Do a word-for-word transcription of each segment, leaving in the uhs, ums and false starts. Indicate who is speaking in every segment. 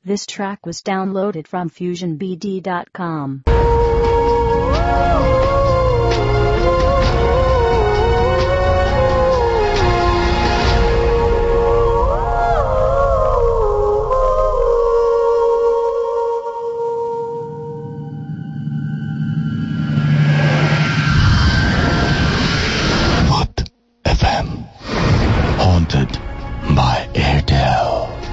Speaker 1: This track was downloaded from fusion b d dot com.
Speaker 2: F M, haunted by Airtel.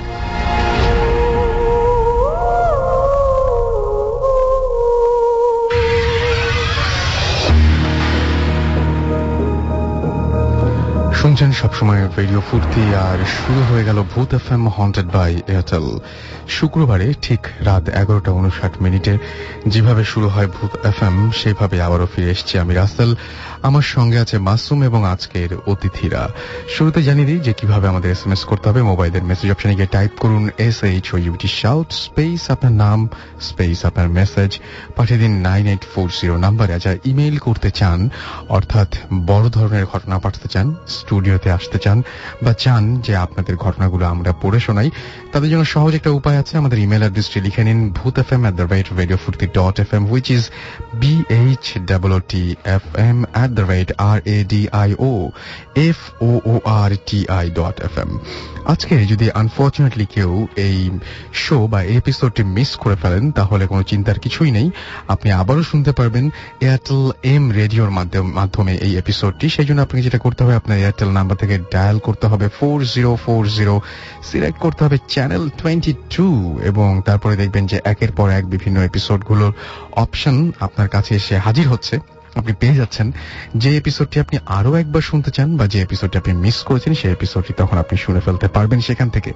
Speaker 2: শুনছেন সবসময় radio ফুর্তি, আর শুরু হয়ে গেল Bhoot F M haunted by Airtel. শুক্রবারে ঠিক রাত এগারোটা উনষাট মিনিটে যেভাবে শুরু হয় ভূত এফ এম, সেইভাবে আবারও ফিরে এসেছি আমি রাসেল। আমার সঙ্গে আছে মাসুম এবং আজকের অতিথিরা। শুরুতে জানিয়ে দিই যে কিভাবে আমাদের এস এম এস করতে হবে। মোবাইলের মেসেজ অপশনে গিয়ে টাইপ করুন S H O U T shout space আপনার নাম স্পেস আপনার মেসেজ পাঠিয়ে দিন নাইন এইট ফোর জিরো নাম্বারে। যা ইমেইল করতে চান, অর্থাৎ বড় ধরনের ঘটনা পাঠাতে চান, স্টুডিওতে আসতে চান, বা চান যে আপনাদের ঘটনাগুলো আমরা পড়ে শোনাই, তাদের জন্য সহজ একটা উপায় আছে। আমাদের ইমেল অ্যাড্রেসটি লিখে নিন Bhoot F M at the rate radio Foorti dot F M, which is B H double O T F M at the rate R A D I O F O O R T I dot F M. আজকে যদি unfortunately কেউ এই show বা এপিসোডটি miss করে ফেলেন, তাহলে কোনো চিন্তার কিছুই নেই, আপনি আবারও শুনতে পারবেন এয়ারটেল এম রেডিওর মাধ্যমে এই এপিসোডটি। সেই জন্য আপনাকে যেটা করতে হবে, আপনার এয়ারটেল নাম্বার থেকে ডায়াল করতে হবে four zero four zero, select করতে হবে চ্যানেল টোয়েন্টি টু, এবং তারপরে দেখবেন যে একের পর এক বিভিন্ন এপিসোডগুলোর অপশন আপনার কাছে এসে হাজির হচ্ছে। আপনি পেয়ে যাচ্ছেন যে এপিসোডটি আপনি আরো একবার শুনতে চান, বা যে এপিসোডটি আপনি মিস করেছেন, সেই এপিসোডটি তখন আপনি শুনে ফেলতে পারবেন সেখান থেকে।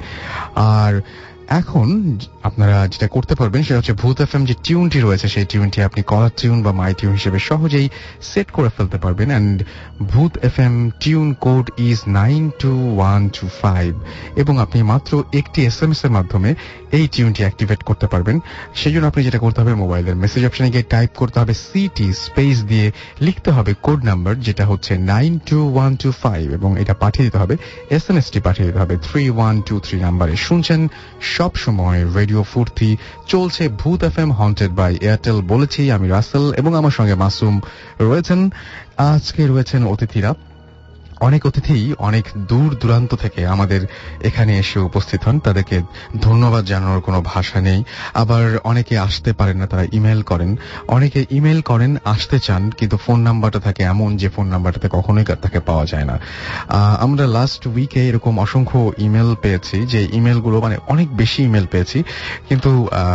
Speaker 2: আর এখন আপনারা যেটা করতে পারবেন সেটা হচ্ছে ভূত এফ এম যে টিউনটি রয়েছে, সেই টিউনটি আপনি কলার টিউন বা মাই টিউন হিসেবে সহজেই সেট করে ফেলতে পারবেন। And Bhoot F M tune code is nine two one two five, এবং আপনি মাত্র একটি এস এম এস এর মাধ্যমে এই টিউনটি অ্যাক্টিভেট করতে পারবেন। সেই জন্য আপনি যেটা করতে হবে, মোবাইলের মেসেজ অপশনে গিয়ে টাইপ করতে হবে সিটি স্পেস দিয়ে লিখতে হবে কোড নাম্বার, যেটা হচ্ছে nine two one two five, এবং এটা পাঠিয়ে দিতে হবে, এস এম এস টি পাঠিয়ে দিতে হবে থ্রি ওয়ান টু থ্রি নাম্বারে। শুনছেন সব সময় রেডিও ফুর্তি, চলছে Bhoot F M haunted by Airtel. বলেছি আমি রাসেল, এবং আমার সঙ্গে মাসুম রয়েছেন। আজকে রয়েছেন অতিথিরা, অনেক অতিথি অনেক দূর দূরান্ত থেকে আমাদের এখানে এসে উপস্থিত হন। তাদেরকে ধন্যবাদ জানানোর কোনো ভাষা নেই। আবার অনেকে আসতে পারেন না, তারা ইমেল করেন। অনেকে ইমেল করেন, আসতে চান, কিন্তু ফোন নাম্বারটা থাকে এমন যে ফোন নাম্বারটাতে কখনোই তাকে পাওয়া যায় না। আমরা লাস্ট উইকে এরকম অসংখ্য ইমেল পেয়েছি, যে ইমেলগুলো মানে অনেক বেশি ইমেল পেয়েছি, কিন্তু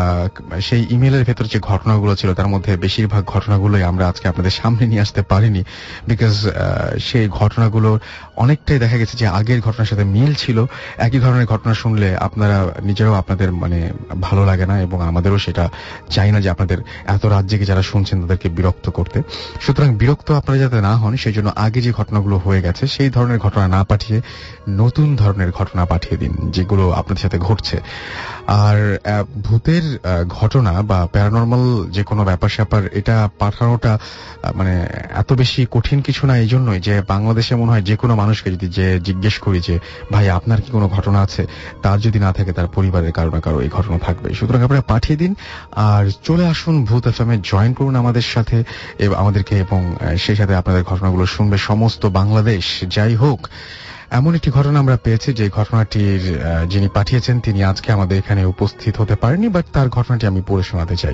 Speaker 2: সেই ইমেলের ভেতর যে ঘটনাগুলো ছিল তার মধ্যে বেশিরভাগ ঘটনাগুলোই আমরা আজকে আপনাদের সামনে নিয়ে আসতে পারিনি, বিকজ সেই ঘটনাগুলো অনেকটাই দেখা গেছে যে আগের ঘটনার সাথে মিল ছিল। একই ধরনের ঘটনা শুনলে আপনারা নিজেরাও আপনাদের মানে ভালো লাগে না, এবং আমাদেরও সেটা চাই না যে আপনাদের এত রাত জেগে যারা শুনছেন তাদেরকে বিরক্ত করতে। সুতরাং বিরক্ত আপনারা যাতে না হন, সেই জন্য আগে যে ঘটনাগুলো হয়ে গেছে সেই ধরনের ঘটনা না পাঠিয়ে নতুন ধরনের ঘটনা পাঠিয়ে দিন, যেগুলো আপনাদের সাথে ঘটছে। আর ভূতের ঘটনা বা প্যারানর্মাল যে কোনো ব্যাপার স্যাপার, এটা পাঠানোটা মানে এত বেশি কঠিন কিছু না। এই জন্যই যে বাংলাদেশে মনে হয় যে কোনো মানুষকে যদি যে জিজ্ঞেস করি যে ভাই আপনার কি কোনো ঘটনা আছে, তার যদি না থাকে তার পরিবারের কারো না কারো এই ঘটনা থাকবে। সুতরাং আপনারা পাঠিয়ে দিন, আর চলে আসুন ভূত এফ এম এ জয়েন করুন আমাদের সাথে আমাদেরকে, এবং সেই সাথে আপনাদের ঘটনাগুলো শুনবে সমস্ত বাংলাদেশ। যাই হোক, এমন একটি ঘটনা আমরা পেয়েছি, যে ঘটনাটির যিনি পাঠিয়েছেন তিনি আজকে আমাদের এখানে উপস্থিত হতে পারেননি, বাট তার ঘটনাটি আমি পড়ে শোনাতে চাই।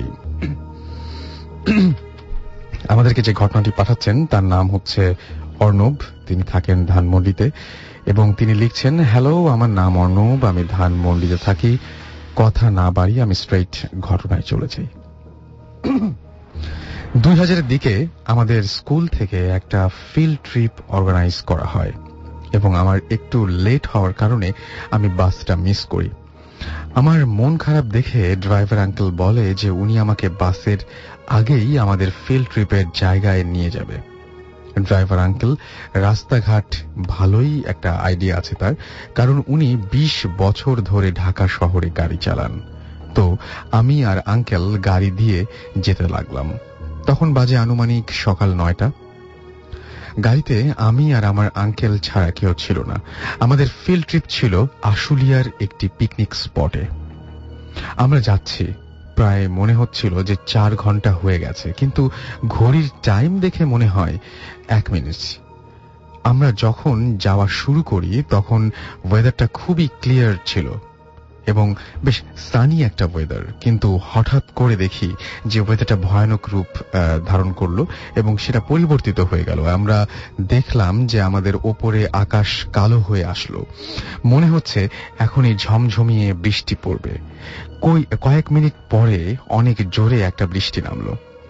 Speaker 2: আমাদেরকে যে ঘটনাটি পাঠাচ্ছেন তার নাম হচ্ছে অর্ণব। তিনি থাকেন ধানমন্ডিতে, এবং তিনি লিখছেন, হ্যালো, আমার নাম অর্ণব, আমি ধানমন্ডিতে থাকি। কথা না বাড়িয়ে আমি স্ট্রেইট ঘটনায় চলে যাই। দুই হাজারের দিকে আমাদের স্কুল থেকে একটা ফিল্ড ট্রিপ অর্গানাইজ করা হয়, এবং আমার একটু লেট হওয়ার কারণে আমি বাসটা মিস করি। আমার মন খারাপ দেখে ড্রাইভার আঙ্কেল বলে যে উনি আমাকে বাসের আগেই আমাদের ফিল্ড ট্রিপের জায়গায় নিয়ে যাবে। ড্রাইভার আঙ্কেল রাস্তাঘাট ভালোই একটা আইডিয়া আছে তার, কারণ উনি বিশ বছর ধরে ঢাকা শহরে গাড়ি চালান। তো আমি আর আঙ্কেল গাড়ি দিয়ে যেতে লাগলাম। তখন বাজে আনুমানিক সকাল নয়টা। গাড়িতে আমি আর আমার আঙ্কেল ছাড়া কেউ ছিল না। আমাদের ফিল্ড ট্রিপ ছিল আশুলিয়ার একটি পিকনিক স্পটে। আমরা যাচ্ছি, প্রায় মনে হচ্ছিল যে চার ঘন্টা হয়ে গেছে, কিন্তু ঘড়ির টাইম দেখে মনে হয় এক মিনিট। আমরা যখন যাওয়া শুরু করি তখন ওয়েদারটা খুবই ক্লিয়ার ছিল এবং বেশ সানি একটা ওয়েদার, কিন্তু হঠাৎ করে দেখি যে ওয়েদারটা ভয়ানক রূপ ধারণ করলো এবং সেটা পরিবর্তিত হয়ে গেল। আমরা দেখলাম যে আমাদের ওপরে আকাশ কালো হয়ে আসলো, মনে হচ্ছে এখনই ঝমঝমিয়ে বৃষ্টি পড়বে। কয়েক মিনিট পরে অনেক জোরে একটা বৃষ্টি নামলো।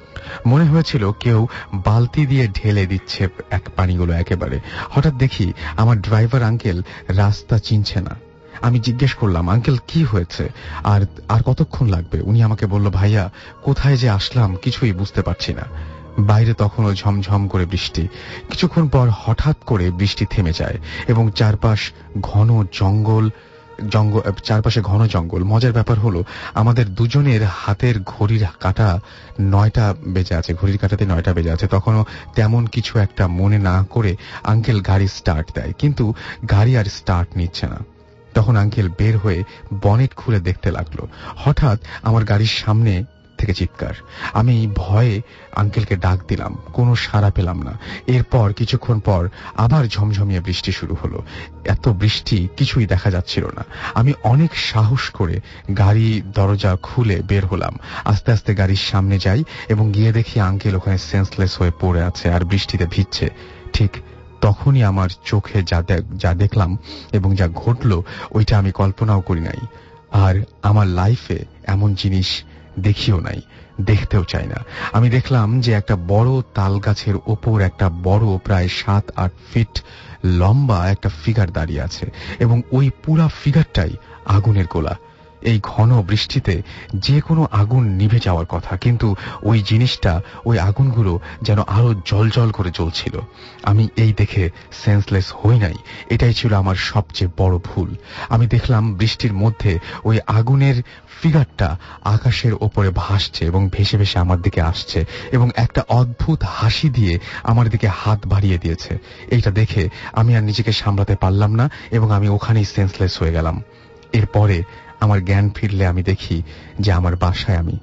Speaker 2: মনে হয়েছিল কেউ বালতি দিয়ে ঢেলে দিচ্ছে এক পানিগুলো একেবারে। হঠাৎ দেখি আমার ড্রাইভার আঙ্কেল রাস্তা চিনছে না। আমি জিজ্ঞেস করলাম, আঙ্কেল কি হয়েছে, আর আর কতক্ষণ লাগবে? উনি আমাকে বলল, ভাইয়া কোথায় যে আসলাম কিছুই বুঝতে পারছি না। বাইরে তখনও ঝমঝম করে বৃষ্টি। কিছুক্ষণ পর হঠাৎ করে বৃষ্টি থেমে যায় এবং চারপাশ ঘন জঙ্গল জঙ্গল চারপাশে ঘন জঙ্গল। মজার ব্যাপার হলো আমাদের দুজনের হাতের ঘড়ির কাঁটা নয়টা বেজে আছে, ঘড়ির কাঁটাতে নয়টা বেজে আছে। তখনও তেমন কিছু একটা মনে না করে আঙ্কেল গাড়ি স্টার্ট দেয়, কিন্তু গাড়ি আর স্টার্ট নিচ্ছে না। তখন আঙ্কেল বের হয়ে বনেট খুলে দেখতে লাগলো। হঠাৎ আমার গাড়ির সামনে থেকে চিৎকার। আমি ভয়ে আঙ্কেলকে ডাক দিলাম, কোনো সাড়া পেলাম না। এরপর কিছুক্ষণ পর আবার ঝমঝমিয়ে বৃষ্টি শুরু হলো। এত বৃষ্টি কিছুই দেখা যাচ্ছিল না। আমি অনেক সাহস করে গাড়ি দরজা খুলে বের হলাম। আস্তে আস্তে গাড়ির সামনে যাই এবং গিয়ে দেখি আঙ্কেল ওখানে সেন্সলেস হয়ে পড়ে আছে আর বৃষ্টিতে ভিজছে। ঠিক তখনই আমার চোখে যা যা দেখলাম এবং যা ঘটলো ওইটা আমি কল্পনাও করি নাই, আর আমার লাইফে এমন জিনিস দেখিও নাই, দেখতেও চাই না। আমি দেখলাম যে একটা বড় তাল গাছের ওপর একটা বড় প্রায় সাত আট ফিট লম্বা একটা ফিগার দাঁড়িয়ে আছে এবং ওই পুরা ফিগারটাই আগুনের গোলা। এই ঘন বৃষ্টিতে যে কোনো আগুন নিভে যাওয়ার কথা, কিন্তু ওই জিনিসটা, ওই আগুনগুলো যেন আরো জল জল করে জ্বলছিল। আমি এই দেখে সেন্সলেস হই নাই, এটাই ছিল আমার সবচেয়ে বড় ভুল। আমি দেখলাম বৃষ্টির মধ্যে ওই আগুনের ফিগারটা আকাশের ওপরে ভাসছে এবং ভেসে ভেসে আমার দিকে আসছে এবং একটা অদ্ভুত হাসি দিয়ে আমার দিকে হাত বাড়িয়ে দিয়েছে। এইটা দেখে আমি আর নিজেকে সামলাতে পারলাম না এবং আমি ওখানেই সেন্সলেস হয়ে গেলাম। এরপরে আমার জ্ঞান ফিরলে আমি দেখি যে আমার বাসায় আমি।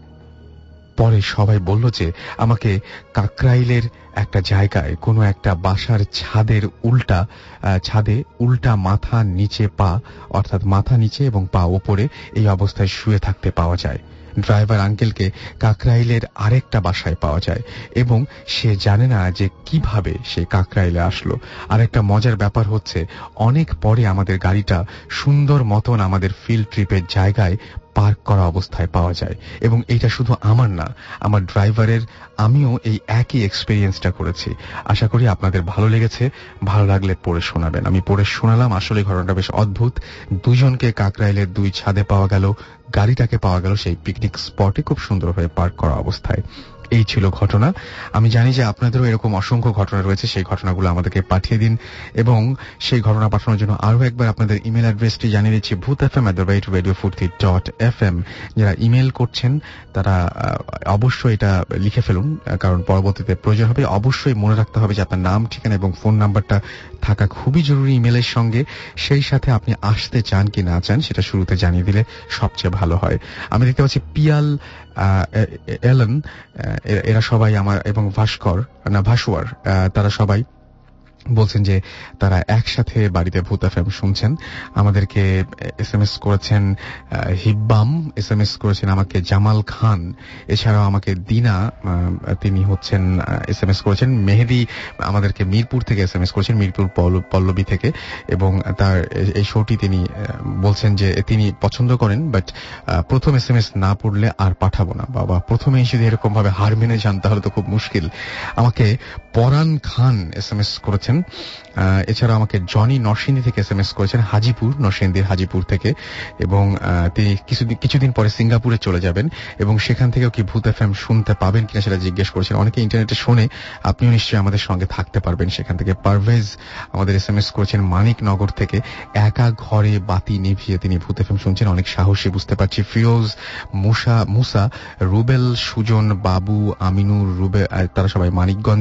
Speaker 2: পরে সবাই বলল যে আমাকে কাকরাইলের একটা জায়গায় কোনো একটা বাসার ছাদের উল্টা ছাদে উল্টা মাথা নিচে পা, অর্থাৎ মাথা নিচে এবং পা ওপরে এই অবস্থায় শুয়ে থাকতে পাওয়া যায়। ড্রাইভার আঙ্কেলকে কাকরাইলের আরেকটা বাসায় পাওয়া যায় এবং সে জানে না যে কিভাবে সে কাকরাইলে আসলো। আরেকটা মজার ব্যাপার হচ্ছে অনেক পরে আমাদের গাড়িটা সুন্দর মতন আমাদের ফিল্ড ট্রিপের জায়গায় পার্ক করা অবস্থায় পাওয়া যায় এবং এটা শুধু আমার না, আমার ড্রাইভারের, আমিও এই একই এক্সপেরিয়েন্সটা করেছি। আশা করি আপনাদের ভালো লেগেছে। ভালো লাগলে পড়ে শোনাবেন। আমি পড়ে শোনালাম। আসলে ঘটনাটা বেশ অদ্ভুত। দুজনকে কাকরাইলের দুই ছাদে পাওয়া গেল, গাড়িটাকে পাওয়া গেল সেই পিকনিক স্পটে খুব সুন্দরভাবে পার্ক করা অবস্থায়। এই ছিল ঘটনা। আমি জানি যে আপনাদেরও এরকম অসংখ্য ঘটনা রয়েছে, সেই ঘটনাগুলো আমাদেরকে পাঠিয়ে দিন এবং সেই ঘটনা পাঠানোর জন্য আরো একবার আপনাদের ইমেল অ্যাড্রেসটি জানিয়ে দিচ্ছি, Bhoot F M at the rate radio Foorti dot F M. যারা ইমেল করছেন তারা অবশ্যই এটা লিখে ফেলুন, কারণ পরবর্তীতে প্রয়োজন হবে। অবশ্যই মনে রাখতে হবে যে আপনার নাম, ঠিকানা এবং ফোন নাম্বারটা থাকা খুবই জরুরি ইমেলের সঙ্গে। সেই সাথে আপনি আসতে চান কি না চান সেটা শুরুতে জানিয়ে দিলে সবচেয়ে ভালো হয়। আমি দেখতে পাচ্ছি পিয়াল, এলন, এরা সবাই আমার, এবং ভাস্কর না ভাস্কর, তারা সবাই বলছেন যে তারা একসাথে বাড়িতে ভূত এফএম শুনছেন। আমাদেরকে এস এম এস করেছেন হিব্বাম, এস এম এস করেছেন আমাকে জামাল খান, এছাড়াও আমাকে দিনা, তিনি হচ্ছেন এস এম এস করেছেন। মেহেদি আমাদেরকে মিরপুর থেকে এস এম এস করেছেন, মিরপুর পল্লবী থেকে, এবং তার এই শোটি তিনি বলছেন যে তিনি পছন্দ করেন, বাট প্রথম এস এম এস না পড়লে আর পাঠাবো না বাবা, প্রথমেই যদি এরকম ভাবে হার মেনে যান তাহলে তো খুব মুশকিল। আমাকে Poran Khan S M S করেছেন। এছাড়া আমাকে জনি নরসিংদী থেকে এস এম এস করেছেন, হাজিপুর, নরসিংদীর হাজিপুর থেকে, এবং তিনি কিছুদিন কিছুদিন পরে সিঙ্গাপুরে চলে যাবেন এবং সেখান থেকেও কি ভূত এফএম শুনতে পাবেন কিনা সেটা জিজ্ঞেস করেছেন। অনেকে ইন্টারনেটে শোনে, আপনিও নিশ্চয়ই আমাদের সঙ্গে থাকতে পারবেন সেখান থেকে। পারভেজ আমাদের এস এম এস করেছেন মানিকনগর থেকে, একা ঘরে বাতি নিভিয়ে তিনি ভূত এফএম শুনছেন, অনেক সাহসী বুঝতে পারছি। ফিরোজ, মুসা মুসা রুবেল, সুজন, বাবু, আমিনুর, রুবে, তারা সবাই মানিকগঞ্জে।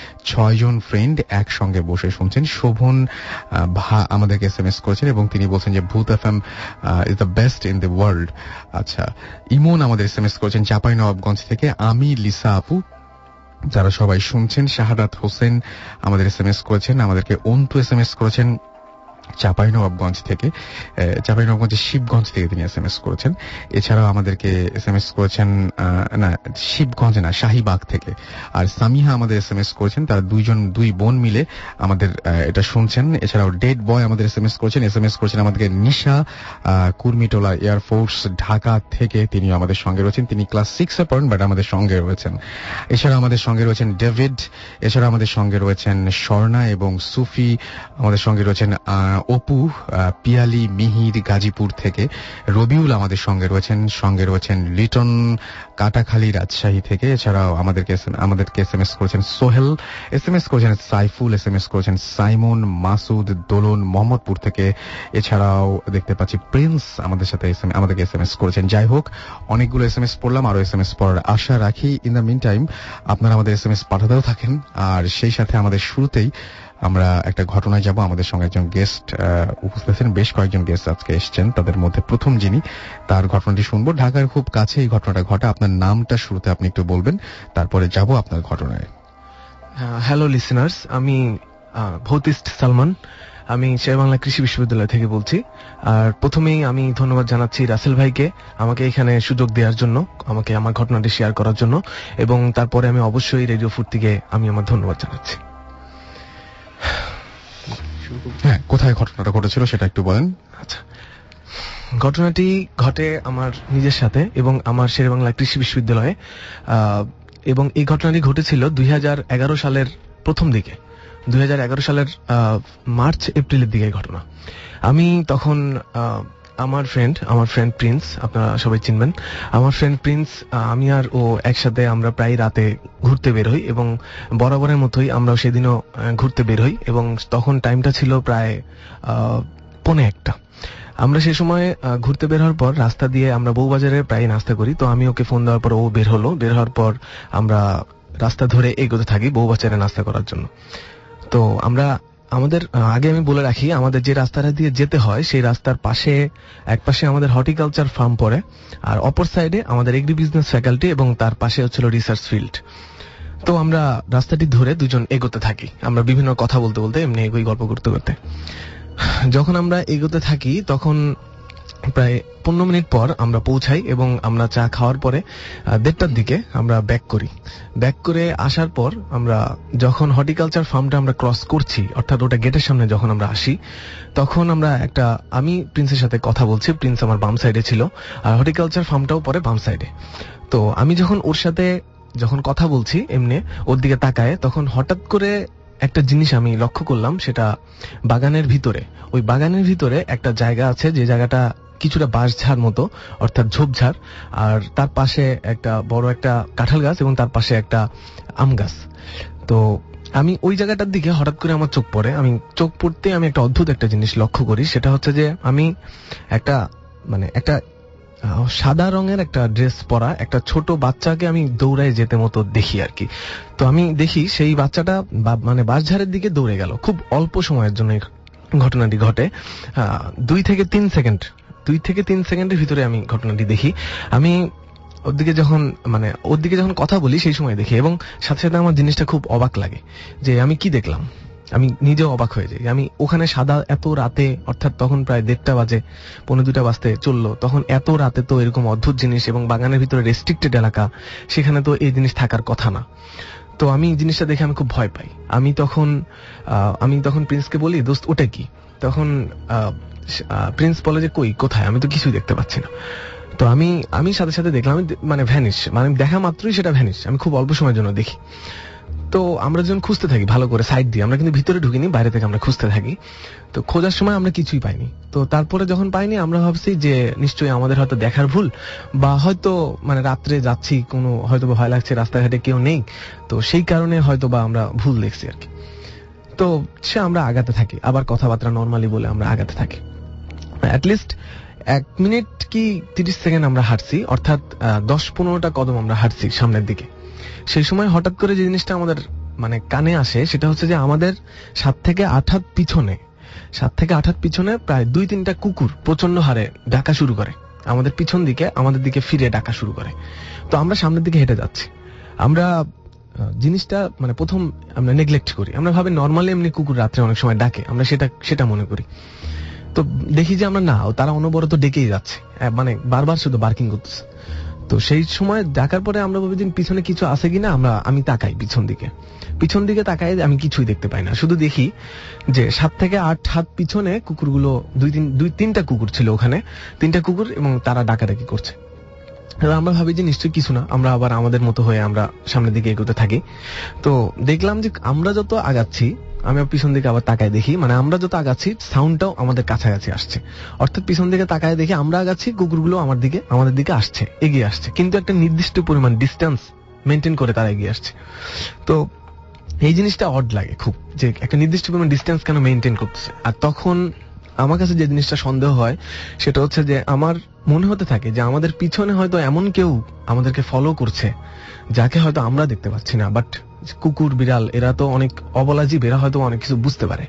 Speaker 2: ছয়জন ফ্রেন্ড একসঙ্গে বসে শুনছেন। শোভন ভা আমাদেরকে এসএমএস করেছেন এবং তিনি বলছেন যে Bhoot FM is the best in the world. আচ্ছা, ইমন আমাদের এসএমএস করেছেন চাঁপাইনবাবগঞ্জ থেকে। আমি লিসা আপু, যারা সবাই শুনছেন। শাহাদাত হোসেন আমাদের এসএমএস করেছেন, আমাদেরকে অন্তু এসএমএস করেছেন চাঁপাইনবাবগঞ্জ থেকে, চাঁপাইনবাবগঞ্জের শিবগঞ্জ থেকে তিনি এসএমএস করেছেন। এছাড়াও আমাদেরকে এসএমএস করেছেন না শিবগঞ্জ না শাহীবাগ থেকে। আর সামিহা আমাদের এসএমএস করেছেন, তারা দুইজন দুই বোন মিলে আমাদের এটা শুনছেন। এছাড়াও ডেড বয় আমাদের এসএমএস করেছেন, এসএমএস করেছেন আমাদেরকে নিশা কুর্মিটোলা এয়ারফোর্স ঢাকা থেকে, তিনি আমাদের সঙ্গে রয়েছেন। তিনি ক্লাস সিক্সে পড়েন বাট আমাদের সঙ্গে রয়েছেন। এছাড়া আমাদের সঙ্গে রয়েছেন ডেভিড, এছাড়া আমাদের সঙ্গে রয়েছেন স্বর্ণা এবং সুফি, আমাদের সঙ্গে রয়েছেন অপু পিয়ালি মিহির গাজীপুর থেকে। রবিউল আমাদের সঙ্গে রয়েছেন, সঙ্গে রয়েছেন লিটন কাটাখালী রাজশাহী থেকে। এছাড়াও আমাদেরকে আমাদেরকে এসএমএস করেছেন সোহেল, এসএমএস করেছেন সাইফুল, এসএমএস করেছেন সাইমন, মাসুদ, দোলন মোহাম্মদপুর থেকে। এছাড়াও দেখতে পাচ্ছি প্রিন্স আমাদের সাথে আমাদেরকে এসএমএস করেছেন। যাই হোক, অনেকগুলো এসএমএস পড়লাম, আরো এসএমএস পড়ার আশা রাখি। ইন দ্য মিন টাইম আপনারা আমাদের এসএমএস পাঠাতেও থাকেন। আর সেই সাথে আমাদের শুরুতেই আমরা একটা ঘটনায় যাব। আমাদের সঙ্গে একজন গেস্ট উপস্থিত আছেন, বেশ কয়েকজন গেস্ট আজকে এসছেন, তাদের মধ্যে প্রথম যিনি, তার ঘটনাটি শুনবো। ঢাকার খুব কাছে এই ঘটনাটা ঘটা। আপনার নামটা শুরুতে আপনি একটু বলবেন, তারপরে যাব আপনার ঘটনায়।
Speaker 3: হ্যালো লিসেনার্স, আমি ভৌতিস্ট সালমান, আমি শেরেবাংলা কৃষি বিশ্ববিদ্যালয় থেকে বলছি। আর প্রথমেই আমি ধন্যবাদ জানাচ্ছি রাসেল ভাইকে আমাকে এখানে সুযোগ দেওয়ার জন্য, আমাকে আমার ঘটনাটি শেয়ার করার জন্য, এবং তারপরে আমি অবশ্যই রেডিও ফুর্তিকে আমি আমার ধন্যবাদ জানাচ্ছি।
Speaker 2: হ্যাঁ, কোথায় ঘটনাটা ঘটেছিল সেটা একটু বলেন।
Speaker 3: আচ্ছা, ঘটনাটি ঘটে আমার নিজের সাথে এবং আমার শেরেবাংলা কৃষি বিশ্ববিদ্যালয়ে, এবং এই ঘটনাটি ঘটেছিল দুই হাজার এগারো সালের প্রথম দিকে, দুই হাজার এগারো সালের মার্চ এপ্রিলের দিকে ঘটনা। আমি তখন আমার ফ্রেন্ড আমার ফ্রেন্ড প্রিন্স, আপনারা সবাই চিনবেন, আমার ফ্রেন্ড প্রিন্স, আমি আর ও একসাথে আমরা প্রায় রাতে ঘুরতে বের হই, এবং বরাবরের মতোই আমরাও সেদিনও ঘুরতে বের হই, এবং তখন টাইমটা ছিল প্রায় পৌনে একটা। আমরা সেই সময় ঘুরতে বের হওয়ার পর রাস্তা দিয়ে আমরা বউবাজারে প্রায় নাস্তা করি। তো আমি ওকে ফোন দেওয়ার পর ও বের হলো, বের হওয়ার পর আমরা রাস্তা ধরে এগোতে থাকি বউবাজারে নাস্তা করার জন্য। তো আমরা আমাদের আগে আমি বলে রাখি, আমাদের যে রাস্তাটা দিয়ে যেতে হয় সেই রাস্তার পাশে এক পাশে আমাদের হর্টিকালচার ফার্ম পড়ে, আর অপর সাইডে আমাদের এগ্রি বিজনেস ফ্যাকাল্টি, এবং তার পাশে হচ্ছিল রিসার্চ ফিল্ড। তো আমরা রাস্তাটি ধরে দুজন এগোতে থাকি, আমরা বিভিন্ন কথা বলতে বলতে এমনি এগোই গল্প করতে করতে। যখন আমরা এগোতে থাকি তখন প্রায় পনেরো মিনিট পর আমরা পৌঁছাই, এবং আমরা চা খাওয়ার পরে দেড়টার দিকে আমরা ব্যাক করি। ব্যাক করে আসার পর আমরা যখন হর্টিকালচার ফার্মটা আমরা ক্রস করছি, অর্থাৎ ওটা গেটের সামনে যখন আমরা আসি, তখন আমরা একটা আমি প্রিন্সের সাথে কথা বলছি, প্রিন্স আমার বাম সাইডে ছিল, আর হর্টিকালচার ফার্মটাও পরে বাম সাইডে। তো আমি যখন ওর সাথে যখন কথা বলছি এমনি ওর দিকে তাকায়, তখন হঠাৎ করে একটা জিনিস আমি লক্ষ্য করলাম, সেটা বাগানের ভিতরে, ওই বাগানের ভিতরে একটা জায়গা আছে যে জায়গাটা কিছুটা বাঁশঝাড় মতো, অর্থাৎ ঝোপঝাড়, আর তার পাশে একটা বড় একটা কাঁঠাল গাছ এবং তার পাশে একটা আম গাছ। তো আমি ওই জায়গাটার দিকে হঠাৎ করে আমার চোখ পড়ে, আমি চোখ পড়তে আমি একটা অদ্ভুত একটা জিনিস লক্ষ্য করি। সেটা হচ্ছে যে আমি একটা মানে একটা সাদা রঙের একটা ড্রেস পরা একটা ছোট বাচ্চাকে আমি দৌড়ায় যেতে মতো দেখি আর কি। তো আমি দেখি সেই বাচ্চাটা মানে বাঁশঝাড়ের দিকে দৌড়ে গেল। খুব অল্প সময়ের জন্য ঘটনাটি ঘটে, দুই থেকে তিন সেকেন্ড দুই থেকে তিন সেকেন্ডের ভিতরে আমি ঘটনাটি দেখি। আমি ওর দিকে যখন মানে ওর দিকে যখন কথা বলি সেই সময় দেখি, এবং সাথে সাথে আমার জিনিসটা খুব অবাক লাগে যে আমি কি দেখলাম। আমি নিজেও অবাক হয়ে যাই। আমি ওখানে সাদা এত রাতে, অর্থাৎ তখন প্রায় দেড়টা বাজে, পৌনে দুটা বাজতে চললো, তখন এত রাতে তো এরকম অদ্ভুত জিনিস, এবং বাগানের ভিতরে রেস্ট্রিক্টেড এলাকা, সেখানে তো এই জিনিস থাকার কথা না। তো আমি জিনিসটা দেখে আমি খুব ভয় পাই। আমি তখন আমি তখন প্রিন্সকে বলি, দোস্ত ওটা কি? তখন প্রিন্স বলে যে কই কোথায়, আমি তো কিছুই দেখতে পাচ্ছি না। তো আমি আমি সাথে সাথে দেখলাম মানে ভ্যানিশ, মানে দেখা মাত্রই সেটা ভ্যানিশ। আমি খুব অল্প সময়ের জন্য দেখি। তো আমরা যখন খুঁজতে থাকি ভালো করে সাইড দিয়ে, আমরা কিন্তু ভিতরে ঢুকিনি, বাইরে থেকে আমরা খুঁজতে থাকি। তো খোঁজার সময় আমরা কিছুই পাইনি। তো তারপরে যখন পাইনি আমরা ভাবছি যে নিশ্চয়ই আমাদের হয়তো দেখার ভুল, বা হয়তো মানে রাত্রে যাচ্ছি, কোনো হয়তো ভয় লাগছে, রাস্তাঘাটে কেউ নেই, তো সেই কারণে হয়তো বা আমরা ভুল দেখছি আর কি। তো সে আমরা আগাতে থাকি, আবার কথাবার্তা নর্মালি বলে আমরা আগাতে থাকি। অ্যাটলিস্ট এক মিনিট কি তিরিশ সেকেন্ড আমরা হাঁটছি, অর্থাৎ দশ পনেরোটা কদম আমরা হাঁটছি সামনের দিকে। সেই সময় হঠাৎ করে যে জিনিসটা আমাদের মানে কানে আসে সেটা হচ্ছে যে আমাদের সাত থেকে আট হাত পিছনে সাত থেকে আট হাত পিছনে প্রায় দুই তিনটা কুকুর প্রচন্ড হারে ডাকা শুরু করে, আমাদের পিছন দিকে আমাদের দিকে ফিরে ডাকা শুরু করে। তো আমরা সামনের দিকে হেঁটে যাচ্ছি, আমরা জিনিসটা মানে প্রথম আমরা নেগলেক্ট করি, আমরা ভাবি নর্মালি এমনি কুকুর রাত্রে অনেক সময় ডাকে, আমরা সেটা সেটা মনে করি। তো দেখি যে আমরা না, তারা অনবরত ডেকেই যাচ্ছে, মানে বারবার শুধু বার্কিং করতেছে। তো সেই সময় ডাকার পরে আমরা ভাবি যে পিছনে কিছু আছে কিনা, আমরা আমি তাকাই পিছন দিকে, পিছন দিকে তাকাই আমি কিছুই দেখতে পাই না, শুধু দেখি যে সাত থেকে আট হাত পিছনে কুকুরগুলো দুই তিন দুই তিনটা কুকুর ছিল ওখানে, তিনটা কুকুর, এবং তারা ডাকাডাকি করছে। আমরা ভাবি যে নিশ্চয়ই কিছু না, আমরা আবার আমাদের মতো হয়ে আমরা সামনের দিকে এগোতে থাকি। তো দেখলাম যে আমরা যত আগাচ্ছি, আমি পিছন দিকে আবার তাকায় দেখি, মানে আমরা যত আগাচ্ছি সাউন্ডটাও আমাদের কাছাকাছি আসছে, অর্থাৎ পিছন দিকে তাকায় দেখি আমরা আগাচ্ছি, কুকুরগুলো আমার দিকে আমাদের দিকে আসছে, এগিয়ে আসছে, কিন্তু একটা নির্দিষ্ট পরিমাণ ডিস্টেন্স মেনটেন করে তারা এগিয়ে আসছে। তো এই জিনিসটা অড লাগে খুব, যে একটা নির্দিষ্ট পরিমাণ ডিস্টেন্স কেন মেনটেন করতেছে। আর তখন আমার কাছে যে জিনিসটা সন্দেহ হয় সেটা হচ্ছে যে আমার মনে হতে থাকে যে আমাদের পিছনে হয়তো এমন কেউ আমাদেরকে ফলো করছে যাকে হয়তো আমরা দেখতে পাচ্ছি না, বাট কুকুর বিড়াল এরা তো অনেক অবলা জীব, এরা হয়তো অনেক কিছু বুঝতে পারে।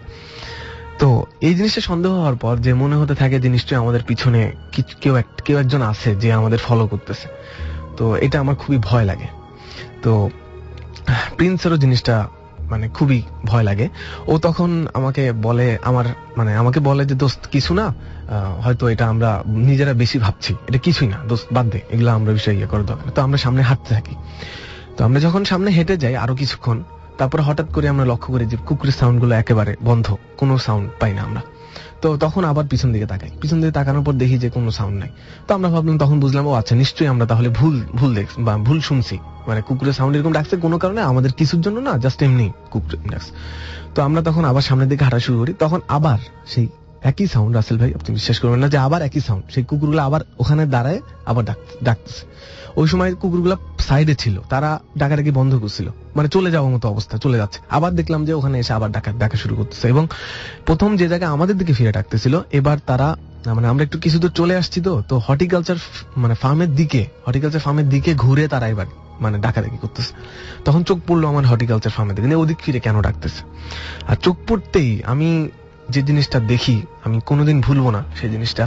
Speaker 3: তো এই জিনিসটা সন্দেহ হওয়ার পর যে মনে হতে থাকে যে নিশ্চয়ই আমাদের পিছনে কেউ কেউ একজন আছে যে আমাদের ফলো করতেছে। তো এটা আমার খুবই ভয় লাগে। তো প্রিন্সেরও জিনিসটা মানে খুবই ভয় লাগে। ও তখন আমাকে বলে আমার মানে আমাকে বলে যে দোস্ত কিছু না, হয়তো এটা আমরা নিজেরা বেশি ভাবছি, এটা কিছুই না দোস্ত, বাদ দে এগুলো, আমরা বিষয় ইয়ে করার দরকার। তো আমরা সামনে হাঁটতে থাকি। তো আমরা যখন সামনে হেঁটে যাই আরো কিছুক্ষণ, তারপর হঠাৎ করে আমরা লক্ষ্য করি যে কুকুরের সাউন্ড গুলো একেবারে বন্ধ, কোনো সাউন্ড পাই না আমরা। তো তখন আবার পিছন দিকে তাকাই, পিছন দিকে তাকানোর পর দেখি যে কোনো সাউন্ড নাই। তো আমরা ভাবলাম, তখন বুঝলাম ও আচ্ছা নিশ্চয়ই আমরা তাহলে ভুল ভুল দেখ বা ভুল শুনছি, মানে কুকুরের সাউন্ড এরকম ডাকছে কোনো কারণে, আমাদের কিছুর জন্য না, জাস্ট এমনি কুকুর ডাকছে। তো আমরা তখন আবার সামনের দিকে হাঁটা শুরু করি, তখন আবার সেই একই সাউন্ড। রাসেল ভাই আপনি বিশ্বাস করবেন না যে আবার একই সাউন্ড, সেই কুকুরগুলো আবার ওখানে দাঁড়ায় আবার ডাকতেছে। ওই সময় কুকুরগুলো সাইডে ছিল, তারা ডাকাডাকি বন্ধ করছিল, মানে চলে যাওয়ার মতো অবস্থা, চলে যাচ্ছে। আবার দেখলাম যে ওখানে এসে আবার ডাকা ডাকা শুরু করতেছে, এবং প্রথম যে জায়গায় আমাদের দিকে ফিরে ডাকতেছিল, এবার তারা মানে আমরা একটু কিছু দূর চলে আসছি, তো তো হর্টিকালচার মানে ফার্মের দিকে হর্টিকালচার ফার্মের দিকে ঘুরে তারা এবার মানে ডাকাডাকি করতেছে। তখন চোখ পড়লো আমার হর্টিকালচার ফার্মের দিকে, ওদিক ফিরে কেন ডাকতেছে। আর চোখ পড়তেই আমি যে জিনিসটা দেখি আমি কোনোদিন ভুলবো না সেই জিনিসটা।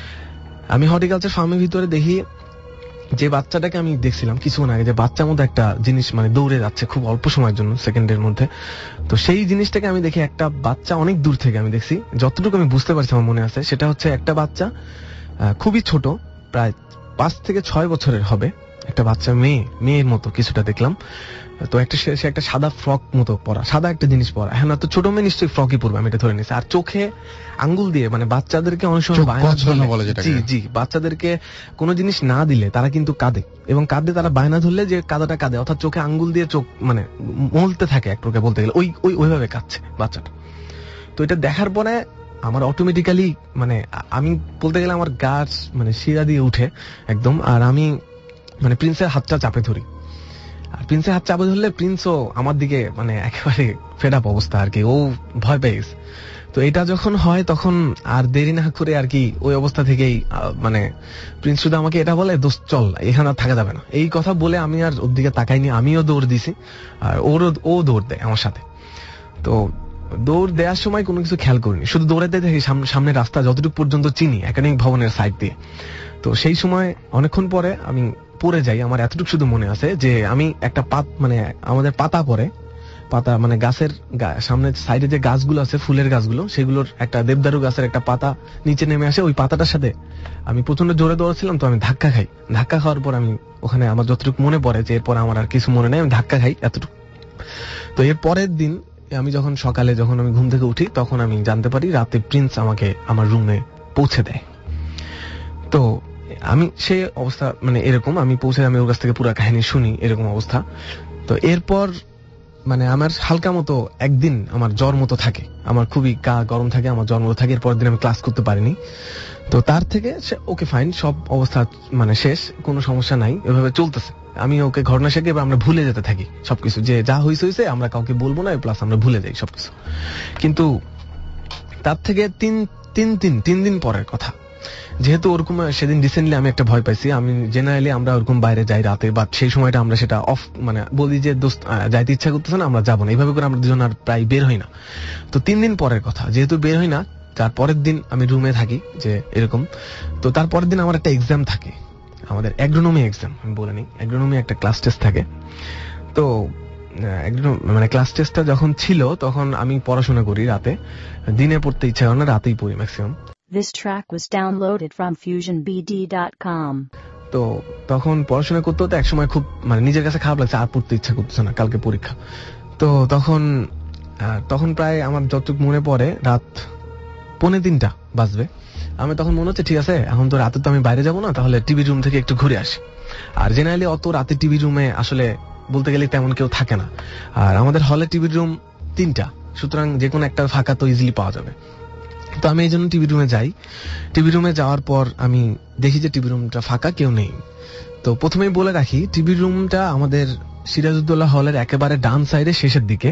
Speaker 3: আমি হর্টিকালচার ফার্মের ভিতরে দেখি যে বাচ্চাটাকে আমি দেখছিলাম কিছুক্ষণ আগে, যে বাচ্চার মধ্যে একটা জিনিস মানে দৌড়ে যাচ্ছে খুব অল্প সময়ের জন্য, সেকেন্ডের মধ্যে। তো সেই জিনিসটাকে আমি দেখি একটা বাচ্চা অনেক দূর থেকে আমি দেখছি, যতটুকু আমি বুঝতে পারছি আমার মনে আছে, সেটা হচ্ছে একটা বাচ্চা খুবই ছোট, প্রায় পাঁচ থেকে ছয় বছরের হবে একটা বাচ্চা, মেয়ে মেয়ের মতো কিছুটা দেখলাম। তো একটা সে একটা সাদা ফ্রক মতো পরা, সাদা একটা জিনিস পরা, হ্যাঁ না তো ছোট মেয়ে নিশ্চয়ই ফ্রকই পরবে, আমি এটা ধরে নিচ্ছি। আর চোখে আঙ্গুল দিয়ে, মানে বাচ্চাদেরকে অনেক সময় জি জি বাচ্চাদেরকে কোনো জিনিস না দিলে তারা কিন্তু কাঁদে, এবং কাঁদে তারা বায়না ধরলে যে কাঁদাটা কাঁদে, অর্থাৎ চোখে আঙ্গুল দিয়ে চোখ মানে মলতে থাকে এক প্রকার বলতে গেলে, ওই ওই ওইভাবে কাঁদছে বাচ্চাটা। তো এটা দেখার পরে আমার অটোমেটিক্যালি মানে আমি বলতে গেলে আমার গাছ মানে শিরা দিয়ে উঠে একদম, আর আমি মানে প্রিন্সের হাতটা চাপে ধরি। আর প্রিন্সের হাত চাপে ধরলে প্রিন্সও আমার দিকে মানে একেবারে ফেড আপ অবস্থা আর কি, ও ভয় পেয়ে গেছে। তো এটা যখন হয় তখন আর দেরি না করে আর কি ওই অবস্থা থেকেই মানে প্রিন্স শুধু আমাকে এটা বলে, দোস্ত চল এখানে আর থাকা যাবে না, এই কথা বলে আমি আর ওর দিকে তাকাইনি, আমিও দৌড় দিছি, আর ওরও ও দৌড় দেয় আমার সাথে। তো দৌড় দেওয়ার সময় কোনো কিছু খেয়াল করিনি, শুধু দৌড়াতে থাকি সামনে রাস্তা যতটুকু পর্যন্ত চিনি একাডেমিক ভবনের সাইড দিয়ে। তো সেই সময় অনেকক্ষণ পরে আমি পড়ে যাই, আমার এতটুকু শুধু মনে আছে যে আমি একটা পাত মানে আমাদের পাতা পরে পাতা মানে গাছের সামনে সাইডে যে গাছগুলো আছে ফুলের গাছগুলো, সেগুলোর একটা দেবদারু গাছের একটা পাতা নিচে নেমে আসে, ওই পাতাটার সাথে আমি প্রচন্ড জোরে দৌড়াচ্ছিলাম, তো আমি ধাক্কা খাই। ধাক্কা খাওয়ার পর আমি ওখানে আমার যতটুকু মনে পড়ে যে এরপর আমার আর কিছু মনে নেই, আমি ধাক্কা খাই এতটুকু। তো এর পরের দিন আমি যখন সকালে যখন আমি ঘুম থেকে উঠি তখন আমি জানতে পারি রাতে প্রিন্স আমাকে আমার রুমে পৌঁছে দেয়। তো আমি সে অবস্থা মানে এরকম, আমি পৌঁছে আমি ওর কাছ থেকে পুরো কাহিনী শুনি, এরকম অবস্থা। তো এরপর মানে আমার হালকা মতো একদিন আমার জ্বর মতো থাকে, আমার খুবই গা গরম থাকে, আমার জ্বর মতো থাকে। এরপর দিন আমি ক্লাস করতে পারিনি। তো তার থেকে সে ওকে ফাইন, সব অবস্থা মানে শেষ, কোনো সমস্যা নাই, এভাবে চলতেছে। আমি ওকে ঘটনা শেখে আমরা ভুলে যেতে থাকি সবকিছু, যে যা হয়েছে হয়েছে আমরা কাউকে বলবো না, প্লাস আমরা ভুলে যাই সবকিছু। কিন্তু তার থেকে তিন তিন তিন তিন দিন পরের কথা, যেহেতু ওরকম সেদিন রিসেন্টলি আমি একটা ভয় পাইছি, আমি জেনারেলি আমরা ওরকম বাইরে যাই রাতে, বাট সেই সময়টা আমরা সেটা অফ মানে বলি যে দোস্ত যাইতে ইচ্ছা করতেছে না, আমরা যাবো না, এইভাবে করে আমরা দুজন আর প্রায় বের হই না। তো তিন দিন পরের কথা, যেহেতু বের হই না, তার পরের দিন আমি রুমে থাকি যে এরকম। তো তার পরের দিন আমার একটা এক্সাম থাকে, আমাদের অ্যাগ্রোনমি এক্সাম, আমি বলে নিই অ্যাগ্রোনমি একটা ক্লাস টেস্ট থাকে। তো মানে ক্লাস টেস্টটা যখন ছিল তখন আমি পড়াশোনা করি রাতে, দিনে পড়তে ইচ্ছা করে না, রাতেই পড়ি maximum.
Speaker 1: This track was downloaded from fusion b d dot com.
Speaker 3: তো তখন পড়াশোনা করতে হতে একসময় খুব মানে নিজের কাছে খারাপ লাগছে, আর পড়তে ইচ্ছা করতেছে না, কালকে পরীক্ষা। তো তখন তখন প্রায় আমার যতটুকু মনে পড়ে রাত পৌনে তিনটা বাজবে। আমি তখন মনে হচ্ছে ঠিক আছে এখন তো রাতে তো আমি বাইরে যাবো না, তাহলে টিভি রুম থেকে একটু ঘুরে আসি। আর জেনারেলি অত রাতে টিভি রুমে আসলে বলতে গেলে তেমন কেউ থাকে না, আর আমাদের হলে টিভি রুম তিনটা, সুতরাং যে কোনো একটা ফাঁকা তো ইজিলি পাওয়া যাবে। তো আমি এই জন্য টিভি রুমে যাই। টিভি রুমে যাওয়ার পর আমি দেখি যে টিভি রুমটা ফাঁকা, কেউ নেই। তো প্রথমেই বলে রাখি টিভি রুমটা আমাদের সিরাজউদ্দৌলা হলের একেবারে ডান সাইডে শেষের দিকে,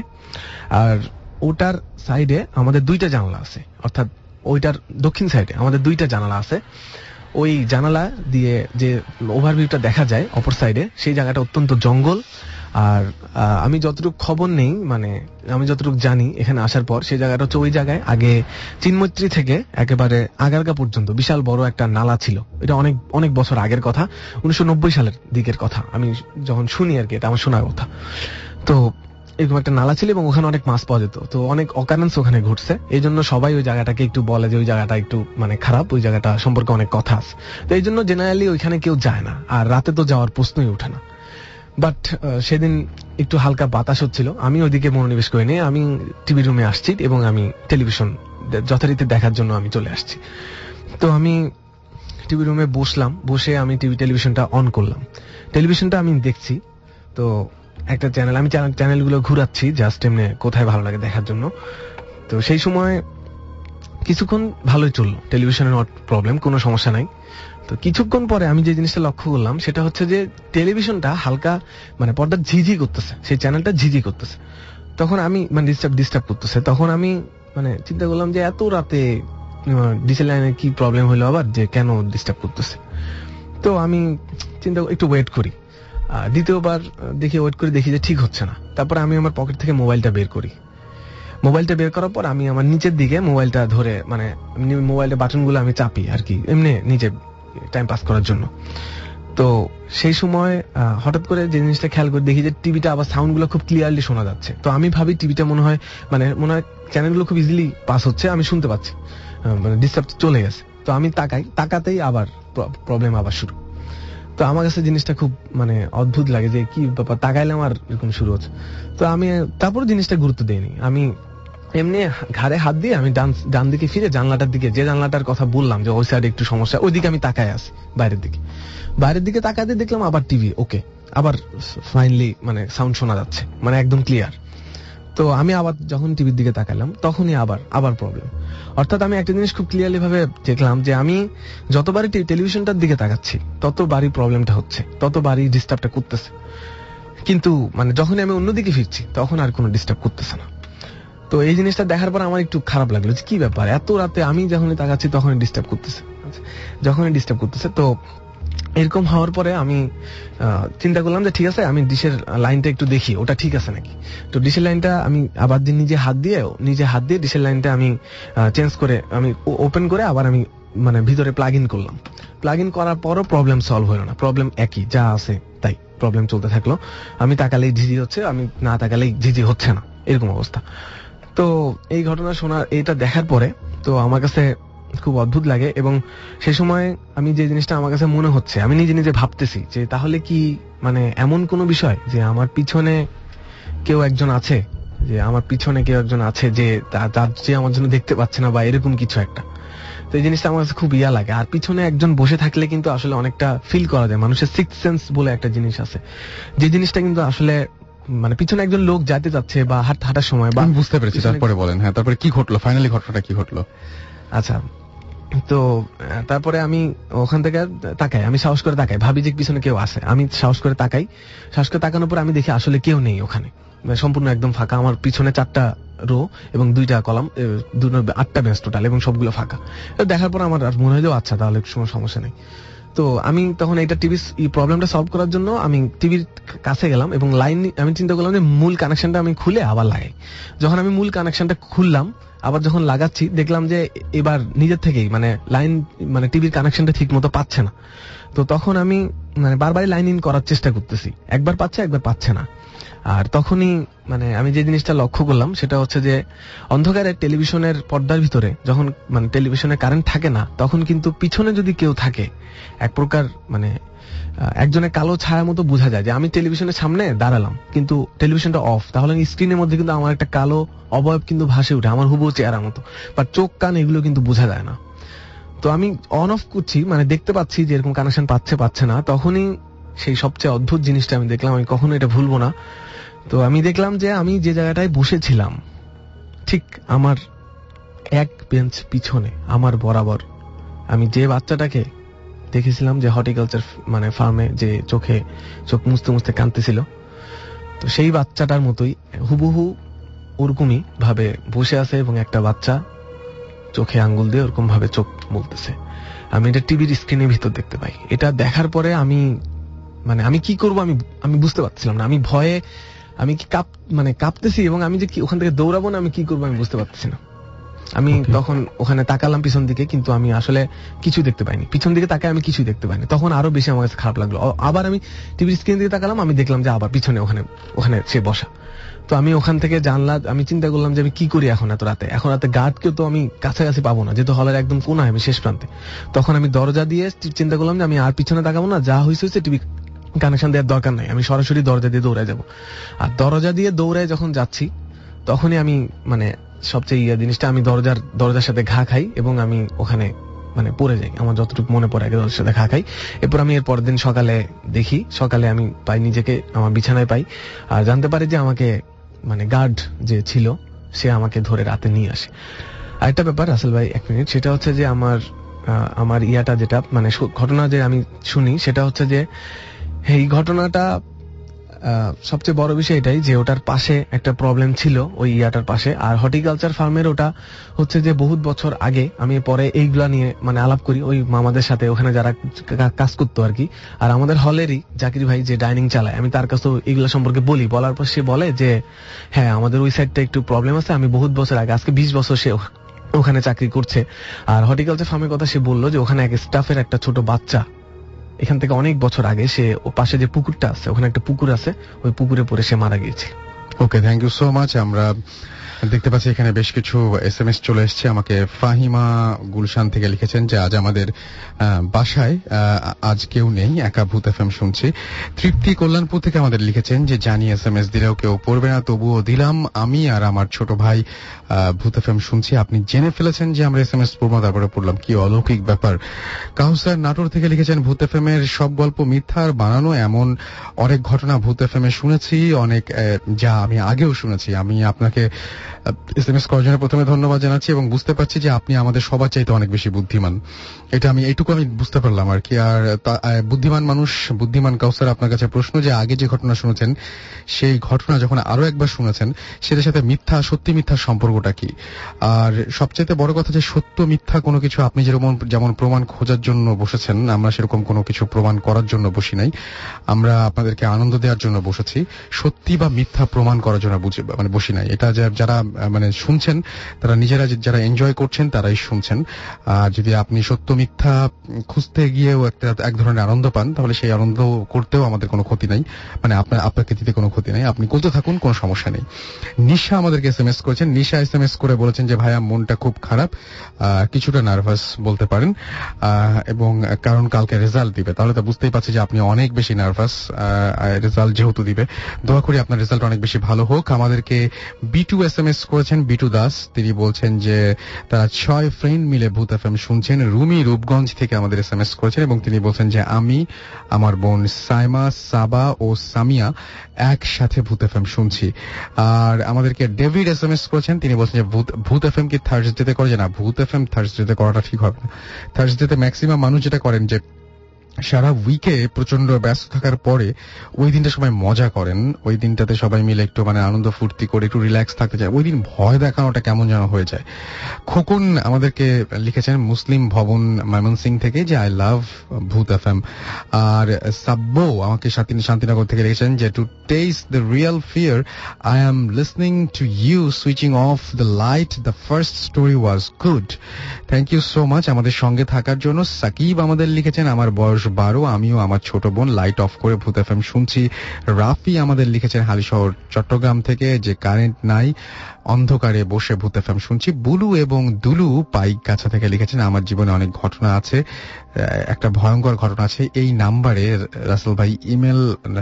Speaker 3: আর ওটার সাইডে আমাদের দুইটা জানালা আছে, অর্থাৎ ওইটার দক্ষিণ সাইডে আমাদের দুইটা জানালা আছে। ওই জানালা দিয়ে যে ওভারভিউটা দেখা যায় অপর সাইডে, সেই জায়গাটা অত্যন্ত জঙ্গল। আর আমি যতটুকু খবর নেই মানে আমি যতটুকু জানি এখানে আসার পর, সেই জায়গাটা হচ্ছে ওই জায়গায় আগে চিনমৈত্রী থেকে একেবারে আগারগা পর্যন্ত বিশাল বড় একটা নালা ছিল। এটা অনেক অনেক বছর আগের কথা, উনিশশো নব্বই সালের দিকের কথা আমি যখন শুনি আর কি, এটা আমার শোনার কথা। তো এরকম একটা নালা ছিল এবং ওখানে অনেক মাছ পাওয়া যেত। তো অনেক অকারেন্স ওখানে ঘটছে, এই জন্য সবাই ওই জায়গাটাকে একটু বলে যে ওই জায়গাটা একটু মানে খারাপ, ওই জায়গাটা সম্পর্কে অনেক কথা আছে। তো এই জন্য জেনারেলি ওইখানে কেউ যায় না, আর রাতে তো যাওয়ার প্রশ্নই ওঠে না। বাট সেদিন একটু হালকা বাতাস হচ্ছিল, আমি ওইদিকে মনোনিবেশ করিনি, আমি টিভি রুমে আসছি এবং আমি টেলিভিশন যথারীতি দেখার জন্য আমি চলে আসছি। তো আমি টিভি রুমে বসলাম, বসে আমি টিভি টেলিভিশনটা অন করলাম, টেলিভিশনটা আমি দেখছি। তো একটা চ্যানেল আমি চ্যানেলগুলো ঘুরাচ্ছি জাস্ট এমনি কোথায় ভালো লাগে দেখার জন্য। তো সেই সময় কিছুক্ষণ ভালোই চললো, টেলিভিশনের নট প্রবলেম, কোনো সমস্যা নাই। তো কিছুক্ষণ পরে আমি যে জিনিসটা লক্ষ্য করলাম সেটা হচ্ছে যে টেলিভিশনটা হালকা মানে পর্দা ঝিঝি করতেছে, সেই চ্যানেলটা ঝিঝি করতেছে। তখন আমি মানে ডিস্টার্ব ডিস্টার্ব করতেছে তখন আমি মানে চিন্তা করলাম যে এত রাতে ডিসি লাইনে কি প্রবলেম হলো আবার, যে কেন ডিস্টার্ব করতেছে। তো আমি চিন্তা একটু ওয়েট করি, দ্বিতীয়বার দেখি ওয়েট করে দেখি যে ঠিক হচ্ছে না। তারপর আমি আমার পকেট থেকে মোবাইলটা বের করি, মোবাইলটা বের করার পর আমি আমার নিচের দিকে মোবাইলটা ধরে মানে মোবাইলের বাটনগুলো আমি চাপি আর কি, এমনি নিজে টাইম পাস করার জন্য। তো সেই সময় হঠাৎ করে যে জিনিসটা খেয়াল করে দেখি যে টিভিটা আবার সাউন্ড গুলো খুব ক্লিয়ারলি শোনা যাচ্ছে। তো আমি ভাবি টিভিটা মনে হয় মানে মনে হয় চ্যানেলগুলো খুব ইজিলি পাস হচ্ছে, আমি শুনতে পাচ্ছি, মানে ডিস্টার্ব চলে গেছে। তো আমি তাকাই, তাকাতেই আবার প্রবলেম আবার শুরু। তো আমার কাছে জিনিসটা খুব মানে অদ্ভুত লাগে যে কি ব্যাপার, তাকাইলাম আর এরকম শুরু হচ্ছে। তো আমি তারপর জিনিসটা গুরুত্ব দিইনি, আমি এমনি ঘাড়ে হাত দিয়ে আমি ডান ডান দিকে ফিরে জানলাটার দিকে, যে জানলাটার কথা বললাম যে ওই সাইডে একটু সমস্যা, ওইদিকে আমি তাকায় আছি বাইরের দিকে। বাইরের দিকে তাকাতে দেখলাম আবার টিভি ওকে, আবার ফাইনালি মানে সাউন্ড শোনা যাচ্ছে, মানে একদম ক্লিয়ার। তো আমি আবার যখন টিভির দিকে তাকালাম তখনই আবার আবার প্রবলেম। অর্থাৎ আমি একটা জিনিস খুব ক্লিয়ারলি ভাবে দেখলাম যে আমি যতবারই টেলিভিশনটার দিকে তাকাচ্ছি ততবারই প্রবলেমটা হচ্ছে, ততবারই ডিস্টার্বটা করতেছে। কিন্তু মানে যখনই আমি অন্যদিকে ফিরছি তখন আর কোনো ডিস্টার্ব করতেছে না। তো এই জিনিসটা দেখার পর আমার একটু খারাপ লাগলো যে কি ব্যাপার, এত রাতে আমি যখনই তাকাচ্ছি তখনই ডিস্টার্ব করতেছে, যখনই ডিস্টার্ব করতেছে। তো এরকম হওয়ার পরে আমি চিন্তা করলাম যে ঠিক আছে আমি ডিশের লাইনটা একটু দেখি ওটা ঠিক আছে নাকি। তো ডিশের লাইনটা আমি আবার দিন নিজে হাত দিয়ে নিজে হাত দিয়ে ডিশের লাইনটা আমি চেঞ্জ করে আমি ওপেন করে আবার আমি মানে ভিতরে প্লাগ ইন করলাম। প্লাগ ইন করার পরও প্রবলেম সলভ হলো না, প্রবলেম একই যা আছে তাই প্রবলেম চলতে থাকলো। আমি তাকালেই ঝিঝি হচ্ছে, আমি না তাকালেই ঝিঝি হচ্ছে না, এরকম অবস্থা। তো এই ঘটনা শোনার এটা দেখার পরে তো আমার কাছে খুব অদ্ভুত লাগে, এবং সেই সময় আমি যে জিনিসটা আমার কাছে মনে হচ্ছে আমি নিজে নিজে ভাবতেছি যে তাহলে কি মানে এমন কোন বিষয় যে আমার পিছনে কেউ একজন আছে, যে আমার পিছনে কেউ একজন আছে যে তার যে আমার জন্য দেখতে পাচ্ছে না বা এরকম কিছু একটা। তো এই জিনিসটা আমার কাছে খুব ইয়া লাগে। আর পিছনে একজন বসে থাকলে কিন্তু আসলে অনেকটা ফিল করা যায়, মানুষের সিক্স সেন্স বলে একটা জিনিস আছে, যে জিনিসটা কিন্তু আসলে মানে পিছনে একজন লোক যেতে যাচ্ছে বা হাঁট হাঁটার সময় বা
Speaker 2: বুঝতে পেরেছি। তারপরে বলেন, হ্যাঁ তারপরে কি ঘটলো, ফাইনালি ঘটনাটা কি ঘটলো?
Speaker 3: আচ্ছা, তো তারপরে আমি ওখান থেকে তাকাই, আমি সাহস করে তাকাই, ভাবি যে পিছনে কেউ আছে, আমি সাহস করে তাকাই, সাহস করে তাকানোর পর আমি দেখি আসলে কেউ নেই ওখানে। সম্পূর্ণ একদম ফাঁকা, আমার পিছনে চারটা রো এবং দুইটা কলাম, আটটা বেঞ্চ টোটাল, এবং সবগুলো ফাঁকা। দেখার পর আমার আর মনে হলো আচ্ছা তাহলে কোনো সমস্যা নেই। তো আমি তখন এইটা টিভির প্রবলেমটা সলভ করার জন্য আমি টিভির কাছে গেলাম এবং লাইন আমি চিন্তা করলাম যে মূল কানেকশনটা আমি খুলে আবার লাগাই। যখন আমি মূল কানেকশনটা খুললাম, আবার যখন লাগাচ্ছি দেখলাম যে এবার নিজের থেকেই মানে লাইন মানে টিভির কানেকশনটা ঠিক মতো পাচ্ছে না। তো তখন আমি মানে বারবারই লাইন ইন করার চেষ্টা করতেছি, একবার পাচ্ছে একবার পাচ্ছে না। আর তখনই মানে আমি যে জিনিসটা লক্ষ্য করলাম সেটা হচ্ছে যে অন্ধকারে টেলিভিশনের পর্দার ভিতরে যখন মানে টেলিভিশনে কারেন্ট থাকে না, তখন কিন্তু পিছনে যদি কেউ থাকে এক প্রকার মানে একজনের কালো ছায়া মতো বোঝা যায় যে আমি টেলিভিশনের সামনে দাঁড়ালাম কিন্তু টেলিভিশনটা অফ, তাহলে স্ক্রিনের মধ্যে কিন্তু আমার একটা কালো অবয়ব কিন্তু ভাসে উঠে আমার হুবহু চেহারা মতো, বা চোখ কান এগুলো কিন্তু বোঝা যায় না। তো আমি অন অফ করছি, মানে দেখতে পাচ্ছি যে এরকম কানেকশন পাচ্ছে পাচ্ছে না, তখনই সেই সবচেয়ে অদ্ভুত জিনিসটা আমি দেখলাম, আমি কখনো এটা ভুলবো না। তো আমি দেখলাম যে আমি যে জায়গাটায় বসেছিলাম ঠিক আমার এক বেঞ্চ পিছনে আমার বরাবর আমি যে বাচ্চাটাকে দেখেছিলাম যে হর্টিকালচার মানে ফার্মে যে চোখে চোখ মুছতে মুছতে কাঁদতেছিল, তো সেই বাচ্চাটার মতোই হুবহু ওরকমই ভাবে বসে আছে এবং একটা বাচ্চা চোখে আঙ্গুল দিয়ে ওরকম ভাবে চোখ বলতেছে। আমি এটা টিভির স্ক্রিনের ভিতর দেখতে পাই। এটা দেখার পরে আমি মানে আমি কি করব আমি আমি বুঝতে পারছিলাম না। আমি ভয়ে আমি কি কাঁপ মানে কাঁপতেছি এবং আমি যে ওখান থেকে দৌড়াবো না আমি কি করবো আমি বুঝতে পারতেছি না। আমি তখন ওখানে তাকালাম পিছন দিকে, কিন্তু আমি আসলে কিছু দেখতে পাইনি। পিছন দিকে তাকায় আমি কিছু দেখতে পাইনি। তখন আরো বেশি আমার কাছে খারাপ লাগলো। আবার আমি টিভির স্ক্রিন দিকে তাকালাম, আমি দেখলাম যে আবার পিছনে ওখানে ওখানে সে বসা। তো আমি ওখান থেকে জানলা আমি চিন্তা করলাম যে আমি কি করি এখন এত রাতে। এখন রাতে গার্ডকেও তো আমি কাছাকাছি পাবো না, যেহেতু হলের একদম কোনায় আমি শেষ প্রান্তে। তখন আমি দরজা দিয়ে চিন্তা করলাম যে আমি আর পিছনে তাকাবো না, যা হয়েছে হয়েছে, টিভি কানেকশন দেওয়ার দরকার নাই, আমি সরাসরি দরজা দিয়ে দৌড়ায় যাবো। আর দরজা দিয়ে দৌড়ায় যখন যাচ্ছি তখনই আমি মানে সবচেয়ে ইয়ে জিনিসটা আমি দরজার দরজার সাথে ঘা খাই এবং আমি ওখানে মানে পড়ে যাই। আমার যতটুকু মনে পড়ে আগে দরজার সাথে ঘা খাই। এরপর আমি এর পরের দিন সকালে দেখি, সকালে আমি পাই নিজেকে আমার বিছানায় পাই আর জানতে পারি যে আমাকে মানে গার্ড যে ছিল সে আমাকে ধরে রাতে নিয়ে আসে। আরেকটা ব্যাপার রাসেল ভাই এক মিনিট, সেটা হচ্ছে যে আমার আমার ইয়াটা যেটা মানে ঘটনা যে আমি শুনি সেটা হচ্ছে যে এই ঘটনাটা সবচেয়ে বড় বিষয় এটাই যে ওটার পাশে একটা প্রবলেম ছিল ওই ইয়াটার পাশে। আর হর্টিকালচার ফার্মের ওটা হচ্ছে যে বহুত বছর আগে আমি পরে এইগুলা নিয়ে মানে আলাপ করি ওই মামাদের সাথে, ওখানে যারা কাজ করতো আর কি। আর আমাদের হলেরই জাকির ভাই যে ডাইনিং চালায়, আমি তার কাছে এইগুলা সম্পর্কে বলি। বলার পর সে বলে যে হ্যাঁ আমাদের ওই সাইডটা একটু প্রবলেম আছে, আমি বহুত বছর আগে আজকে বিশ বছর সে ওখানে চাকরি করছে। আর হর্টিকালচার ফার্মের কথা সে বললো যে ওখানে এক স্টাফের একটা ছোট বাচ্চা এখান থেকে অনেক বছর আগে সে ও পাশে যে পুকুরটা আছে ওখানে একটা পুকুর আছে, ওই পুকুরে পড়ে সে মারা গিয়েছে।
Speaker 2: Okay, thank you so much. আমরা দেখতে পাচ্ছি এখানে বেশ কিছু এস এম এস চলে এসছে। আমাকে ফাহিমা গুলশান থেকে লিখেছেন যে আজ আমাদের বাসায় আজ কেউ নেই, একা ভূত এফ এম শুনছি। তৃপ্তি কল্যাণপুর থেকে আমাদের লিখেছেন যে জানি এস এম এস দিলেও কেউ পড়বে না, তবুও দিলাম, আমি আর আমার ছোট ভাই ভূত এফ এম শুনছি। আপনি জেনে ফেলেছেন যে আমরা এস এম এস পড়বো, তারপরে পড়লাম, কি অলৌকিক ব্যাপার। কাউসার নাটোর থেকে লিখেছেন ভূত এফ এম এর সব গল্প মিথ্যা আর বানানো, এমন অনেক ঘটনা ভূত এফ এম এ শুনেছি, অনেক যা আমি আগেও শুনেছি। আমি আপনাকে এস এম এস করার জন্য প্রথমে ধন্যবাদ জানাচ্ছি এবং বুঝতে পারছি যে আপনি আমাদের সবার চাইতে অনেক বেশি বুদ্ধিমান। এটা আমি এইটুকু আমি বুঝতে পারলাম আর কি। আর বুদ্ধিমান মানুষ, বুদ্ধিমান কাউসার, আপনার কাছে প্রশ্ন যে আগে যে ঘটনা শুনেছেন সেই ঘটনা যখন আরো একবার শুনেছেন সেটার সাথে মিথ্যা সত্যি মিথ্যার সম্পর্কটা কি? আর সবচেয়ে বড় কথা যে সত্য মিথ্যা কোনো কিছু আপনি যেরকম যেমন প্রমাণ খোঁজার জন্য বসেছেন, আমরা সেরকম কোনো কিছু প্রমাণ করার জন্য বসি নাই, আমরা আপনাদেরকে আনন্দ দেওয়ার জন্য বসেছি। সত্যি বা মিথ্যা প্রমাণ করার জন্য বুঝে মানে বসি নাই। এটা যারা মানে শুনছেন তারা নিজেরা যারা এনজয় করছেন তারাই শুনছেন। আর যদি আপনি সত্য মিথ্যা খুঁজতে গিয়েও একটা এক ধরনের আনন্দ পান তাহলে সেই আনন্দ করতেও আমাদের কোনো ক্ষতি নাই, মানে আপনার আপনাকে দিতে কোনো ক্ষতি নাই, আপনি করতে থাকুন, কোনো সমস্যা নেই। নিশা আমাদেরকে এস এম এস করেছেন। নিশা এস এম এস করে বলেছেন যে ভাইয়া মনটা খুব খারাপ, কিছুটা নার্ভাস বলতে পারেন, এবং কারণ কালকে রেজাল্ট দিবে। তাহলে তো বুঝতেই পারছি যে আপনি অনেক বেশি নার্ভাস, রেজাল্ট যেহেতু দিবে। দোয়া করি আপনার রেজাল্ট অনেক বেশি ভালো হোক। আমাদেরকে বিটু এস এম এস করেছেন, বিটু দাস। তিনি বলছেন যে তারা ছয় ফ্রেন্ড মিলে ভূত এফ এম শুনছেন। রুমি রূপগঞ্জ থেকে আমাদের এস এম এস করেছেন এবং তিনি বলছেন যে আমি, আমার বোন সাইমা, সাবা ও সামিয়া একসাথে ভূত এফ এম শুনছি। আর আমাদেরকে ডেভিড এস এম এস করেছেন। তিনি বলছেন যে ভূত এফ এম কি থার্সডেতে করে? যে না, ভূত এফ এম থার্সডেতে করাটা ঠিক হবে না। থার্সডেতে ম্যাক্সিমাম মানুষ যেটা করেন যে সারা উইকে প্রচন্ড ব্যস্ত থাকার পরে ওই দিনটা সবাই মজা করেন, ওই দিনটাতে সবাই মিলে একটু মানে আনন্দ ফুর্তি করে একটু রিল্যাক্স থাকতে চায়, ওই দিন ভয় দেখানোটা কেমন যেন হয়ে যায়। খোকন আমাদেরকে লিখেছেন মুসলিম ভবন ময়মনসিং থেকে যে আই লাভ ভূত এফএম। আর সাব্বো আমাকে শান্তিনগর থেকে লিখেছেন যে to test the real fear I am listening to you switching off the light, the first story was good. Thank you so much আমাদের সঙ্গে থাকার জন্য। সাকিব আমাদের লিখেছেন আমার বয়স বারো, আমিও আমার ছোট বোন লাইট অফ করে ভূত এফএম শুনছি। রাফি আমাদের লিখেছেন হালিশহর চট্টগ্রাম থেকে যে কারেন্ট নাই, অন্ধকারে বসে ভূত এফএম শুনছি। বুলু এবং দুলু পাইক কাছা থেকে লিখেছেন আমার জীবনে অনেক ঘটনা আছে, একটা ভয়ঙ্কর ঘটনা আছে, এই নাম্বারে রাসেল ভাই ইমেল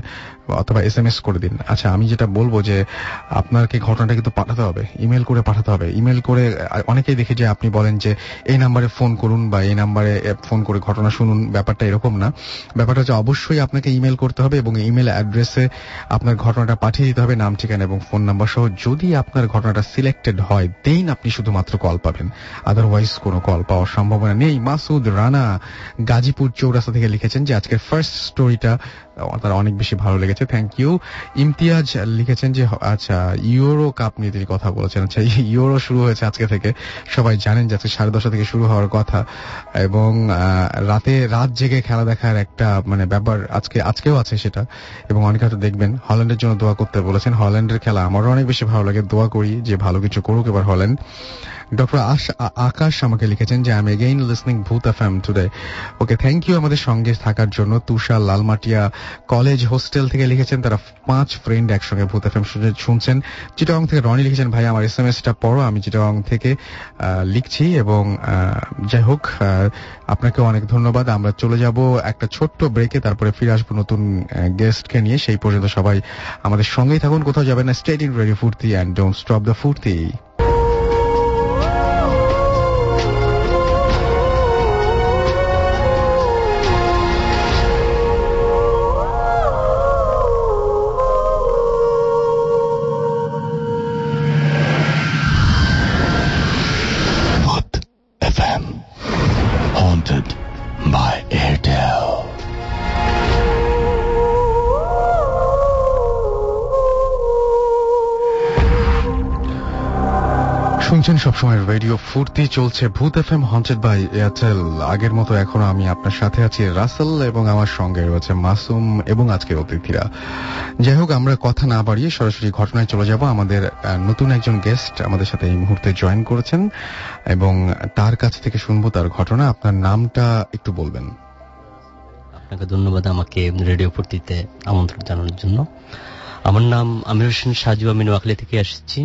Speaker 2: অথবা এস এম এস করে দিন। আচ্ছা, আমি যেটা বলবো যে আপনাকে ঘটনাটা কিন্তু পাঠাতে হবে, ইমেল করে পাঠাতে হবে। ইমেল করে অনেকেই দেখে যে আপনি বলেন যে এই নাম্বারে ফোন করুন বা এই নাম্বারে ফোন করে ঘটনা শুনুন, ব্যাপারটা এরকম না। ব্যাপারটা হচ্ছে অবশ্যই আপনাকে ইমেল করতে হবে এবং ইমেল অ্যাড্রেসে আপনার ঘটনাটা পাঠিয়ে দিতে হবে, নাম ঠিকানা এবং ফোন নাম্বার সহ। যদি আপনার ঘটনাটা সিলেক্টেড হয় দেন আপনি শুধুমাত্র কল পাবেন, আদারওয়াইজ কোনো কল পাওয়ার সম্ভাবনা নেই। মাসুদ রানা গাজীপুর চৌরাস্তা থেকে লিখেছেন যে আজকের ফার্স্ট স্টোরিটা তার অনেক বেশি ভালো লেগেছে, থ্যাংক ইউ। ইমতিয়াজ লিখেছেন যে আচ্ছা ইউরো কাপ নিয়ে তিনি কথা বলেছেন। আচ্ছা, ইউরো শুরু হয়েছে আজকে থেকে, সবাই জানেন যে আজকে সাড়ে দশটা থেকে শুরু হওয়ার কথা এবং রাতে রাত জেগে খেলা দেখার একটা মানে ব্যাপার আজকে আজকেও আছে সেটা, এবং অনেকে হয়তো দেখবেন। হল্যান্ডের জন্য দোয়া করতে বলেছেন, হল্যান্ডের খেলা আমারও অনেক বেশি ভালো লাগে, দোয়া করি যে ভালো কিছু করুক এবার হল্যান্ড। ডক্টর আকাশ আমাকে লিখেছেন যে I am again listening Bhoot FM today. Okay, thank you আমাদের সঙ্গে থাকার জন্য। তুষার লালমাটিয়া কলেজ হোস্টেল থেকে লিখেছেন তারা পাঁচ ফ্রেন্ড একসঙ্গে ভূত এফএম শুনছেন। চিটাগং থেকে রনি লিখেছেন ভাই আমার এস এম এসটা পড়ো, আমি চিটাগং থেকে লিখছি। এবং যাই হোক, আপনাকে অনেক ধন্যবাদ। আমরা চলে যাব একটা ছোট্ট ব্রেকে, তারপরে ফিরে আসবো নতুন গেস্টকে নিয়ে। সেই পর্যন্ত সবাই আমাদের সঙ্গেই থাকুন, কোথাও যাবেন না। State in radio Foorti and don't stop the Foorti. শুনছেন সবসময় রেডিও ফুর্তি, চলছে ভূত এফএম হন্টেড বাই এয়ারটেল। আগের মতো এখনো আমি আপনার সাথে আছি রাসেল এবং আমার সঙ্গে রয়েছে মাসুম এবং আজকের অতিথিরা। যাই হোক, আমরা কথা না বাড়িয়ে সরাসরি ঘটনায় চলে যাব। আমাদের নতুন একজন গেস্ট আমাদের সাথে এই মুহূর্তে জয়েন করেছেন এবং তার কাছ থেকে শুনবো তার ঘটনা। আপনার নামটা একটু বলবেন?
Speaker 4: আপনাকে ধন্যবাদ আমাকে রেডিও ফুর্তিতে আমন্ত্রণ জানানোর জন্য। আমার নাম আমির হোসেন সাজু, আমি নোয়াখালী থেকে এসেছি।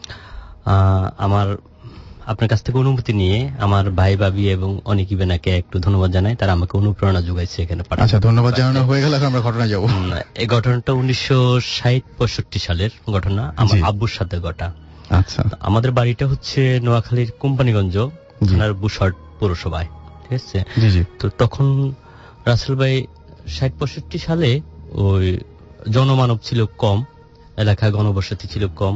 Speaker 4: আমার আপনার কাছ থেকে অনুমতি নিয়ে আমার ভাই ভাবি এবং অনেক ইবেনাকে একটু ধন্যবাদ জানাই, তারা আমাকে অনুপ্রেরণা যোগাইছে এখানে।
Speaker 2: আচ্ছা, ধন্যবাদ জানানো হয়ে গেল, আমরা ঘটনা যাব।
Speaker 4: এই ঘটনাটা উনিশশো ষাট পঁয়ষট্টি সালের ঘটনা, আমার আব্বুর সাথে ঘটা।
Speaker 2: আচ্ছা,
Speaker 4: আমাদের বাড়িটা হচ্ছে নোয়াখালীর কোম্পানিগঞ্জ থানার বুশহট পৌরসভায়, ঠিক আছে। তো তখন রাসেল ভাই ষাট পঁয়ষট্টি সালে ওই জনমানব ছিল কম, এলাকায় গণবসতি ছিল কম।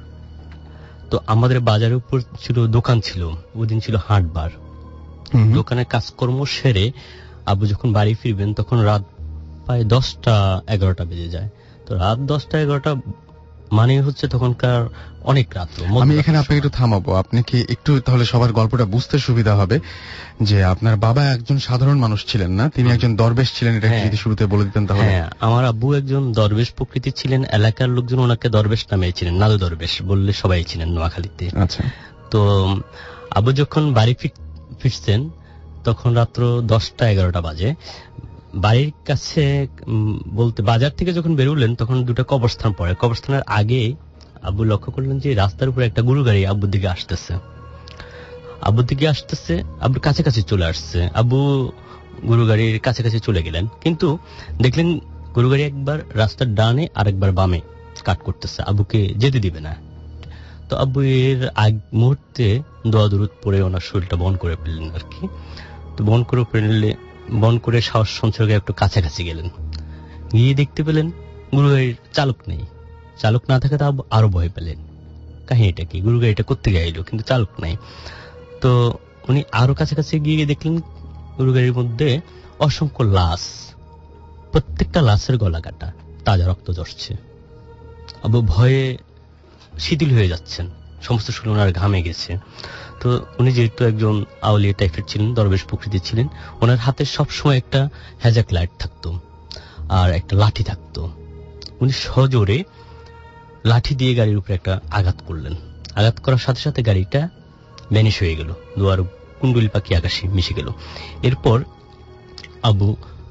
Speaker 4: তো আমাদের বাজারের উপর ছিল দোকান ছিল, ওই দিন ছিল হাটবার। দোকানে কাজকর্ম সেরে আবু যখন বাড়ি ফিরবেন তখন রাত প্রায় দশটা এগারোটা বেজে যায়। তো রাত দশটা এগারোটা মানে হচ্ছে তখনকার অনেক রাত।
Speaker 2: আমি এখানে আপনাকে একটু থামাবো, আপনি কি একটু তাহলে সবার গল্পটা বুঝতে সুবিধা হবে যে আপনার বাবা একজন সাধারণ মানুষ ছিলেন না, তিনি একজন দরবেশ ছিলেন, এটা যদি শুরুতে বলে দিতেন তাহলে।
Speaker 4: হ্যাঁ, আমার আব্বু একজন দরবেশ প্রকৃতির ছিলেন, এলাকার লোকজন ওনাকে দরবেশ নামে ছিলেন, নাদু দরবেশ বললে সবাই ছিলেন নোয়াখালীতে।
Speaker 2: আচ্ছা,
Speaker 4: তো আব্বু যখন বাড়ি ফিরছেন তখন রাত্র দশটা এগারোটা বাজে। বাড়ির কাছে বলতে বাজার থেকে যখন বেরোলেন তখন দুটো কবরস্থান পড়ে। কবরস্থানের আগে আব্বু লক্ষ্য করলেন যে রাস্তার উপরে একটা গরু গাড়ি আব্বুর দিকে আসতেছে। আব্বুর দিকে আসতেছে আব্বুর কাছাকাছি চলে আসছে। আব্বু গরু গাড়ির কাছাকাছি চলে গেলেন, কিন্তু দেখলেন গরু গাড়ি একবার রাস্তার ডানে আর একবার বামে কাট করতেছে, আব্বুকে যেতে দিবে না। তো আব্বু এর আগ মুহূর্তে দোয়া দরুদ পড়ে ওনার শরীরটা বন্ধ করে ফেললেন আর কি। তো বন্ধ করে ফেললে বন্ধ করে সাহস সঞ্চয় একটু কাছাকাছি গেলেন, গিয়ে দেখতে পেলেন গরু গাড়ির চালক নেই। চালক না থাকে তা আরো ভয় পেলেন, কাহিনীটা কি, গরু গাড়িটা করতে গেল কিন্তু চালক নাই। তো উনি আরো কাছাকাছি গিয়ে দেখলেন গরু গাড়ির মধ্যে অসংখ্য লাশ, প্রত্যেকটা লাশের গলা কাটা, তাজা রক্ত ঝরছে। আবু ভয়ে শিথিল হয়ে যাচ্ছেন, সমস্ত শরীর ওনার ঘামে গেছে। তো উনি যেহেতু একজন আউলিয়া টাইপের ছিলেন, দরবেশ প্রকৃতির ছিলেন, ওনার হাতে সবসময় একটা হ্যাজাক লাইট থাকতো আর একটা লাঠি থাকতো। উনি সজোরে লাঠি দিয়ে গাড়ির উপরে একটা আঘাত করলেন। আঘাত করার সাথে সাথে গাড়িটা ভ্যানিশ হয়ে গেল, দুয়ার কুণ্ডুলি পাখি আকাশে মিশে গেল। এরপর আবু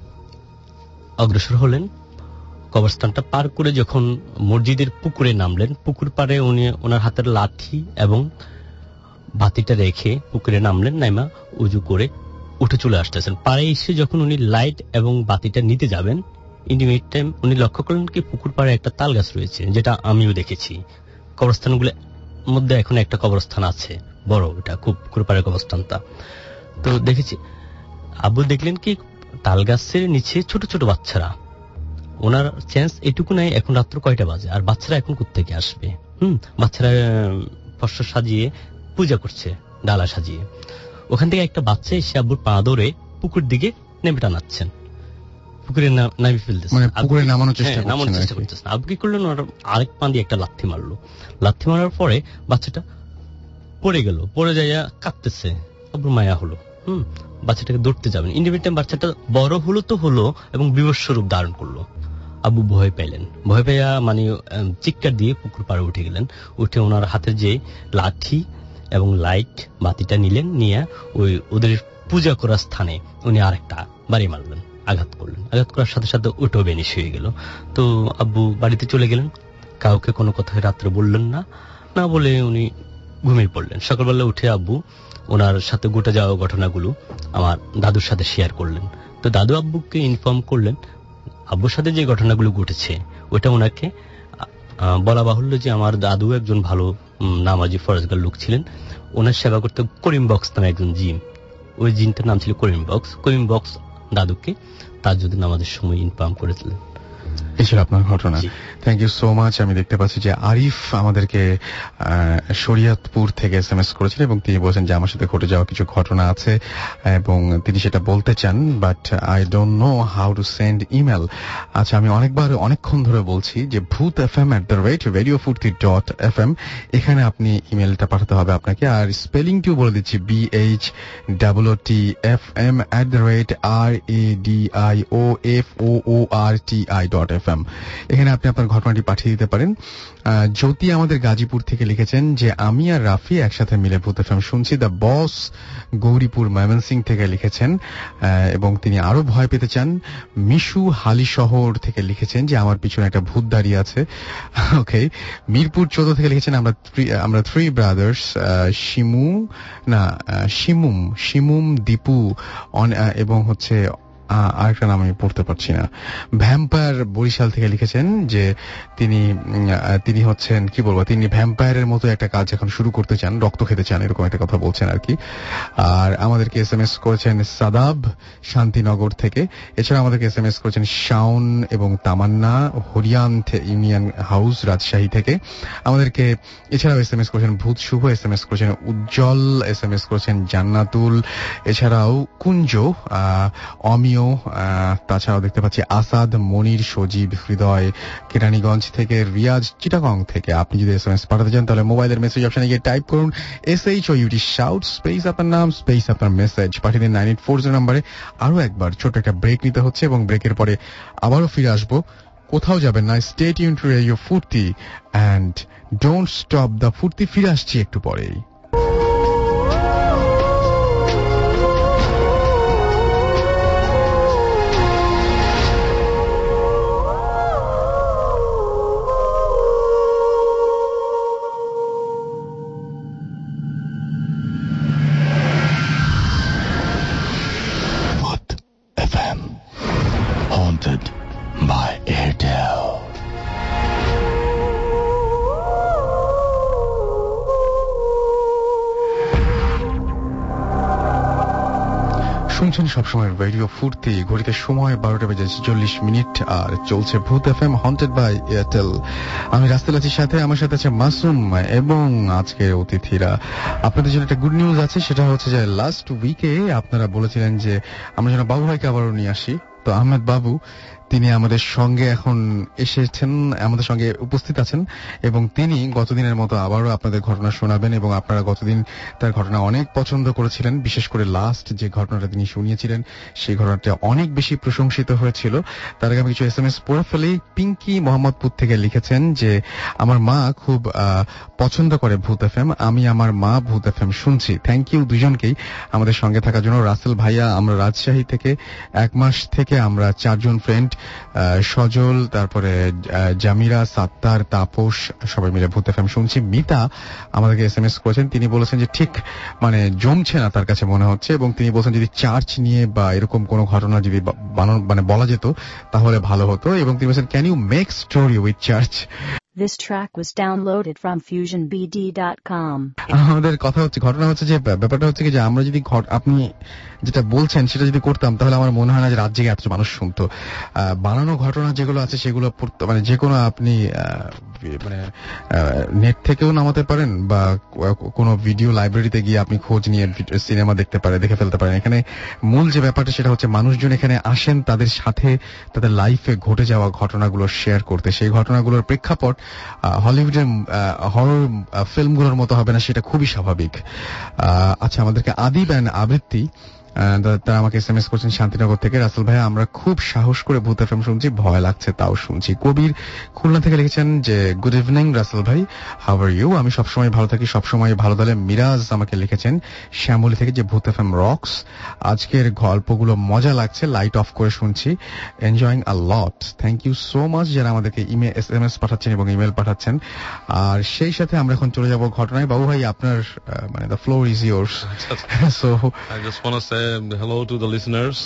Speaker 4: অগ্রসর হলেন, কবরস্থানটা পার করে যখন মসজিদের পুকুরে নামলেন, পুকুর পাড়ে উনি ওনার হাতের লাঠি এবং বাতিটা রেখে পুকুরে নামলেন, নাইমা উজু করে উঠে চলে আসতেছেন। পাড়ে এসে যখন উনি লাইট এবং বাতিটা নিতে যাবেন, ইন্টিমেট টাইম উনি লক্ষ্য করলেন কি পুকুর পাড়ে একটা তাল গাছ রয়েছে, যেটা আমিও দেখেছি। কবরস্থানগুলোর মধ্যে এখন একটা কবরস্থান আছে বড়, এটা খুব পুকুর পাড়ের কবরস্থানটা। তো দেখেছি আবু দেখলেন কি তাল গাছের নিচে ছোট ছোট বাচ্চারা, ওনার চান্স এটুকু নাই এখন রাত্র কয়টা বাজে আর বাচ্চারা এখন কোত্থেকে আসবে। হুম বাচ্চারা ফসল সাজিয়ে পূজা করছে, ডালা সাজিয়ে। ওখান থেকে একটা বাচ্চা এসে আব্বুর পা ধরে পুকুর দিকে নেমে টানাচ্ছেন, পুকুরে নামে ফেলতেছে,
Speaker 2: মানে পুকুরে নামানোর চেষ্টা
Speaker 4: নামানোর চেষ্টা করতেছেন। আব্বু কি করলেন, ওনার আরেক পা দিয়ে একটা লাথি মারলো। লাথি মারার পরে বাচ্চাটা পড়ে গেল, পড়ে যাইয়া কাঁদতেছে। আব্বুর মায়া হলো, হুম বাচ্চাটাকে ধরতে যাবেন। ইন্ডিভিড টাইম বাচ্চাটা বড় হলো তো হলো এবং বিবস্ব রূপ ধারণ করলো। আবু ভয় পেলেন, ভয় পেয়া মানে চিৎকার দিয়ে পুকুর পাড়ে উঠে গেলেন। উঠে ওনার হাতের যে লাঠি এবং লাইট বাতিটা নিলেন, নিয়ে ওই ওদের পূজা করার স্থানে উনি আরেকটা বাড়ি মারলেন, আঘাত করলেন। আঘাত করার সাথে সাথে ওটাও বেনিশ হয়ে গেল। তো আব্বু বাড়িতে চলে গেলেন, কাউকে কোনো কথা রাত্রে বললেন না, না বলে উনি ঘুমিয়ে পড়লেন। সকালবেলা উঠে আব্বু ওনার সাথে ঘটে যাওয়া ঘটনাগুলো আমার দাদুর সাথে শেয়ার করলেন। তো দাদু আব্বুকে ইনফর্ম করলেন আব্বুর সাথে যে ঘটনাগুলো ঘটেছে ওটা ওনাকে বলা বাহুল্য যে আমার দাদু একজন ভালো নামাজি ফরজগার লোক ছিলেন, ওনার সেবা করতে করিম বক্স নামে একজন জিন, ওই জিনটার নাম ছিল করিম বক্স। করিম বক্স দাদুকে তার যদি নামাজের সময় ইনফর্ম করেছিলেন।
Speaker 2: এই ছিল আপনার ঘটনা। Thank you so much. আমি দেখতে পাচ্ছি যে আরিফ আমাদেরকে শরিয়তপুর থেকে এস এম এস করেছেন এবং তিনি বলছেন যে আমার সাথে ঘটে যাওয়া কিছু ঘটনা আছে এবং তিনি সেটা বলতে চান, but I don't know how to send email. আচ্ছা, আমি অনেকবার অনেকক্ষণ ধরে বলছি যে Bhoot F M at the rate radio Foorti dot F M, এখানে আপনি ইমেলটা পাঠাতে হবে আপনাকে। আর স্পেলিংটিও বলে দিচ্ছি, B H double O T F M at the rate R A D I O F O O R T I dot F M. এখানে আপনি আপনার ঘটনাটি পাঠিয়ে দিতে পারেন। জ্যোতি আমাদের গাজীপুর থেকে লিখেছেন যে আমি আর রাফি একসাথে মিলে ভূত এফএম শুনছি। দ্য বস গৌরীপুর ময়মনসিং থেকে লিখেছেন এবং তিনি আরো ভয় পেতে চান। মিশু হালিশহর থেকে লিখেছেন যে আমার পিছনে একটা ভূত দাঁড়িয়ে আছে। ওকে। মিরপুর চৌদ্দ থেকে লিখেছেন আমরা আমরা থ্রি ব্রাদার্স, শিমু না শিমুম শিমুম দীপু এবং হচ্ছে আরেকটা নাম আমি পড়তে পারছি না। ভ্যাম্পায়ার বরিশাল থেকে লিখেছেন যে তিনি তিনি হচ্ছেন কি বলবো, তিনি ভ্যাম্পায়ারের মতো একটা কাজ এখন শুরু করতে চান, রক্ত খেতে চান, এরকম একটা কথা বলছেন আর কি। আর আমাদেরকে এস এম এস করেছেন সাদাব শান্তিনগর থেকে। এছাড়া আমাদেরকে এস এম এস করেছেন শাওন এবং তামান্না হরিয়ান ইউনিয়ন হাউস রাজশাহী থেকে। আমাদেরকে এছাড়াও এস এম এস করেছেন ভূত শুভ, এস এম এস করেছেন উজ্জ্বল, এস এম এস করেছেন জান্নাতুল, এছাড়াও কুঞ্জ, অমিয়, তাছাড়াও দেখতে পাচ্ছি আসাদ, মনির, সজীব, হৃদয় কেরানীগঞ্জ থেকে, রিয়াজ চিটাগং থেকে। আপনি যদি এস এম এস পাঠাতে চান তাহলে মোবাইলের মেসেজ অপশনে গিয়ে টাইপ করুন S H O U T shout space আপনার নাম স্পেস আপনার মেসেজ পাঠিয়ে দিন নাইন এইট ফোর জিরো নাম্বারে। আরো একবার ছোট একটা ব্রেক নিতে হচ্ছে এবং ব্রেকের পরে আবারও ফিরে আসবো। কোথাও যাবেন না, stay tuned to radio Foorti and don't stop the Foorti. ফিরে আসছি একটু পরেই।
Speaker 5: by Airtel.
Speaker 2: শুনছেন সবসময় রেডিও ফুর্তি। ঘড়িতে সময় বারোটা বেজে চল্লিশ মিনিট আর চলছে Bhoot F M haunted by Airtel. আমি রাস্তেল আছি, সাথে আমার সাথে আছে মাসুম এবং আজকের অতিথিরা। আপনাদের জন্য একটা গুড নিউজ আছে, সেটা হচ্ছে যে লাস্ট উইকে আপনারা বলেছিলেন যে আমরা যেন বাবু ভাইকে আবারও নিয়ে আসি। তো আহমেদ বাবু তিনি আমাদের সঙ্গে এখন এসেছেন, আমাদের সঙ্গে উপস্থিত আছেন এবং তিনি গতদিনের মতো আবারও আপনাদের ঘটনা শোনাবেন এবং আপনারা গতদিন তার ঘটনা অনেক পছন্দ করেছিলেন। বিশেষ করে লাস্ট যে ঘটনাটা তিনি শুনিয়েছিলেন সেই ঘটনাটা অনেক বেশি প্রশংসিত হয়েছিল। তার আগে আমি কিছু এস এম এস পড়ে ফেলি। পিঙ্কি মোহাম্মদপুর থেকে লিখেছেন যে আমার মা খুব পছন্দ করে ভূত এফ এম, আমি আমার মা ভূত এফ এম শুনছি। থ্যাংক ইউ দুজনকেই আমাদের সঙ্গে থাকার জন্য। রাসেল ভাইয়া, আমরা রাজশাহী থেকে এক মাস থেকে আমরা চারজন ফ্রেন্ড, সজল, তারপরে জামিরা, সাত্তার, তাপস, সবাই মিলে ভূত এফ এম শুনছি। মিতা আমাদেরকে এস এম এস করেছেন, তিনি বলেছেন যে ঠিক মানে জমছে না তার কাছে মনে হচ্ছে, এবং তিনি বলছেন যদি চার্চ নিয়ে বা এরকম কোনো ঘটনা যদি মানে বলা যেত তাহলে ভালো হতো, এবং তিনি বলছেন can you make story with church.
Speaker 1: This track was downloaded from fusion b d dot com.
Speaker 2: আমাদের কথা হচ্ছে, ঘটনা হচ্ছে যে ব্যাপারটা হচ্ছে কি যে আমরা যদি আপনি যেটা বলছেন সেটা যদি করতাম তাহলে আমার মনে হয় না যে রাত জেগে এত মানুষ শুনতো। বানানো ঘটনা যেগুলো আছে সেগুলো মানে যে কোনো আপনি মানে নেট থেকেও নামাতে পারেন বা কোনো ভিডিও লাইব্রেরিতে গিয়ে আপনি খোঁজ নিয়ে সিনেমা দেখতে পারেন, দেখে ফেলতে পারেন। এখানে মূল যে ব্যাপারটা সেটা হচ্ছে মানুষজন এখানে আসেন তাদের সাথে তাদের লাইফে ঘটে যাওয়া ঘটনাগুলো শেয়ার করতে। সেই ঘটনাগুলোর প্রেক্ষাপট হলিউডের হরর ফিল্মগুলোর মতো হবে না, সেটা খুবই স্বাভাবিক। আচ্ছা, আমাদেরকে আদিব অ্যান্ড আবৃত্তি তারা আমাকে এস এম এস করছেন শান্তিনগর থেকে। রাসেল ভাইয়া আমরা খুব সাহস করে ভূত এফ এম শুনছি, ভয় লাগছে তাও শুনছি। কবির খুলনা থেকে লিখেছেন যে গুড ইভিনিং রাসেল ভাই, হাউ আর ইউ? আমি সবসময় ভালো থাকি, সবসময় ভালো থাকলে। মিরাজ আমাকে লিখেছেন শ্যামলী থেকে যে ভূত এফ এম রক্স, আজকের গল্পগুলো মজা লাগছে, লাইট অফ করে শুনছি, enjoying a lot. Thank you so much যারা আমাদেরকে ইমেল এস এম এস পাঠাচ্ছেন এবং ইমেল পাঠাচ্ছেন। আর সেই সাথে আমরা এখন চলে যাব ঘটনায়। বাবু ভাই আপনার মানে the floor is yours. So
Speaker 6: I just want to say hello to the listeners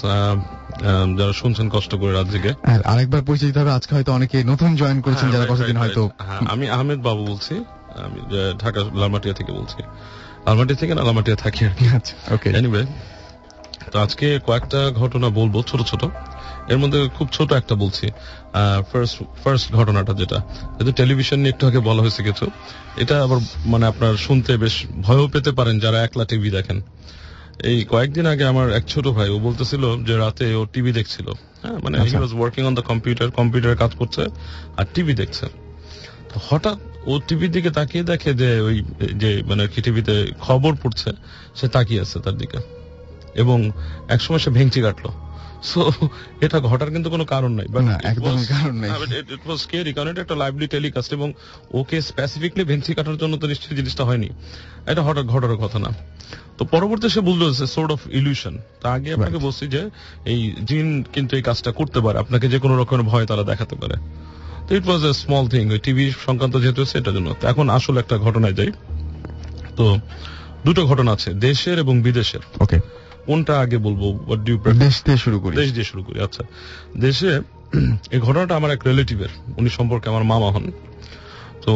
Speaker 6: যারা শুনছেন কষ্ট করে রাত জেগে।
Speaker 2: আর আরেকবার পরিচয় দিতে হবে, আজকে হয়তো অনেকে নতুন জয়েন করেছেন যারা কতদিন হয়তো।
Speaker 6: আমি আহমেদ বাবু বলছি, আমি ঢাকা লালমাটিয়া থেকে বলছি। লালমাটিয়া থেকে না, লালমাটিয়া থাকি আর কি। আচ্ছা, ওকে। এনিওয়ে, তো আজকে কয়েকটা ঘটনা বলবো ছোট ছোট, এর মধ্যে খুব ছোট একটা বলছি। ফার্স্ট ফার্স্ট ঘটনাটা যেটা যেহেতু টেলিভিশন নিয়ে একটু আগে বলা হয়েছে কিছু, এটা আবার মানে আপনার শুনতে বেশ ভয়ও পেতে পারেন যারা একলা টিভি দেখেন। এই কয়েকদিন আগে আমার এক ছোট ভাই ও বলতেছিল যে রাতে ও টিভি দেখছিল। হ্যাঁ, মানে he was working on the computer, কম্পিউটারে কাজ করছে আর টিভি দেখছে। তো হঠাৎ ও টিভির দিকে তাকিয়ে দেখে যে ওই যে মানে কি টিভিতে খবর পড়ছে, সে তাকিয়ে আছে তার দিকে এবং একসময় সে ভেঙচি কাটলো। সো এটা ঘটার কিন্তু কোনো কারণ নাই,
Speaker 2: একদমই কারণ নাই।
Speaker 6: ইট ওয়াজ স্কেরি, কারণ এটা একটা লাইভলি টেলিকাস্ট এবং ওকে স্পেসিফিকলি ভেঙচি কাটার জন্য তো নিশ্চয়ই জিনিসটা হয়নি, এটা হঠাৎ ঘটার কথা না। তো পরবর্তী সে বুঝলো সোর্ট অফ ইলিউশন। তা আগে আপনাকে বলছি যে এই জিন কিন্তু এই কাজটা করতে পারে, আপনাকে যে কোনো রকমের ভয় তারা দেখাতে পারে। তো it was a small thing, ওই টিভি সংক্রান্ত যেহেতু সেটার জন্য। তো এখন আসলে একটা ঘটনায় যাই। তো দুটো ঘটনা আছে, দেশের এবং বিদেশের।
Speaker 2: ওকে,
Speaker 6: কোনটা আগে বলবো?
Speaker 2: দেশ দিয়ে শুরু করি।
Speaker 6: দেশ দিয়ে শুরু করি। আচ্ছা, দেশে এই ঘটনাটা আমার এক রিলেটিভের, উনি সম্পর্কে আমার মামা হন। তো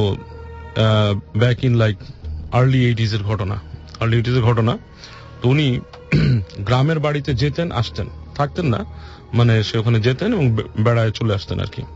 Speaker 6: back in like early eighties এর ঘটনা, আর্লি এইটিজ এর ঘটনা। তো উনি গ্রামের বাড়িতে যেতেন, আসতেন, থাকতেন না, মানে সে ওখানে যেতেন এবং বেড়ায় চলে আসতেন আর কি।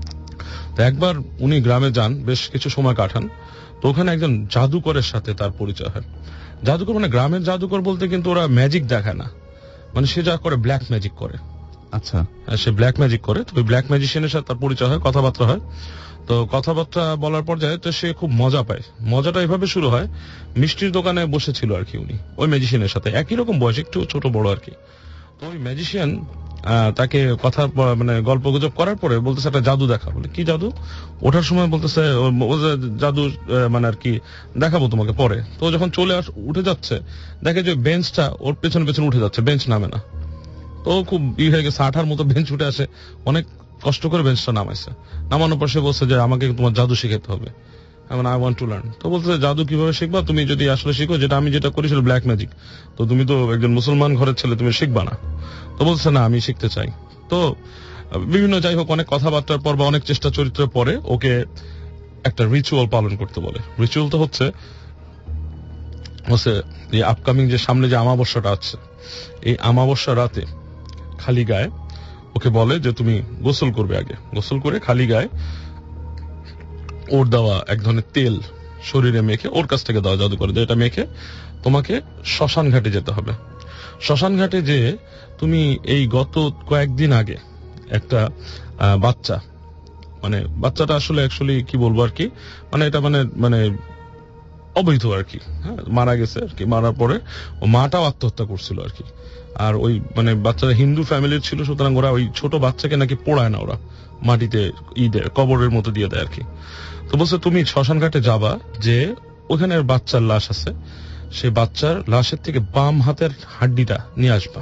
Speaker 6: তো একবার উনি গ্রামে যান, বেশ কিছু সময় কাটান। তো ওখানে একজন জাদুকরের সাথে তার পরিচয় হয়। জাদুকর মানে গ্রামের জাদুকর বলতে কিন্তু ওরা ম্যাজিক দেখায় না, মানে সে যা করে ব্ল্যাক ম্যাজিক করে।
Speaker 2: আচ্ছা,
Speaker 6: সে ব্ল্যাক ম্যাজিক করে। তো ওই ব্ল্যাক ম্যাজিশিয়ানের সাথে তার পরিচয় হয়, কথাবার্তা হয়। তো কথাবার্তা বলার পর যায় তো সে খুব মজা পায়। মজাটা এভাবে শুরু হয়, মিষ্টির দোকানে বসেছিল আর কি উনি ওই ম্যাজিশিয়ানের সাথে, একই রকম বয়স, একটু ছোট বড় আর কি। তো ওই ম্যাজিশিয়ান তাকে কথা মানে গল্প গুজব করার পরে বলতেছে একটা জাদু দেখা। বলে কি জাদু? ওঠার সময় বলতেছে জাদু মানে আর কি দেখাবো তোমাকে পরে। তো যখন চলে আস উঠে যাচ্ছে, দেখে যে বেঞ্চটা ওর পেছনে পেছনে উঠে যাচ্ছে, বেঞ্চ নামে না। তো খুব ই হয়ে গেছে, আঠার মতো বেঞ্চ উঠে আসে, অনেক কষ্ট করে বেঞ্চটা নামাইছে। নামানোর পর সে বলছে যে আমাকে তোমার জাদু শিখাতে হবে, আই ওয়ান্ট টু লার্ন। তো বলছে জাদু কিভাবে শিখবা? তুমি যদি আসলে শিখো যেটা আমি যেটা করেছিল ব্ল্যাক ম্যাজিক, তো তুমি তো একজন মুসলমান ঘরের ছেলে, তুমি শিখবা না। তো বলছে না, আমি শিখতে চাই। তো বিভিন্ন যাই হোক অনেক কথাবার্তার পর বা অনেক চেষ্টা চরিত্রের পরে ওকে একটা রিচুয়াল পালন করতে বলে। রিচুয়ালটা হচ্ছে বলছে যে আপকামিং যে সামনে যে অমাবস্যাটা আছে, এই অমাবস্যা রাতে খালি গায়ে ওকে বলে যে তুমি গোসল করবে, আগে গোসল করে খালি গায়ে ওর দেওয়া এক ধরনের তেল শরীরে মেখে, ওর কাছ থেকে দেওয়া জাদু করে এটা মেখে তোমাকে শ্মশান ঘাটে যেতে হবে। শ্মশান ঘাটে যে তুমি এই গত কয়েকদিন আগে একটা বাচ্চা, মানে বাচ্চাটা আসলে অ্যাকচুয়ালি কি বলবো আর কি, মানে এটা মানে মানে অবৈধ আর কি, হ্যাঁ, মারা গেছে আর কি। মারার পরে ও মাটাও আত্মহত্যা করছিল আর কি। আর ওই মানে বাচ্চারা হিন্দু ফ্যামিলির ছিল, সুতরাং ওরা ওই ছোট বাচ্চাকে নাকি পোড়ায় না, ওরা মাটিতে ই দেয়, কবরের মতো দিয়ে দেয় আর কি। তো বলছে তুমি শ্মশান ঘাটে যাবা, যে ওখানে বাচ্চার লাশ আছে, সেই বাচ্চার লাশের থেকে বাম হাতের হাড্ডিটা নিয়ে আসবা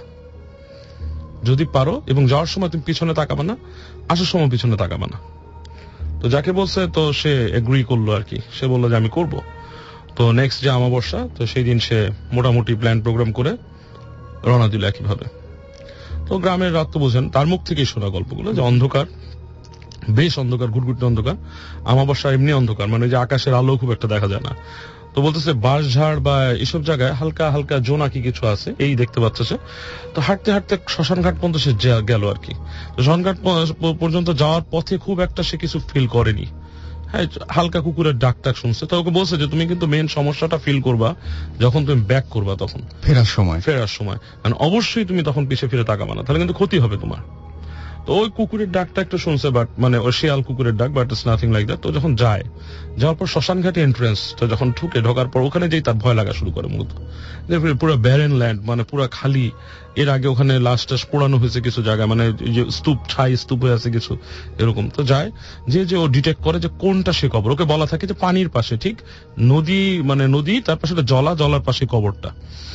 Speaker 6: যদি পারো, এবং যাওয়ার সময় তুমি পিছনে তাকাবা না, আসার সময় পিছনে তাকাবা না। তো যাকে বলছে তো সে এগ্রি করলো আর কি, সে বললো যে আমি করব। তো নেক্সট যে অমাবস্যা, তো সেই দিন সে মোটামুটি প্ল্যান প্রোগ্রাম করে রওনা দিল একইভাবে। তো গ্রামের রাত তো বোঝেন, তার মুখ থেকেই শোনা গল্পগুলো, যে অন্ধকার, বেশ অন্ধকার, ঘুটঘুটে অন্ধকার। অমাবস্যা এমনি অন্ধকার, মানে যে আকাশের আলো খুব একটা দেখা যায় না। তো বলতেছে বাঁশঝাড় বা এইসব জায়গায় হালকা হালকা জোনাকি কিছু আছে, এই দেখতে পাচ্ছে সে। তো হাঁটতে হাঁটতে শ্মশান ঘাট পর্যন্ত সে গেল আর কি। তো শ্মশান ঘাট পর্যন্ত যাওয়ার পথে খুব একটা সে কিছু ফিল করেনি, হ্যাঁ, হালকা কুকুরের ডাক টাক শুনছে। তো ওকে বলছে যে তুমি কিন্তু মেন সমস্যাটা ফিল করবা যখন তুমি ব্যাক করবা, তখন
Speaker 2: ফেরার সময়
Speaker 6: ফেরার সময় মানে অবশ্যই তুমি তখন পিছিয়ে ফিরে তাকাবা না, তাহলে কিন্তু ক্ষতি হবে তোমার। তো ওই কুকুরের ডাকটা একটু শুনছে, বাট মানে ওই শিয়াল কুকুরের ডাক, but it's nothing like that. তো যখন যায়, যাওয়ার পর শ্মশান ঘাটে এন্ট্রেন্স, তো যখন ঢুকে, ঢোকার পর ওখানে যেই তার ভয় লাগা শুরু করে মূলত, পুরো ব্যারেন ল্যান্ড, মানে পুরো খালি। এর আগে ওখানে লাশ টাশ পোড়ানো হয়েছে কিছু জায়গায়, মানে স্তূপ, ছাই স্তূপ হয়ে আছে কিছু এরকম। তো যায়, যে যে ও ডিটেক্ট করে যে কোনটা সে কবর। ওকে বলা থাকে যে পানির পাশে, ঠিক নদী, মানে নদী, তার পাশে জলা, জলার পাশে কবরটা।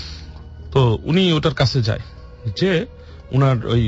Speaker 6: তো উনি ওটার কাছে যায়, যে উনার ওই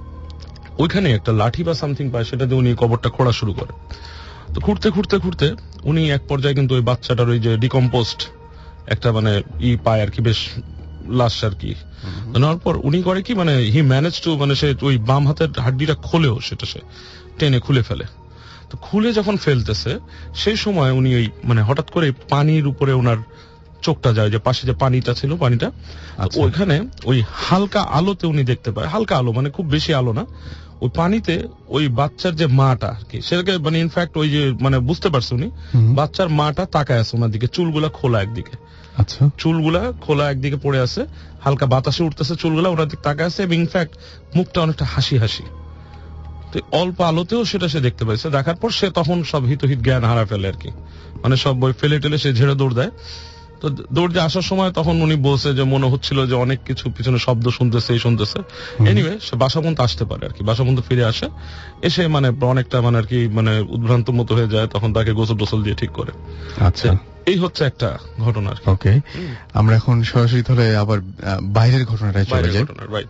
Speaker 6: ওইখানে একটা লাঠি বা সামথিং পায়, সেটা দিয়ে উনি কবরটা খোঁড়া শুরু করে। তো খুঁড়তে খুঁড়তে খুঁড়তে উনি এক পর্যায়ে কিন্তু ওই বাচ্চাটার ওই যে ডিকম্পোস্ট একটা মানে ই পায় আর কি, বেশ লাশ আর কি। নেওয়ার পর উনি করে কি, মানে হি ম্যানেজ টু, মানে সে ওই বাম হাতের হাড্ডিটা খোলেও সেটা সে টেনে খুলে ফেলে। তো খুলে যখন ফেলতেছে, সেই সময় উনি ওই মানে হঠাৎ করে পানির উপরে ওনার চোখটা যায়, যে পাশে যে পানিটা ছিল, পানিটা ওইখানে ওই হালকা আলোতে উনি দেখতে পায়, হালকা আলো মানে খুব বেশি আলো না, ওই পানিতে ওই বাচ্চার যে মাটা আর কি, সেটাকে মানে ইনফ্যাক্ট ওই যে মানে বুঝতে পারছে উনি, বাচ্চার মাটা তাকায় আছে ওনার দিকে, চুলগুলা খোলা একদিকে,
Speaker 2: আচ্ছা,
Speaker 6: চুলগুলা খোলা একদিকে পড়ে আছে, হালকা বাতাসে উঠতেছে চুলগুলা, ওনার দিকে তাকায় আছে, এবং ইনফ্যাক্ট মুখটা অনেকটা হাসি হাসি। তো অল্প আলোতেও সেটা সে দেখতে পাইছে। দেখার পর সে তখন সব হিতহিত জ্ঞান হারা ফেলে আর কি, মানে সব বই ফেলে টেলে সে ঝেড়ে দৌড় দেয়। তো দৌড় দিয়ে আসার সময় তখন উনি বলছে যে মনে হচ্ছিল যে অনেক কিছু পিছনে শব্দ শুনতেছে, এই শুনতেছে। এনিওয়ে সে বাসা পর্যন্ত আসতে পারে আর কি, বাসা পর্যন্ত ফিরে আসে, এসে মানে অনেকটা মানে আর কি মানে উদ্ভ্রান্ত মতো হয়ে যায়, তখন তাকে গোসল টোসল দিয়ে ঠিক করে।
Speaker 2: আচ্ছা,
Speaker 6: এই হচ্ছে একটা ঘটনা।
Speaker 2: ওকে, আমরা এখন সরাসরি তাহলে আবার বাইরের ঘটনাটায় চলে যাই।
Speaker 6: রাইট,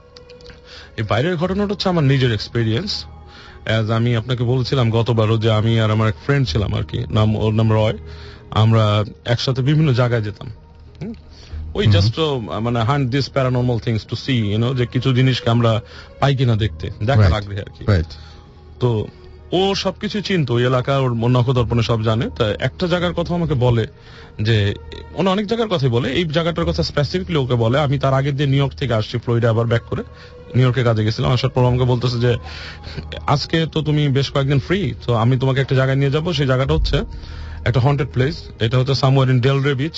Speaker 6: এই বাইরের ঘটনাটা হচ্ছে আমার নিজের এক্সপেরিয়েন্স। অ্যাজ আমি আপনাকে বলছিলাম গতবারও, যে আমি আর আমার এক ফ্রেন্ড ছিলাম আর কি, নাম ওর নাম রয়। আমরা একসাথে বিভিন্ন জায়গায় যেতাম, ওই জাস্ট মানে hunt this paranormal things to see, you know, যে কিছু জিনিসকে আমরা পাই কিনা দেখতে, দেখার আগ্রহে আর কি। তো ও সবকিছু চিনতো, ওই এলাকা, ওর নখদর্পণে সব জানে। তা একটা জায়গার কথা আমাকে বলে, যে অন্য অনেক জায়গার কথাই বলে, এই জায়গাটার কথা স্পেসিফিকলি ওকে বলে। আমি তার আগের দিন নিউ ইয়র্ক থেকে আসছি, ফ্লোরিডা আবার ব্যাক করে নিউ ইয়র্কে কাজে গেছিলাম। আসার পর আমাকে বলতেছে যে আজকে তো তুমি বেশ কয়েকদিন ফ্রি, তো আমি তোমাকে একটা জায়গায় নিয়ে যাবো। সেই জায়গাটা হচ্ছে একটা হন্টেড প্লেস, এটা হচ্ছে সামওয়্যার ইন ডেলরে বিচ।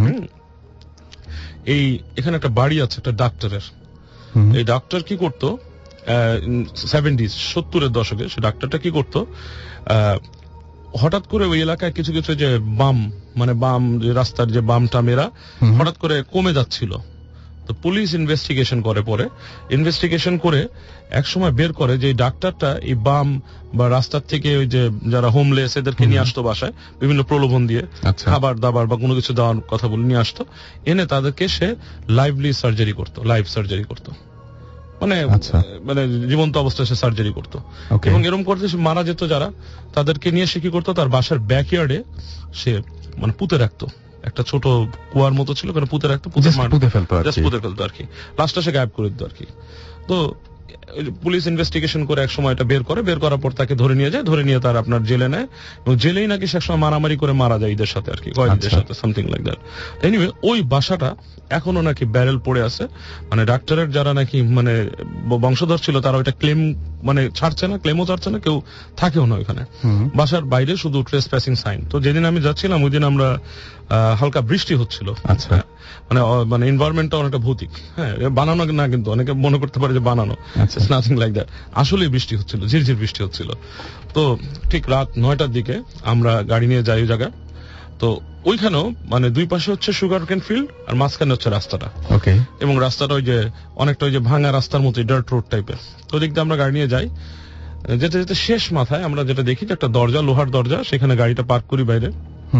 Speaker 6: এই এখানে একটা বাড়ি আছে একটা ডাক্তারের। এই ডাক্তার কি করতো সেভেন্টিজ সত্তরের দশকে, সে ডাক্তারটা কি করতো, হঠাৎ করে ওই এলাকায় কিছু কিছু যে বাম, মানে বাম যে রাস্তার যে বামটা মেরা হঠাৎ করে কমে যাচ্ছিল। তো পুলিশ ইনভেস্টিগেশন করে, পরে ইনভেস্টিগেশন করে এক সময় বের করে যে ডাক্তারটা এই বাম বা রাস্তার থেকে ওই যে যারা হোমলেস এদেরকে নিয়ে আসতো বাসায়, বিভিন্ন প্রলোভন দিয়ে খাবার দাবার বা কোনো কিছু দেওয়ার কথা বলে নিয়ে আসতো, এনে তাদেরকে সে লাইভলি সার্জারি করতো, লাইভ সার্জারি করতো, মানে মানে জীবন্ত অবস্থায় সে সার্জারি করতো। এবং এরকম করতে সে মারা যেত যারা, তাদেরকে নিয়ে সে কি করতো, তার বাসার ব্যাকইয়ার্ডে সে মানে পুঁতে রাখতো, একটা ছোট কুয়ার মতো ছিল, পুঁতে রাখতো, পুঁতে ফেলতো আর কি, লাশটা সে গায়েব করে দিত আর কি। তো পুলিশ ইনভেস্টিগেশন করে এক সময় এটা বের করে, বের করার পর তাকে ধরে নিয়ে যায়, ধরে নিয়ে তার আপনার জেলে নেয়, এবং জেলেই নাকি সে সময় মারামারি করে মারা যায় এদের সাথে আর কি, কয়েদিদের সাথে, সামথিং লাইক দ্যাট। এনিওয়ে ওই বাসাটা এখনো নাকি ব্যারেল পড়ে আছে, মানে ডাক্তারের যারা নাকি মানে বংশধর ছিল তারা ওইটা ক্লেম মানে ছাড়ছে না, ক্লেমও ছাড়ছে না, কেউ থাকেও না ওইখানে। বাসার বাইরে শুধু ট্রেসপ্যাসিং সাইন। তো যেদিন আমি যাচ্ছিলাম ওই দিন আমরা হালকা বৃষ্টি হচ্ছিল,
Speaker 2: আচ্ছা,
Speaker 6: মানে মানে এনভায়রনমেন্টটা অনেকটা ভৌতিক, হ্যাঁ, বানানো না, কিন্তু অনেকে মনে করতে পারে যে বানানো, নাথিং লাইক দ্যাট, আসলে বৃষ্টি হচ্ছিল, ঝিরঝির বৃষ্টি হচ্ছিল। তো ঠিক রাত নয়টার দিকে আমরা গাড়ি নিয়ে যাই ওই জায়গায়। তো ওইখানেও মানে দুই পাশে হচ্ছে সুগার কেন ফিল্ড আর মাঝখানে হচ্ছে রাস্তাটা,
Speaker 2: ওকে,
Speaker 6: এবং রাস্তাটা ওই যে অনেকটা ওই যে ভাঙা রাস্তার মতো ডার্ট রোড টাইপের। তো ওদিক দিয়ে আমরা গাড়ি নিয়ে যাই, যেতে যেতে শেষ মাথায় আমরা যেটা দেখি যে একটা দরজা, লোহার দরজা, সেখানে গাড়িটা পার্ক করি বাইরে,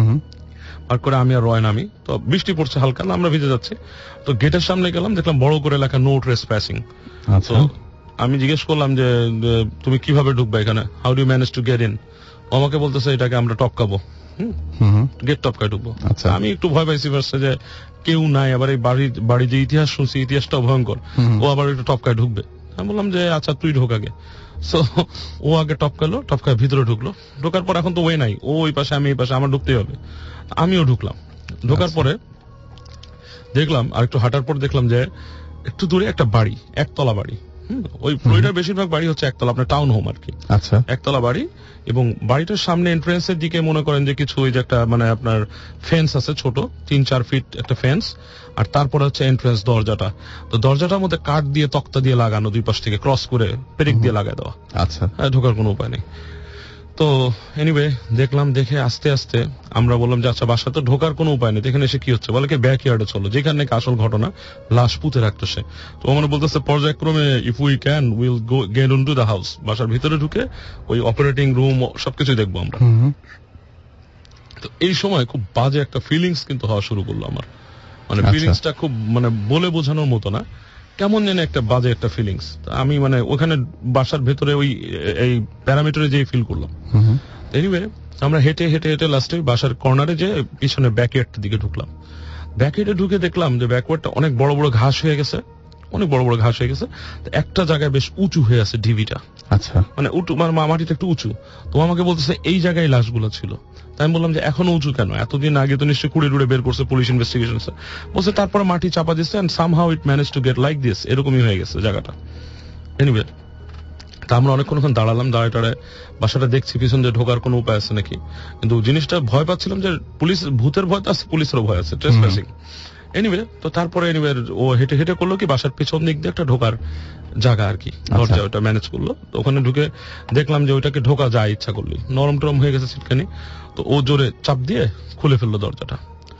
Speaker 6: পার্ক করে আমি আর রয় নামি। তো বৃষ্টি পড়ছে হালকা, আমরা ভিজে যাচ্ছি। তো গেটের সামনে গেলাম, দেখলাম বড় করে লেখা নো ট্রেসপ্যাসিং। তো আমি জিজ্ঞেস করলাম যে তুমি কিভাবে ঢুকবে এখানে, how do you manage to get in? আমাকে বলতেছে এটাকে আমরা টপকাবো, গেট টপকায় ঢুকবো। আমি একটু ভয় পাইছি ফার্স্টে যে কেউ নাই, আবার এই বাড়ি বাড়ি যে ইতিহাস শুনছি, ইতিহাসটাও ভয়ঙ্কর, ও আবার একটু টপকায় ঢুকবে। আমি বললাম যে আচ্ছা তুই ঢোক আগে। সো ও আগে টপকালো, টপকায় ভিতরে ঢুকলো। ঢোকার পর এখন তো ওয়ে নাই, ও ওই পাশে আমি এই পাশে, আমার ঢুকতেই হবে। আমিও ঢুকলাম। ঢোকার পরে দেখলাম, আর একটু হাঁটার পর দেখলাম যে একটু দূরে একটা বাড়ি, একতলা বাড়ি। ওই ফ্লোরিডার বেশিরভাগ বাড়ি হচ্ছে একতলা, আপনার টাউন হোম আর কি,
Speaker 2: আচ্ছা, একতলা
Speaker 6: বাড়ি। এবং বাড়িটার সামনে এন্ট্রেন্সের দিকে মনে করেন যে কিছু ওই যে একটা মানে আপনার ফেন্স আছে, ছোট তিন চার ফিট একটা ফেন্স, আর তারপরে হচ্ছে এন্ট্রেন্স দরজাটা। তো দরজাটার মধ্যে কাঠ দিয়ে তক্তা দিয়ে লাগানো, দুই পাশ থেকে ক্রস করে পেরেক দিয়ে লাগাই দেওয়া।
Speaker 2: আচ্ছা,
Speaker 6: ঢোকার কোনো উপায় নেই। তো এনিওয়ে দেখলাম, দেখে আস্তে আস্তে আমরা বললাম যে আচ্ছা বাসা তো ঢোকার কোনো উপায় নেই, এখানে এসে কি হচ্ছে? বলে কি ব্যাক ইয়ার্ডে চলো, যেখানে নাকি আসল ঘটনা, লাশ পুঁতে রাখতো সে। তো মানে বলতেছে পর্যায়ক্রমে if we can will go get into the house, বাসার ভিতরে ঢুকে ওই অপারেটিং রুম সবকিছু দেখবো আমরা। তো এই সময় খুব বাজে একটা ফিলিংস কিন্তু হওয়া শুরু করলো আমার, মানে ফিলিংসটা খুব মানে বলে বোঝানোর মতো না, কেমন যেন একটা বাজে একটা ফিলিংস। আমি মানে ওখানে বাসার ভেতরে ওই এই প্যারামিটারে যেই ফিল করলাম। এনিওয়ে আমরা হেঁটে হেঁটে হেঁটে লাস্টে বাসার কর্নারে যে পিছনে ব্যাকইয়ার্ডটার দিকে ঢুকলাম। ব্যাকইয়ার্ডে ঢুকে দেখলাম যে ব্যাকওয়ার্ডটা অনেক বড় বড় ঘাস হয়ে গেছে, অনেক বড় বড় ঘাস হয়ে গেছে। একটা জায়গায় বেশ উঁচু হয়ে আছে ঢিবিটা, আচ্ছা, মানে উঁচু, মানে মাটিটা একটু উঁচু। তো আমাকে বলতেছে এই জায়গায় লাশগুলো ছিল। তাই আমি বললাম যে এখনো উঁচু কেন? এতদিন আগে তো নিশ্চয়ই কুড়ে টুড়ে বের করছে পুলিশ ইনভেস্টিগেশন। বলছে তারপরে মাটি চাপা দিচ্ছে, and somehow it manage to get like this, এরকমই হয়ে গেছে জায়গাটা। এনিওয়ে তা আমরা অনেকক্ষণ দাঁড়ালাম, দাঁড়ায় টাড়ায় বাসাটা দেখছি পিছন যে ঢোকার কোনো উপায় আছে নাকি। কিন্তু জিনিসটা ভয় পাচ্ছিলাম যে পুলিশ, ভূতের ভয় তো আছে, পুলিশেরও ভয় আছে, ট্রেসপ্যাসিং। এনিওয়ে তো তারপরে এনিওয়ে ও হেঁটে হেঁটে করলো কি বাসার পিছন দিক দিয়ে একটা ঢোকার জায়গা আর কি, দরজা, ওটা ম্যানেজ করলো। তো ওখানে ঢুকে দেখলাম যে ওইটাকে ঢোকা যায় ইচ্ছা করলি, নরম টরম হয়ে গেছে সিটখানি। তো ও জোরে চাপ দিয়ে খুলে ফেললো দরজাটা,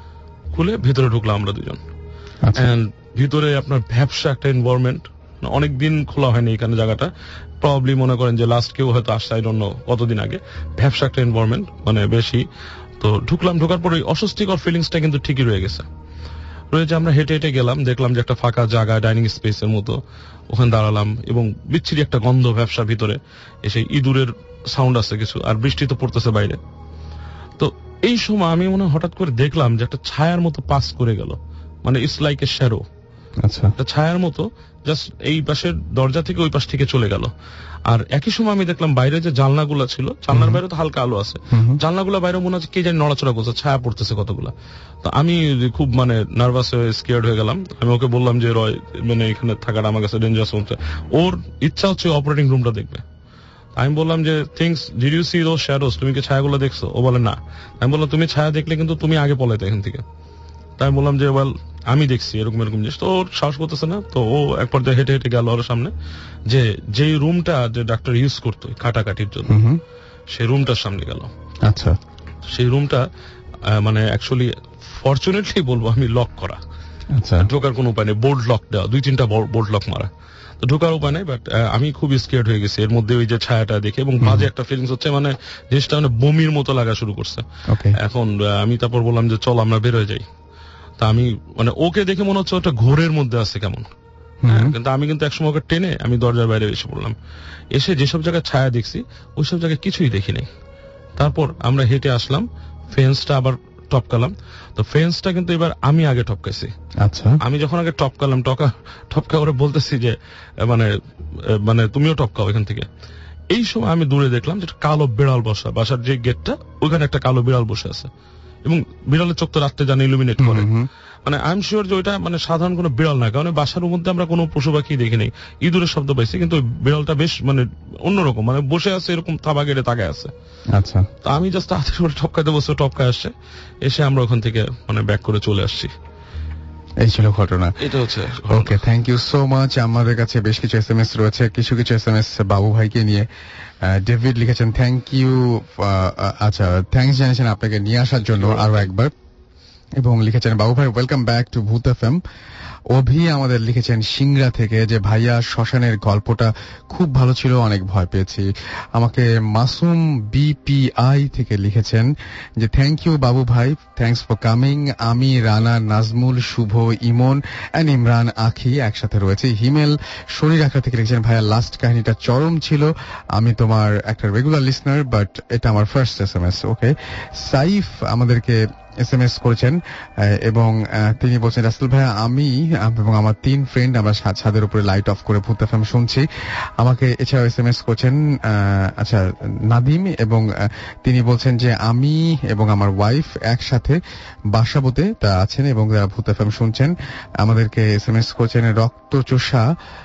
Speaker 6: খুলে ভিতরে ঢুকলাম আমরা দুজন। এন্ড ভিতরে আপনার ব্যবসা একটা এনভায়রনমেন্ট, অনেকদিন খোলা হয়নি এখানে জায়গাটা, প্রবাবলি মনে করেন যে লাস্ট কেউ হয়তো আসছে আই ডোন্ট নো কতদিন আগে। ব্যবসা একটা এনভায়রনমেন্ট মানে বেশি। তো ঢুকলাম, ঢোকার পরে অস্বস্তিকর ফিলিংসটা কিন্তু ঠিকই রয়ে গেছে, রয়েছে। আমরা হেঁটে হেঁটে গেলাম, দেখলাম যে একটা ফাঁকা জায়গা, ডাইনিং স্পেসের মতো, ওখানে দাঁড়ালাম এবং বিচ্ছিরি একটা গন্ধ ব্যবসার ভিতরে এসে, ইঁদুরের সাউন্ড আছে কিছু, আর বৃষ্টি তো পড়তেছে বাইরে। তো এই সময় আমি মনে হঠাৎ করে দেখলাম যে একটা ছায়ার মতো পাস করে গেল, মানে ইটস লাইক এ শ্যাডো, আচ্ছা, একটা ছায়ার মতো জাস্ট এই পাশের দরজা থেকে ওই পাশ থেকে চলে গেল। আর একই সময় আমি দেখলাম বাইরে যে জানলাগুলো ছিল, জানলার বাইরে তো হালকা আলো আছে, জানলাগুলো বাইরে মনে হচ্ছে কে জানি নড়াচড়া করছে, ছায়া পড়তেছে কতগুলা। তো আমি খুব মানে নার্ভাস হয়ে স্কেয়ার্ড হয়ে গেলাম। আমি ওকে বললাম যে রয়, মানে এখানে থাকাটা আমার কাছে ডেঞ্জারাস হচ্ছে। ওর ইচ্ছা হচ্ছে অপারেটিং রুমটা দেখবে। আমি বললাম যে things did you see those shadows, তুমি কি ছায়াগুলো দেখছো? ও বলে না। আমি বললাম তুমি ছায়া দেখলে কিন্তু তুমি আগে পলাইতে এখান থেকে। তাই আমি বললাম যে ওয়েল আমি দেখছি এরকম এরকম জিনিস। তো ওর সাহস করতেছে না। তো ও এক পর্যায়ে হেঁটে হেঁটে গেল ওর সামনে, যে যেই রুমটা যে ডাক্তার ইউজ করতো কাটাকাটির জন্য, সেই রুমটার সামনে গেল। আচ্ছা, সেই রুমটা মানে অ্যাকচুয়ালি ফরচুনেটলি বলবো আমি লক করা, আচ্ছা, ঢোকার কোনো উপায় নেই, বোর্ড লক দেওয়া, দুই তিনটা বোর্ড লক মারা। তো ঢোকার উপায় নেই, বাট আমি খুব স্কেয়ার্ড হয়ে গেছি এর মধ্যে ওই যে ছায়াটা দেখে, এবং বাজে একটা ফিলিংস হচ্ছে, মানে জিনিসটা মানে বমির মতো লাগা শুরু করছে। এখন আমি তারপর বললাম যে চল আমরা বের হয়ে যাই। তা আমি মানে ওকে দেখে মনে হচ্ছে ওটা ঘোরের মধ্যে আছে কেমন, কিন্তু আমি কিন্তু একসময় ওকে টেনে আমি দরজার বাইরে এসে পড়লাম। এসে যেসব জায়গায় ছায়া দেখছি ওইসব জায়গায় কিছুই দেখি নাই। তারপর আমরা হেঁটে আসলাম, ফেন্সটা আবার টপকালাম, তো ফেন্সটা কিন্তু এবার আমি আগে টপকাইছি।
Speaker 2: আচ্ছা,
Speaker 6: আমি যখন আগে টপকালাম, টকা টপকা করে বলতেছি যে মানে মানে তুমিও টপকাও এখান থেকে। এই সময় আমি দূরে দেখলাম যে কালো বিড়াল বসা, বাসার যে গেটটা ওইখানে একটা কালো বিড়াল বসে আছে, এবং বিড়ালের চোখ তো রাত্রে জানি ইলুমিনেট করে। মানে আই এম শিওর যে ওইটা মানে সাধারণ কোনো বিড়াল না, কারণ বাসার মধ্যে আমরা কোনো পশু পাখি দেখি নাই, ইঁদুরের শব্দ পাইছি, কিন্তু বিড়ালটা বেশ মানে অন্যরকম, মানে বসে আছে এরকম থাবা গেড়ে তাকায় আছে।
Speaker 2: আচ্ছা,
Speaker 6: তো আমি জাস্ট হাতের করে টপকাইতে বসে, টপকায় আসছে, এসে আমরা ওখান থেকে মানে ব্যাক করে চলে আসছি।
Speaker 2: এই ছিল ঘটনা।
Speaker 6: এটা হচ্ছে
Speaker 2: okay, thank you so much. আমাদের কাছে বেশ কিছু এস এম এস রয়েছে, কিছু কিছু এস এম এস বাবু ভাইকে নিয়ে। ডেভিড লিখেছেন থ্যাংক ইউ, আচ্ছা থ্যাংকস জানিয়েছেন আপনাকে নিয়ে আসার জন্য আরো একবার, এবং লিখেছেন বাবু ভাই welcome back to Bhoot FM. Avi আমাদের লিখেছেন সিংড়া থেকে যে ভাইয়া শ্মশানের গল্পটা খুব ভালো ছিল, অনেক ভয় পেয়েছি। আমাকে মাসুম বিপিআই থেকে লিখেছেন যে থ্যাংক ইউ বাবু ভাই, থ্যাংকস ফর কামিং। আমি রানা, নাজমুল, শুভ, ইমন এন্ড ইমরান আখি একসাথে রয়েছে। হিমেল শরীর আখড়া থেকে লিখেছেন ভাইয়া লাস্ট কাহিনীটা চরম ছিল, আমি তোমার একটা রেগুলার লিসনার, বাট এটা আমার first S M S. Okay, Saif আমাদেরকে এস এম এস করেছেন এবং তিনি বলছেন রাসেল ভাইয়া আমি এবং আমার তিন ফ্রেন্ড আমরা ছাদের উপরে লাইট অফ করে ভূত এফএম শুনছি। আমাকে এছাড়াও এস এম এস করছেন আচ্ছা নাদিম, এবং তিনি বলছেন যে আমি এবং আমার ওয়াইফ একসাথে বাসাবোতে তা আছেন এবং ভূত এফএম শুনছেন। আমাদেরকে এস এম এস করছেন রক্তচোষা,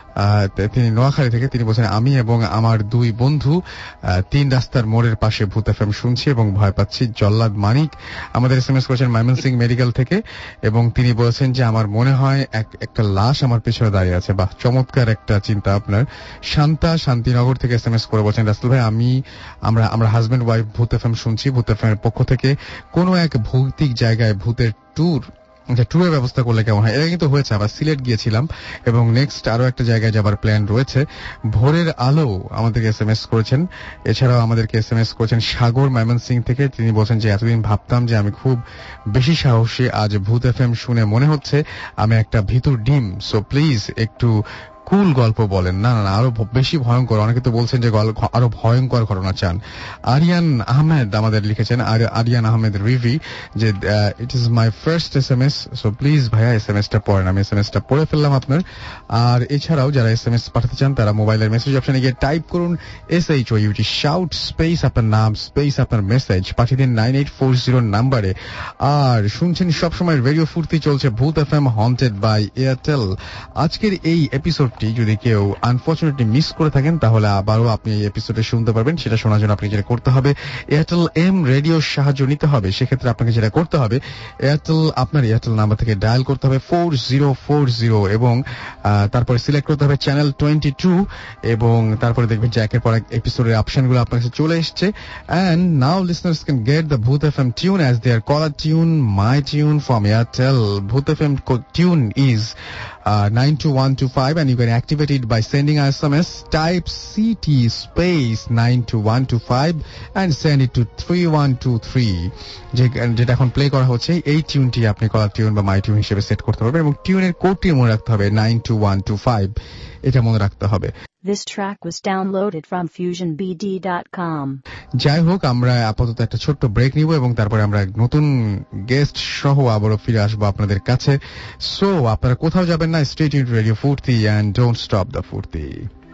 Speaker 2: তিনি নোয়াখালী থেকে। তিনি বলছেন আমি এবং আমার দুই বন্ধু তিন রাস্তার মোড়ের পাশে ভূত এফএম শুনছি এবং ভয় পাচ্ছি। জল্লাদ মানিক আমাদের এস এম এস করেছেন ময়মনসিং মেডিকেল থেকে, এবং তিনি বলেছেন যে আমার মনে হয় একটা লাশ আমার পেছনে দাঁড়িয়ে আছে। বাহ, চমৎকার একটা চিন্তা আপনার। শান্তা শান্তিনগর থেকে এস এম এস করে বলছেন রাসেল ভাই আমি আমরা আমরা হাজবেন্ড ওয়াইফ ভূত এফএম শুনছি। ভূত এফএম এর পক্ষ থেকে কোনো এক ভৌতিক জায়গায় ভূতের ট্যুর ট্যুরের ব্যবস্থা করলে কেমন হয়। এটা কিন্তু হয়েছে, আবার সিলেট গিয়েছিলাম এবং নেক্সট আরো একটা জায়গায় যাবার প্ল্যান রয়েছে। ভোরের আলো আমাদেরকে এস এম এস করেছেন। এছাড়াও আমাদেরকে এস এম এস করেছেন সাগর ময়মনসিং থেকে। তিনি বলছেন যে এতদিন ভাবতাম যে আমি খুব বেশি সাহসী, আজ ভূত এফএম শুনে মনে হচ্ছে আমি একটা ভিতর ডিম। সো প্লিজ একটু কুল গল্প বলেন। না না আরো বেশি ভয়ঙ্কর, অনেকে তো বলছেন যে আরো ভয়ঙ্কর ঘটনা চান। আরিয়ান আহমেদ আমাদের লিখেছেন, আরিয়ান আহমেদ রিভি, যে it is my first S M S, so please ভাইয়া এস এম এস টা পড়েন। আমি এস এম এস টা পড়ে ফেললাম আপনার। আর এছাড়াও যারা এস এম এস পাঠাতে চান তারা মোবাইলের মেসেজ অপশনে গিয়ে টাইপ করুন S H O U T shout space আপনার নাম স্পেস আপনার মেসেজ পাঠিয়ে দিন নাইন এইট ফোর জিরো নাম্বারে। আর শুনছেন সবসময় রেডিও ফুর্তি, চলছে Bhoot F M haunted by Airtel. আজকের এই এপিসোড যদি কেউ আনফরচুনেটলি মিস করে থাকেন তাহলে আবারও আপনি এই এপিসোডে শুনতে পারবেন। সেটা শোনার জন্য আপনি যেটা করতে হবে এয়ারটেল এম রেডিওর সাহায্য নিতে হবে। সেক্ষেত্রে আপনাকে যেটা করতে হবে এয়ারটেল আপনার এয়ারটেল নাম্বার থেকে ডায়াল করতে হবে ফোর জিরো ফোর জিরো এবং তারপরে সিলেক্ট করতে হবে চ্যানেল টোয়েন্টি টু, এবং তারপরে দেখবেন যে একের পর এক এপিসোডের অপশনগুলো আপনার কাছে চলে এসছে। And now listeners can get the Bhoot F M tune as their caller tune, my tune from Airtel. Bhoot F M tune is Uh, nine two one two five and you can activate it by sending a S M S. Type C T space nine two one two five and send it to three one two three. যেটা এখন play করা হচ্ছে এই টিউনটি আপনি caller tune বা মাই tune হিসেবে set করতে পারবেন এবং টিউনের কোডটি মনে রাখতে হবে nine two one two five, এটা মনে রাখতে হবে।
Speaker 1: This track was downloaded from fusion b d dot com.
Speaker 2: যাই হোক, আমরা আপাতত একটা ছোট্ট ব্রেক নিব এবং তারপরে আমরা নতুন গেস্ট সহ আবারও ফিরে আসবো আপনাদের কাছে। সো আপনারা কোথাও যাবেন না, stay tuned radio Foorti and don't stop the Foorti.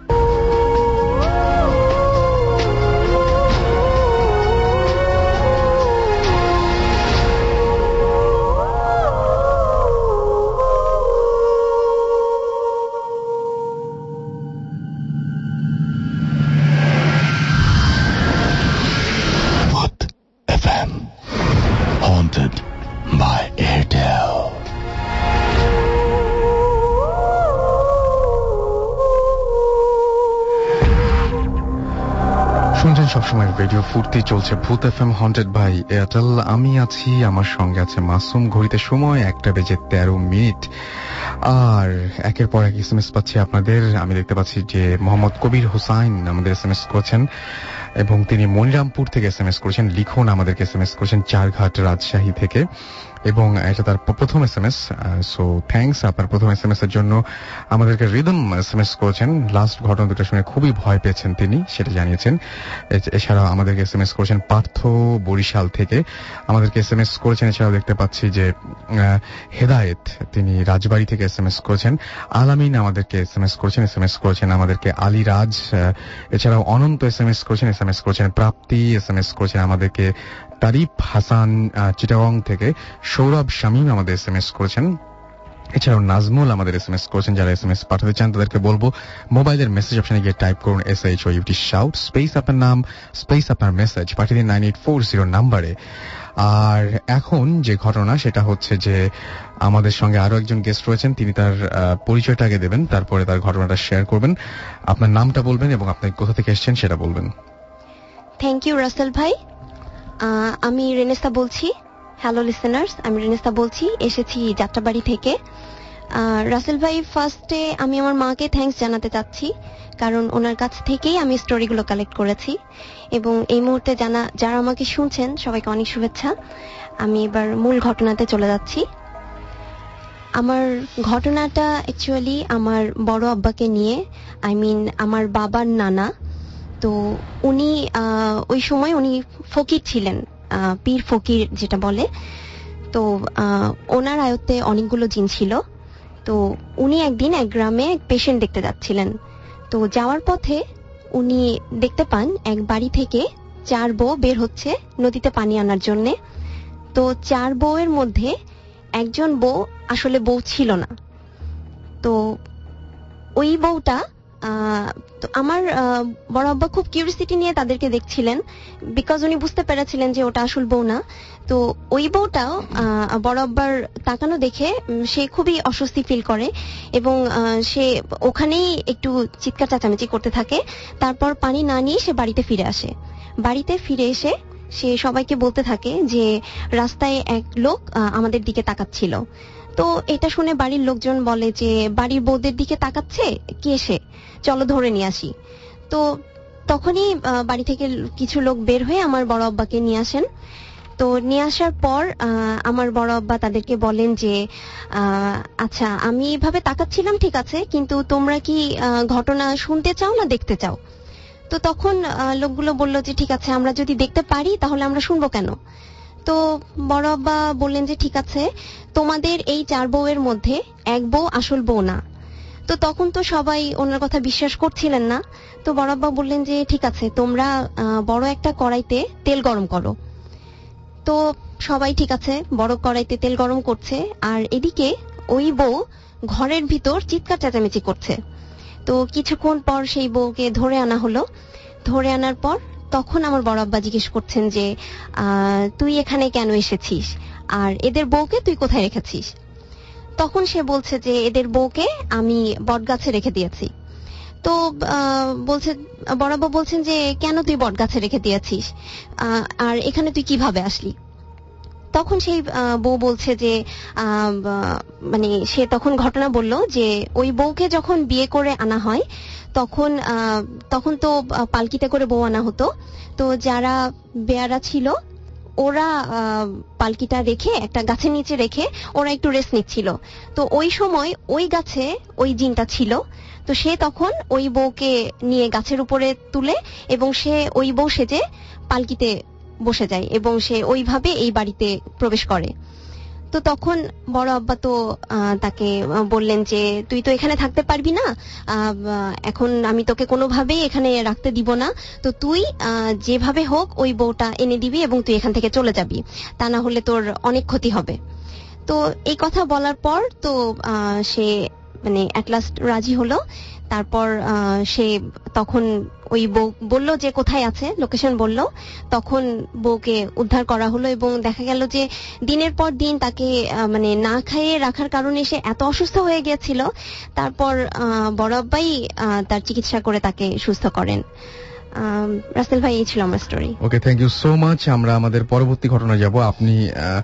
Speaker 5: Haunted by Airtel.
Speaker 2: শুনছেন সবসময় রেডিও ফুর্তি, চলছে Bhoot F M haunted by Airtel. আমি আছি, আমার সঙ্গে আছে মাসুম। ঘড়িতে সময় একটা বেজে তেরো মিনিট আর একের পর এক এস এম এস পাচ্ছি আপনাদের। আমি দেখতে পাচ্ছি যে মোহাম্মদ কবির হোসাইন আমাদের এস এম এস করেছেন এবং তিনি মনিরামপুর থেকে এস এম এস করেছেন। লিখুন আমাদেরকে এস এম এস করেছেন চারঘাট রাজশাহী থেকে। এবং এটা তার প্রথম S M S. So thanks আপনার প্রথম এস এম এস এর জন্য। আমাদেরকে রিদম এস এম এস করেছেন, লাস্ট ঘটনা দুটো শুনে খুবই ভয় পেয়েছেন তিনি, সেটা জানিয়েছেন। এছাড়াও আমাদেরকে এস এম এস করেছেন পার্থ বরিশাল থেকে, আমাদেরকে এস এম এস করেছেন। এছাড়াও দেখতে পাচ্ছি যে হেদায়েত, তিনি রাজবাড়ী থেকে এস এম এস করেছেন। আলামিন আমাদেরকে এস এম এস করেছেন, এস এম এস করেছেন আমাদেরকে আলিরাজ। এছাড়াও অনন্ত এস এম এস করেছেন, এস এম এস করেছেন প্রাপ্তি, এস এম এস করেছেন আমাদেরকে তারিফ হাসান চিটাগং থেকে। সৌরভ শামীম আমাদের এস এম এস করেছেন। এছাড়াও নাজমুল আমাদের এস এম এস করেছেন। যারা এস এম এস পাঠাতে চান তাদেরকে বলবো মোবাইলের মেসেজ অপশনে গিয়ে টাইপ করুন S H O U T shout, space আপনার নাম, স্পেস আপনার মেসেজ, পাঠিয়ে দিন নাইন এইট ফোর জিরো নাম্বারে। আর এখন যে ঘটনা সেটা হচ্ছে যে আমাদের সঙ্গে আরো একজন গেস্ট রয়েছেন, তিনি তার পরিচয়টা আগে দেবেন, তারপরে তার ঘটনাটা শেয়ার করবেন। আপনার নামটা বলবেন এবং আপনি কোথা থেকে এসেছেন সেটা বলবেন।
Speaker 7: থ্যাংক ইউ রাসেল ভাই। আমি রেনেসা বলছি। হ্যালো লিসেনার্স, আমি রেনেসা বলছি, এসেছি যাত্রাবাড়ি থেকে। রাসেল ভাই, ফার্স্টে আমি আমার মাকে থ্যাঙ্কস জানাতে চাচ্ছি, কারণ ওনার কাছ থেকেই আমি স্টোরিগুলো কালেক্ট করেছি এবং এই মুহূর্তে জানা যারা আমাকে শুনছেন সবাইকে অনেক শুভেচ্ছা। আমি এবার মূল ঘটনাতে চলে যাচ্ছি। আমার ঘটনাটা অ্যাকচুয়ালি আমার বড় আব্বাকে নিয়ে, আই মিন আমার বাবার নানা। তো উনি ওই সময় উনি ফকির ছিলেন, পীর ফকির যেটা বলে। তো ওনার আয়ত্তে অনেকগুলো জিন ছিল। তো উনি একদিন এক গ্রামে এক পেশেন্ট দেখতে যাচ্ছিলেন। তো যাওয়ার পথে উনি দেখতে পান এক বাড়ি থেকে চার বউ বের হচ্ছে নদীতে পানি আনার জন্যে। তো চার বউয়ের মধ্যে একজন বউ আসলে বউ ছিল না। তো ওই বউটা তো আমার বড় আব্বা খুব কিউরিয়াসিটি নিয়ে তাদেরকে দেখছিলেন, বিকজ উনি বুঝতে পেরেছিলেন যে ওটা আসল বউ না। তো ওই বউটাও বড় আব্বার তাকানো দেখে সে খুবই অস্বস্তি ফিল করে এবং সে ওখানেই একটু চিৎকার চেঁচামেচি করতে থাকে। তারপর পানি না নিয়ে সে বাড়িতে ফিরে আসে। বাড়িতে ফিরে এসে সে সবাইকে বলতে থাকে যে রাস্তায় এক লোক আমাদের দিকে তাকাচ্ছিল। তো এটা শুনে বাড়ির লোকজন বলে যে বাড়ির বউদের দিকে তাকাচ্ছে কে সে, চলো ধরে নিয়ে আসি। তো তখনই বাড়ি থেকে কিছু লোক বের হয়ে আমার বড় আব্বাকে নিয়ে আসেন। তো নিয়ে আসার পর আমার বড় আব্বা তাদেরকে বলেন যে আচ্ছা আমি এভাবে তাকাচ্ছিলাম ঠিক আছে, কিন্তু তোমরা কি ঘটনা শুনতে চাও না দেখতে চাও? তো তখন লোকগুলো বলল যে ঠিক আছে, আমরা যদি দেখতে পারি তাহলে আমরা শুনবো কেন। তো বড় আব্বা বললেন যে ঠিক আছে, তোমাদের এই চার বউয়ের মধ্যে এক বউ আসল বউ না। তো তখন তো সবাই ওনার কথা বিশ্বাস করছিলেন না। তো বড় আব্বা বললেন যে ঠিক আছে, তোমরা বড় একটা কড়াইতে তেল গরম করো। তো সবাই ঠিক আছে বড় কড়াইতে তেল গরম করছে, আর এদিকে ওই বউ ঘরের ভিতর চিৎকার চেঁচামেচি করছে। তো কিছুক্ষণ পর সেই বউকে ধরে আনা হলো। ধরে আনার পর তখন আমার বড় আব্বা জিজ্ঞেস করছেন যে তুই এখানে কেন এসেছিস, আর এদের বউকে তুই কোথায় রেখেছিস? তখন সে বলছে যে এদের বউকে আমি বটগাছে রেখে দিয়েছি। তো বলছে বড় আব্বা বলছেন যে কেন তুই বটগাছে রেখে দিয়েছিস, আর এখানে তুই কিভাবে আসলি? তখন সেই বউ বলছে যে মানে সে তখন ঘটনা বলল যে ওই বউকে যখন বিয়ে করে আনা হয় তখন তখন তো পালকিতে করে বউ আনা হতো। তো যারা বেয়ারা ছিল ওরা পালকিটা রেখে একটা গাছের নিচে রেখে ওরা একটু রেস্ট নিচ্ছিল। তো ওই সময় ওই গাছে ওই জিনটা ছিল। তো সে তখন ওই বউকে নিয়ে গাছের উপরে তুলে এবং সে ওই বউ সেজে পালকিতে বসে যায় এবং সে ওইভাবে এই বাড়িতে প্রবেশ করে। তো তখন বড় আব্বা তো তাকে বললেন যে তুই তো এখানে থাকতে পারবি না, এখন আমি তোকে কোনোভাবেই এখানে রাখতে দিব না। তো তুই যেভাবে হোক ওই বউটা এনে দিবি এবং তুই এখান থেকে চলে যাবি, তা না হলে তোর অনেক ক্ষতি হবে। তো এই কথা বলার পর তো সে মানে অ্যাট লাস্ট রাজি হলো। তারপর সে তখন ওই বউ বলল যে কোথায় আছে, লোকেশন বলল। তখন বউকে উদ্ধার করা হলো এবং দেখা গেল যে দিনের পর দিন তাকে মানে না খাইয়ে রাখার কারণে সে এত অসুস্থ হয়ে গিয়েছিল। তারপর বড় আব্বাই তার চিকিৎসা করে তাকে সুস্থ করেন। রাসেল ভাই, এই ছিল আমার story.
Speaker 2: Okay, thank you so much. আমরা আমাদের পরবর্তী ঘটনা যাব, আপনি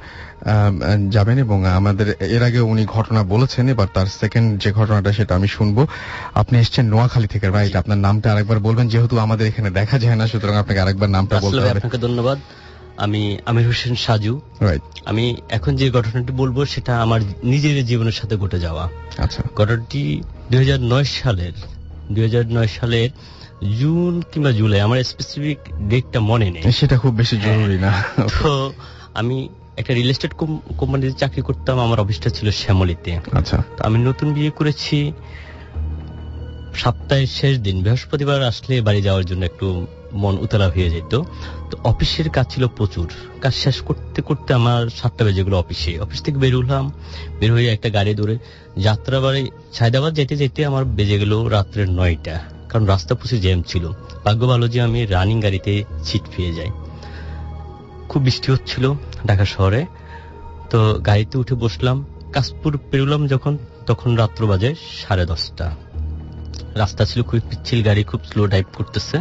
Speaker 2: যাবেন এবং আমাদের এর আগে উনি ঘটনা বলেছেন, এবার তার সেকেন্ড যে ঘটনাটা সেটা আমি শুনবো। আপনি এসেছেন নোয়াখালী থেকে, রাইট? আপনার নামটা আরেকবার বলবেন, যেহেতু আমাদের এখানে দেখা যায় না, সুতরাং আপনাকে আরেকবার নামটা বলতে হবে।
Speaker 4: আপনাকে ধন্যবাদ। আমি আমির হোসেন সাজু।
Speaker 2: রাইট।
Speaker 4: আমি এখন যে ঘটনাটি বলবো সেটা আমার নিজের জীবনের সাথে ঘটে যাওয়া।
Speaker 2: আচ্ছা।
Speaker 4: ঘটনাটি দুই হাজার নয় সালের দুই হাজার নয় সালের জুন কিংবা জুলাই, আমার স্পেসিফিক ডেটটা মনে নেই,
Speaker 2: সেটা খুব বেশি জরুরি না।
Speaker 4: তো আমি একটা রিয়েল এস্টেট কোম্পানিতে চাকরি করতাম, আমার অফিসটা ছিল শ্যামলীতে।
Speaker 2: আচ্ছা।
Speaker 4: তো আমি নতুন বিয়ে করেছি, সপ্তাহের শেষ দিন বৃহস্পতিবার আসলে বাড়ি যাওয়ার জন্য একটু মন উতলা হয়ে যেত। তো অফিসের কাজ ছিল প্রচুর, কাজ শেষ করতে করতে আমার সাতটা বেজে গেল অফিসে। অফিস থেকে বের হলাম, বের হয়ে একটা গাড়ি ধরে যাত্রাবাড়ি সায়দাবাদ যেতে যেতে আমার বেজে গেল রাত্রে নয়টা, কারণ রাস্তা প্রচুর জ্যাম ছিল। ভাগ্য ভালো যে আমি রানিং গাড়িতে সিট পেয়ে যাই। খুব বৃষ্টি হচ্ছিল ঢাকা শহরে, তো গাড়িতে উঠে বসলাম। কাশপুর পেরোলাম যখন, তখন রাত্র বাজে সাড়ে দশটা। রাস্তা ছিল খুব পিচ্ছিল, গাড়ি খুব স্লো ড্রাইভ করতেছে।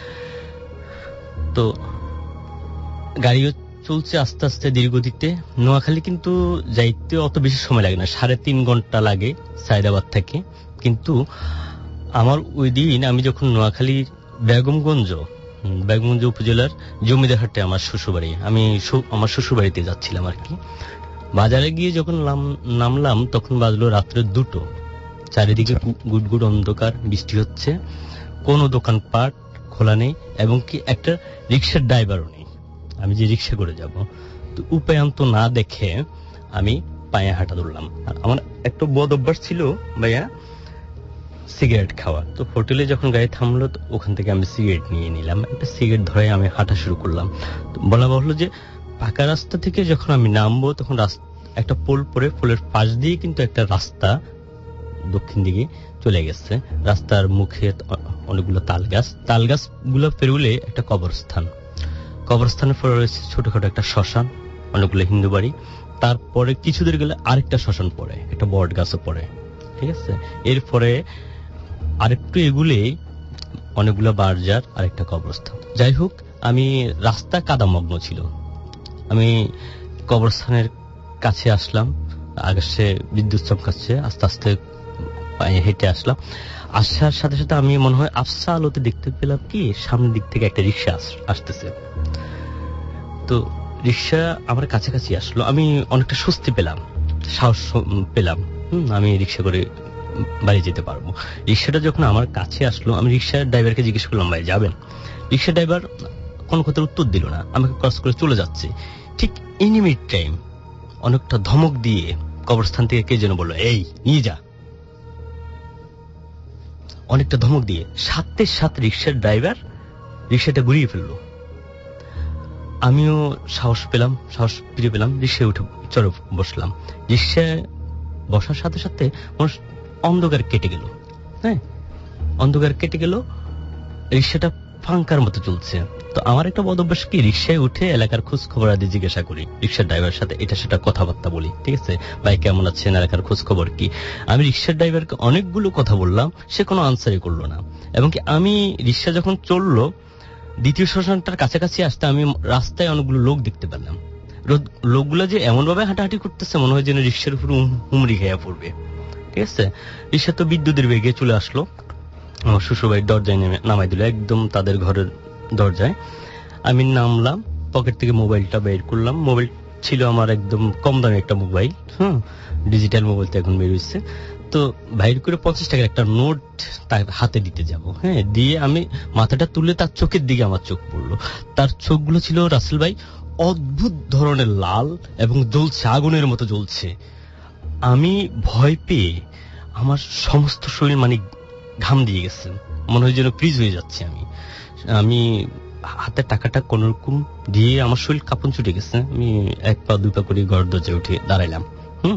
Speaker 4: তো গাড়িও চলছে আস্তে আস্তে দীর্ঘগতিতে। নোয়াখালী কিন্তু যাইতে অত বেশি সময় লাগে না, সাড়ে তিন ঘন্টা লাগে সায়দাবাদ থেকে। কিন্তু আমার ওই দিন আমি যখন নোয়াখালীর বেগমগঞ্জ বেগমগঞ্জ উপজেলার জমিদারহাটে আমার শ্বশুরবাড়ি, আমি আমার শ্বশুরবাড়িতে যাচ্ছিলাম আর কি। বাজারে গিয়ে যখন নামলাম তখন বাজলো রাত্রে দুটো। চারিদিকে গুড়গুড় অন্ধকার, বৃষ্টি হচ্ছে, কোনো দোকানপাট খোলা নেই, এবং কি একটা রিক্সার ড্রাইভারও নেই। আমি যে রিক্সা করে যাব, তো উপায়ন্ত না দেখে আমি পায়ে হাঁটা ধরলাম। আর আমার একটা বদ অভ্যাস ছিল ভাইয়া, সিগারেট খাওয়া। তো হোটেলে যখন গাড়ি থামলো ওখান থেকে আমি সিগারেট নিয়ে নিলাম, একটা সিগারেট ধরে আমি হাঁটা শুরু করলাম। বলা হলো যে পাকা রাস্তা থেকে যখন আমি নামবো তখন একটা পোল পরে, পোলের পাশ দিয়ে কিন্তু একটা রাস্তা দক্ষিণ দিকে চলে গেছে। রাস্তার মুখে অনেকগুলো তাল গাছ, তাল গাছ গুলো পেরুলে একটা কবরস্থান, কবরস্থানের পরে রয়েছে ছোটখাটো একটা শ্মশান, অনেকগুলো হিন্দু বাড়ি। তারপরে কিছু দূর গেলে আরেকটা শ্মশান পড়ে, একটা বট গাছও পড়ে, ঠিক আছে। এরপরে আরেকটু এগুলে অনেকগুলো বারজার, আরেকটা কবরস্থান। যাই হোক, আমি রাস্তা কাদামগ্ন ছিল। আমি কবরস্থানের কাছে আসলাম, আকাশে বিদ্যুৎ চমকাচ্ছে, আস্তে আস্তে পায়ে হেঁটে আসলাম। আসার সাথে সাথে আমি মনে হয় আফসা আলোতে দেখতে পেলাম কি সামনের দিক থেকে একটা রিক্সা আসতেছে। তো রিক্সা আমার কাছাকাছি আসলো, আমি অনেকটা স্বস্তি পেলাম, সাহস পেলাম, হম আমি রিক্সা করে বাড়ি যেতে পারবো। রিক্সাটা যখন আমার কাছে আসলো, আমি রিক্সার ড্রাইভারকে জিজ্ঞেস করলাম ভাই যাবেন? রিক্সা ড্রাইভার কোন কথার উত্তর দিল না, আমাকে ক্রস করে চলে যাচ্ছে। ঠিক এনিমিড টাইম অনেকটা ধমক দিয়ে কবরস্থান থেকে কে যেন বললো, এই নিয়ে যা। অনেকটা ধমক দিয়ে সাথে সাথে রিক্সার ড্রাইভার রিক্সাটা ঘুরিয়ে ফেললো। আমিও সাহস পেলাম, সাহস ফিরে পেলাম, রিক্সায় উঠে চড়ে বসলাম। রিক্সায় বসার সাথে সাথে মানুষ অন্ধকার কেটে গেল, হ্যাঁ অন্ধকার কেটে গেল, রিক্সাটা ফাঙ্কার মতো চলছে। তো আমার একটা বদ অভ্যাস কি, রিক্সায় উঠে এলাকার খোঁজ খবর আদি জিজ্ঞাসা করি, রিক্সার ড্রাইভারের সাথে এটা সেটা কথাবার্তা বলি, ঠিক আছে, ভাই কেমন আছেন, এলাকার খোঁজ খবর কি। আমি রিক্সার ড্রাইভারকে অনেকগুলো কথা বললাম, সে কোনো আনসারই করলো না। এবং কি আমি রিক্সা যখন চললো দ্বিতীয় শ্মশানটার কাছাকাছি আসতে আমি রাস্তায় অনেকগুলো লোক দেখতে পেলাম। লোকগুলো যে এমন ভাবে হাঁটাহাঁটি করতেছে মনে হয় যেন রিক্সার উপর হুমড়ি খেয়ে পড়বে, ঠিক আছে। রিক্সা তো বিদ্যুতের বেগে চলে আসলো, আমার শ্বশুরবাড়ির দরজায় নেমে নামাই দিল, একদম তাদের ঘরের দরজায়। আমি নামলাম, পকেট থেকে মোবাইলটা বের করলাম। মোবাইল ছিল আমার একদম কম দামি একটা মোবাইল, হ্যাঁ ডিজিটাল মোবাইল তো এখন বের হয়েছে। তো বাইর করে পঞ্চাশ টাকার একটা নোট তার হাতে দিতে যাব, হ্যাঁ দিয়ে আমি মাথাটা তুলে তার চোখের দিকে আমার চোখ পড়লো। তার চোখগুলো ছিল রাসেল ভাই অদ্ভুত ধরনের লাল এবং জ্বলছে, আগুনের মতো জ্বলছে। আমি ভয় পেয়ে আমার সমস্ত শরীর মানে ঘাম দিয়ে গেছে, মনে হয় যেন ফ্রিজ হয়ে যাচ্ছে। আমি আমি হাতের টাকাটা কোন রকম দিয়ে আমার শরীর কাঁপন ছুটে গেছে। আমি এক পা দুই পা করে ঘর দরজায় উঠে দাঁড়াইলাম, হুম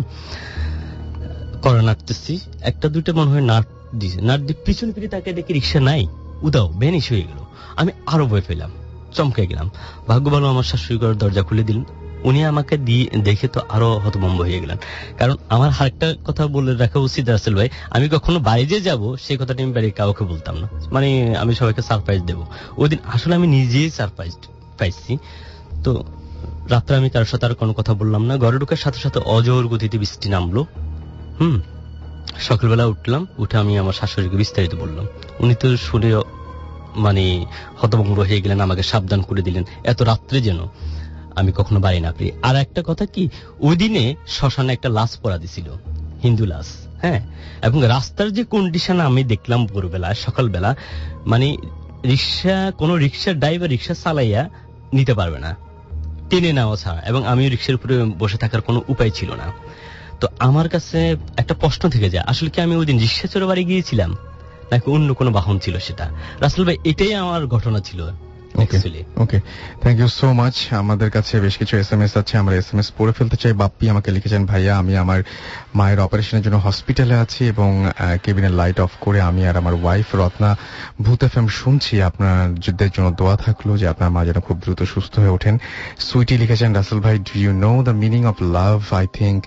Speaker 4: করা নাড়তেছি, একটা দুইটা মনে হয় নাট দিয়েছে, নাট দিয়ে পিছনে ফিরে তাকে দেখি রিক্সা নাই, উদাও ভ্যানিশ হয়ে গেল। আমি আরো ভয় পেলাম, চমকে গেলাম। ভাগ্য ভালো আমার শাশুড়ি ঘরের দরজা খুলে দিলেন, উনি আমাকে দিয়ে দেখে তো আরো হতভম্ব হয়ে গেলেন। কারণ আমার আরেকটা কথা বলে রাখা উচিত রাসেল ভাই, আমি কখনো বাইরে যাব সেই কথাটা আমি বাড়ির কাউকে বলতাম না, মানে আমি সবাইকে সারপ্রাইজ দেবো। ওই দিন আসলে আমি নিজেই সারপ্রাইজ পাইছি। তো রাত্রে আমি কারোর সাথে আর কোনো কথা বললাম না। ঘরে ঢোকার সাথে সাথে অজোর গতিতে বৃষ্টি নামলো। হুম সকালবেলা উঠলাম, উঠে আমি আমার শাশুড়িকে বিস্তারিত বললাম। উনি তো শুনে মানে হতভম্ব হয়ে গেলেন, আমাকে সাবধান করে দিলেন। এত রাত্রে যেন আমি কখনো বাড়ি না ফিরি। আর একটা কথা কি, ওই দিনে শ্মশানে একটা লাশ পড়া দিছিল, হিন্দু লাশ, হ্যাঁ, এবং রাস্তার যে কন্ডিশন আমি দেখলাম ভোরবেলা সকালবেলা, মানে রিক্সা, কোন রিক্সার ড্রাইভার রিক্সা চালাইয়া নিতে পারবে না টেনে নেওয়া ছাড়া, এবং আমি রিক্সার উপরে বসে থাকার কোনো উপায় ছিল না। তো আমার কাছে একটা প্রশ্ন থেকে যায়, আসলে কি আমি ওই দিন রিক্সা চড়ে বাড়ি গিয়েছিলাম নাকি অন্য কোনো বাহন ছিল সেটা। রাসেল ভাই, এটাই আমার ঘটনা ছিল।
Speaker 2: Okay okay thank you so much. আমাদের কাছে বেশ কিছু এস এম এস আছে, আমরা এস এম এস পড়ে ফেলতে চাই। বাপ্পি আমাকে লিখেছেন, ভাইয়া আমি আমার মায়ের অপারেশনের জন্য হসপিটালে আছি এবং কেবিনের লাইট অফ করে আমি আর আমার ওয়াইফ রত্না ভূত এফ এম শুনছি। আপনাদের জন্য দোয়া থাকলো যে আপনার মা যেন খুব দ্রুত সুস্থ হয়ে ওঠেন। সুইটি লিখেছেন, রাসেল ভাই do you know the meaning of love? I think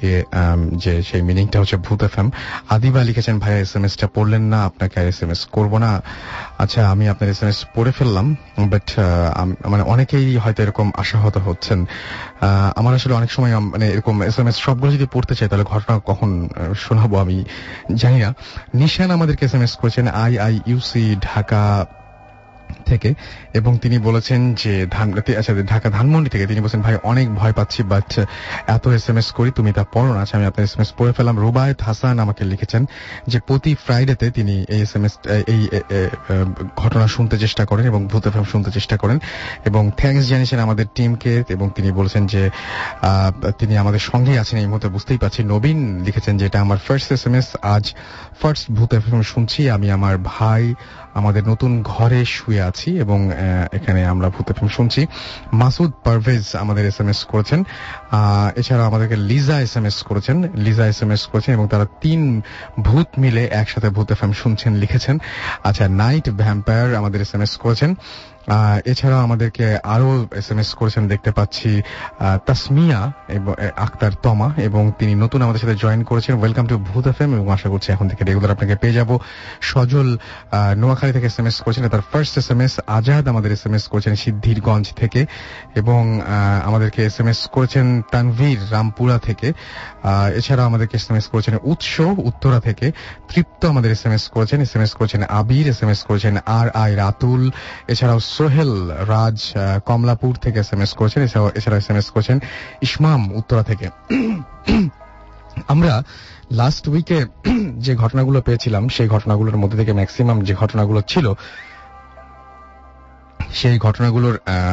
Speaker 2: যে সেই মিনিংটা হচ্ছে ভূত এফ এম। আদিবা লিখেছেন, ভাইয়া এস এম এসটা পড়লেন না, আপনাকে আর এস এম এস করবো না। আচ্ছা, আমি আপনার এস এম এস পড়ে ফেললাম, বাট মানে অনেকেই হয়তো এরকম আশাহত হচ্ছেন। আমার আসলে অনেক সময় মানে এরকম এস এম এস সবগুলো যদি পড়তে চাই তাহলে ঘটনা কখন শোনাবো আমি জানি না। নিশান আমাদেরকে এস এম এস করেছেন আই আই ইউসি ঢাকা থেকে, এবং তিনি বলেছেন যে আচ্ছা ঢাকা ধানমন্ডি থেকে তিনি বলেছেন, ভাই অনেক ভয় পাচ্ছি, বাট এত এস এম এস করি, তুমি তা পড়ো না। আচ্ছা, আমি আপনার এস এম এস পড়ে ফেলাম। রুবায়েত হাসান আমাকে লিখেছেন যে প্রতি ফ্রাইডেতে তিনি এই এস এম এস এই ঘটনা শুনতে চেষ্টা করেন এবং ভূত এফ এম শুনতে চেষ্টা করেন, এবং থ্যাঙ্কস জানিয়েছেন আমাদের টিমকে, এবং তিনি বলেছেন যে তিনি আমাদের সঙ্গেই আছেন এই মুহূর্তে, বুঝতেই পারছি। নবীন লিখেছেন যে এটা আমার ফার্স্ট এস এম এস, আজ ফার্স্ট ভূত এফ এম শুনছি। আমি আমার ভাই আমাদের নতুন ঘরে শুয়ে আছি এবং এখানে আমরা ভূত এফ এম শুনছি। মাসুদ পারভেজ আমাদের এস এম এস করেছেন। এছাড়া আমাদেরকে লিজা এস এম এস করেছেন লিজা এস এম এস করেছেন এবং তারা তিন ভূত মিলে একসাথে ভূত এফ এম শুনছেন লিখেছেন। আচ্ছা, নাইট ভ্যাম্পায়ার আমাদের এস এম এস করেছেন। এছাড়াও আমাদেরকে আরো এস এম এস করেছেন দেখতে পাচ্ছি তাসমিয়া আক্তার তমা, এবং তিনি নতুন আমাদের সাথে জয়েন করেছেন। Welcome to Bhoot F M, এবং আশা করছি এখন থেকে রেগুলার আপনাকে পেয়ে যাব। সজল নোয়াখালী থেকে এস এম এস করেছেন, তার first S M S. Azad আমাদের এস এম এস করেছেন সিদ্ধিরগঞ্জ থেকে, এবং আমাদেরকে এস এম এস করেছেন তানভীর রামপুরা থেকে। এছাড়াও আমাদেরকে এস এম এস করেছেন উৎস উত্তরা থেকে। তৃপ্ত আমাদের এস এম এস করেছেন এস এম এস করেছেন আবির, এস এম এস করেছেন আর আই রাতুল। এছাড়াও সোহেল রাজ কমলাপুর থেকে এস এম এস করেছেন। এছাড়াও এস এম এস করেছেন ইসমাম উত্তরা থেকে। আমরা লাস্ট উইকে যে ঘটনাগুলো পেয়েছিলাম সেই ঘটনাগুলোর মধ্যে থেকে ম্যাক্সিমাম যে ঘটনাগুলো ছিল সেই ঘটনাগুলোর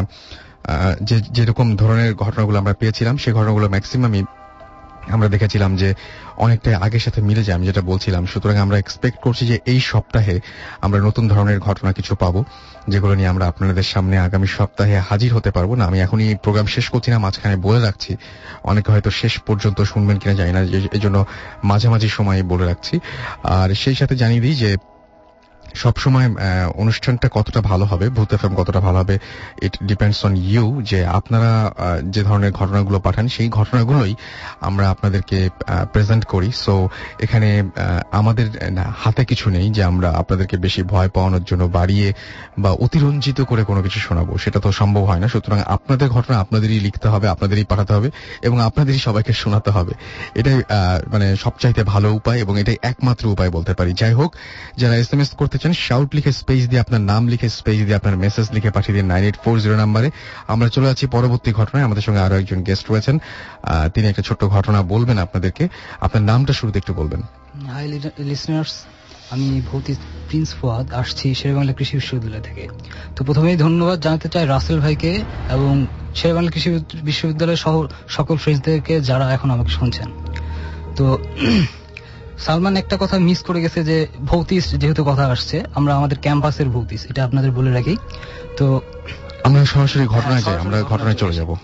Speaker 2: যে যেরকম ধরনের ঘটনাগুলো আমরা পেয়েছিলাম সেই ঘটনাগুলো ম্যাক্সিমামই আমরা দেখেছিলাম যে অনেকটাই আগের সাথে মিলে যায়, আমি যেটা বলছিলাম। সুতরাং আমরা এক্সপেক্ট করছি যে এই সপ্তাহে আমরা নতুন ধরনের ঘটনা কিছু পাবো, যেগুলো নিয়ে আমরা আপনাদের সামনে আগামী সপ্তাহে হাজির হতে পারবো না। আমি এখনই প্রোগ্রাম শেষ করছি না, মাঝখানে বলে রাখছি, অনেকে হয়তো শেষ পর্যন্ত শুনবেন কিনা জানি না, এই জন্য মাঝামাঝি সময় বলে রাখছি। আর সেই সাথে জানিয়ে দিই যে সবসময় অনুষ্ঠানটা কতটা ভালো হবে, ভূত এফ এম কতটা ভালো হবে, ইট ডিপেন্ডস অন ইউ, যে আপনারা যে ধরনের ঘটনাগুলো পাঠান সেই ঘটনাগুলোই আমরা আপনাদেরকে প্রেজেন্ট করি। সো এখানে আমাদের হাতে কিছু নেই যে আমরা আপনাদেরকে বেশি ভয় পাওয়ানোর জন্য বাড়িয়ে বা অতিরঞ্জিত করে কোনো কিছু শোনাবো, সেটা তো সম্ভব হয় না। সুতরাং আপনাদের ঘটনা আপনাদেরই লিখতে হবে, আপনাদেরই পাঠাতে হবে এবং আপনাদেরই সবাইকে শোনাতে হবে। এটাই মানে সবচাইতে ভালো উপায় এবং এটাই একমাত্র উপায় বলতে পারি। যাই হোক, যারা এস এম এস করতে শাউট লিখে স্পেস দিয়ে আপনার নাম লিখে স্পেস দিয়ে আপনার মেসেজ লিখে পাঠিয়ে দিন নাইন এইট ফোর জিরো নাম্বারে। আমরা চলে যাচ্ছি পরবর্তী ঘটনায়। আমাদের সঙ্গে আরো একজন গেস্ট রয়েছেন, তিনি একটা ছোট্ট ঘটনা বলবেন আপনাদেরকে। আপনার নামটা শুরুতে একটু বলবেন।
Speaker 8: হাই লিসনার্স, আমি ভৌতিক প্রিন্স ফুয়াদ, আসছি শেরেবাংলা কৃষি বিশ্ববিদ্যালয় থেকে। তো প্রথমেই ধন্যবাদ জানাতে চাই রাসেল ভাইকে এবং শেরেবাংলা কৃষি বিশ্ববিদ্যালয়ের সহ সকল ফ্রেন্ডসদেরকে যারা এখন আমাকে শুনছেন। তো সালমান একটা কথা মিস করে গেছে, যে ভৌতিস যেহেতু কথা আসছে, আমরা আমাদের ক্যাম্পাসের ভৌতিস, এটা আপনাদের বলে রাখি। তো
Speaker 2: আমরা সরাসরি ঘটনায় যাই, আমরা ঘটনায় চলে যাব।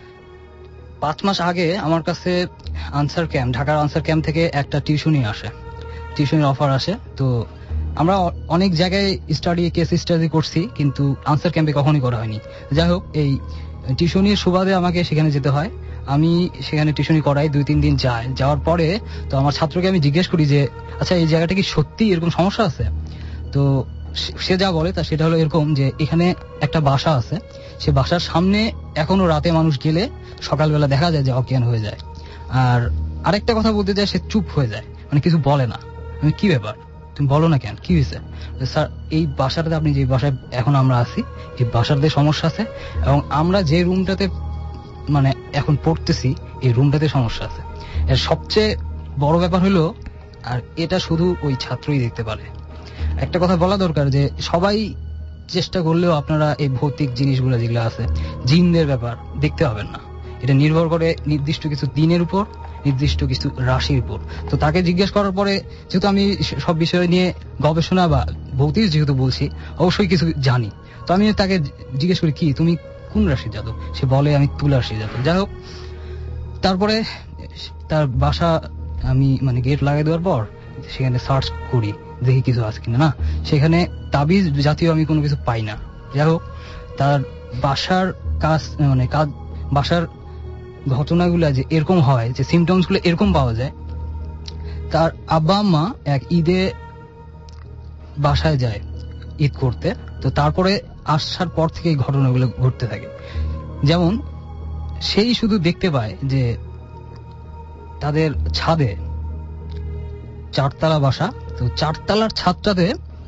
Speaker 8: পাঁচ মাস আগে আমার কাছে আনসার ক্যাম্প, ঢাকার আনসার ক্যাম্প থেকে একটা টিউশনি আসে, টিউশনির অফার আসে। তো আমরা অনেক জায়গায় স্টাডি কেস স্টাডি করছি, কিন্তু আনসার ক্যাম্পে কখনই করা হয়নি। যাই হোক, এই টিউশনির সুবাদে আমাকে সেখানে যেতে হয়। আমি সেখানে টিউশনি করাই, দুই তিন দিন যাই। যাওয়ার পরে তো আমার ছাত্রকে আমি জিজ্ঞেস করি যে আচ্ছা এই জায়গাটা কি সত্যি এরকম সমস্যা আছে? তো সে যা বলে তা সেটা হলো এরকম যে এখানে একটা বাসা আছে, সে বাসার সামনে এখনো রাতে মানুষ গেলে সকালবেলা দেখা যায় যে অজ্ঞান হয়ে যায়। আর আরেকটা কথা বলতে যায়, সে চুপ হয়ে যায়, মানে কিছু বলে না। আমি কি ব্যাপার, তুমি বলো না কেন, কি হয়েছে? স্যার এই বাসাটাতে, আপনি যে বাসায় এখন আমরা আছি, এই বাসাটাতে সমস্যা আছে এবং আমরা যে রুমটাতে মানে এখন পড়তেছি এই রুমটাতে সমস্যা আছে। এর সবচেয়ে বড় ব্যাপার হলো, আর এটা শুধু ওই ছাত্রই দেখতে পারে, একটা কথা বলা দরকার যে সবাই চেষ্টা করলেও আপনারা এই ভৌতিক জিনিসগুলো যেগুলো আছে জিনদের ব্যাপার দেখতে পাবেন না। এটা নির্ভর করে নির্দিষ্ট কিছু দিনের উপর, নির্দিষ্ট কিছু রাশির উপর। তো তাকে জিজ্ঞেস করার পরে, যেহেতু আমি সব বিষয় নিয়ে গবেষণা বা ভৌতিক যেহেতু বলছি, অবশ্যই কিছু জানি, তো আমি তাকে জিজ্ঞেস করি কি তুমি কোন রাশির জাতক? সে বলে আমি তুলা রাশির জাতক। যাই হোক, তারপরে তার বাসা আমি মানে গেট লাগাই দেওয়ার পর সেখানে সার্চ করি দেখি কিছু আছে কিনা, না সেখানে তাবিজ জাতীয় আমি কোনো কিছু পাই না। যাই হোক, তার বাসার কাজ মানে কাজ বাসার ঘটনাগুলো যে এরকম হয়, যে সিমটমস গুলো এরকম পাওয়া যায়। তার আব্বা আম্মা এক ঈদে বাসায় যায় ঈদ করতে, তো তারপরে আসার পর থেকে এই ঘটনাগুলো ঘটতে থাকে। যেমন সেই শুধু দেখতে পায় যে তাদের ছাদে চারতলা বাসা, তো চারতলার ছাদটাতে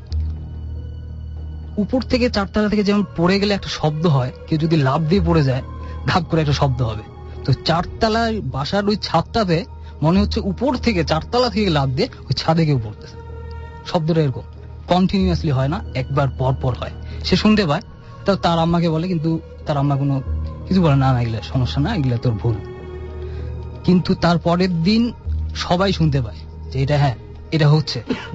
Speaker 8: উপর থেকে চারতলা থেকে যেমন পড়ে গেলে একটা শব্দ হয়, কেউ যদি লাফ দিয়ে পড়ে যায় ধাপ করে একটা শব্দ হবে, তো চারতলার বাসার ওই ছাদটাতে মনে হচ্ছে উপর থেকে চারতলা থেকে লাফ দিয়ে ওই ছাদে কেউ পড়তেছে। শব্দটা এরকম কন্টিনিউয়াসলি হয় না, একবার পর পর হয়। সে শুনতে পায়, তো তার আম্মাকে বলে, কিন্তু তার আম্মা কোনো কিছু বলে না, না এগুলা সমস্যা না, এগুলা তোর ভুল। কিন্তু তার পরের দিন সবাই শুনতে পায় যে এটা হ্যাঁ এটা হচ্ছে।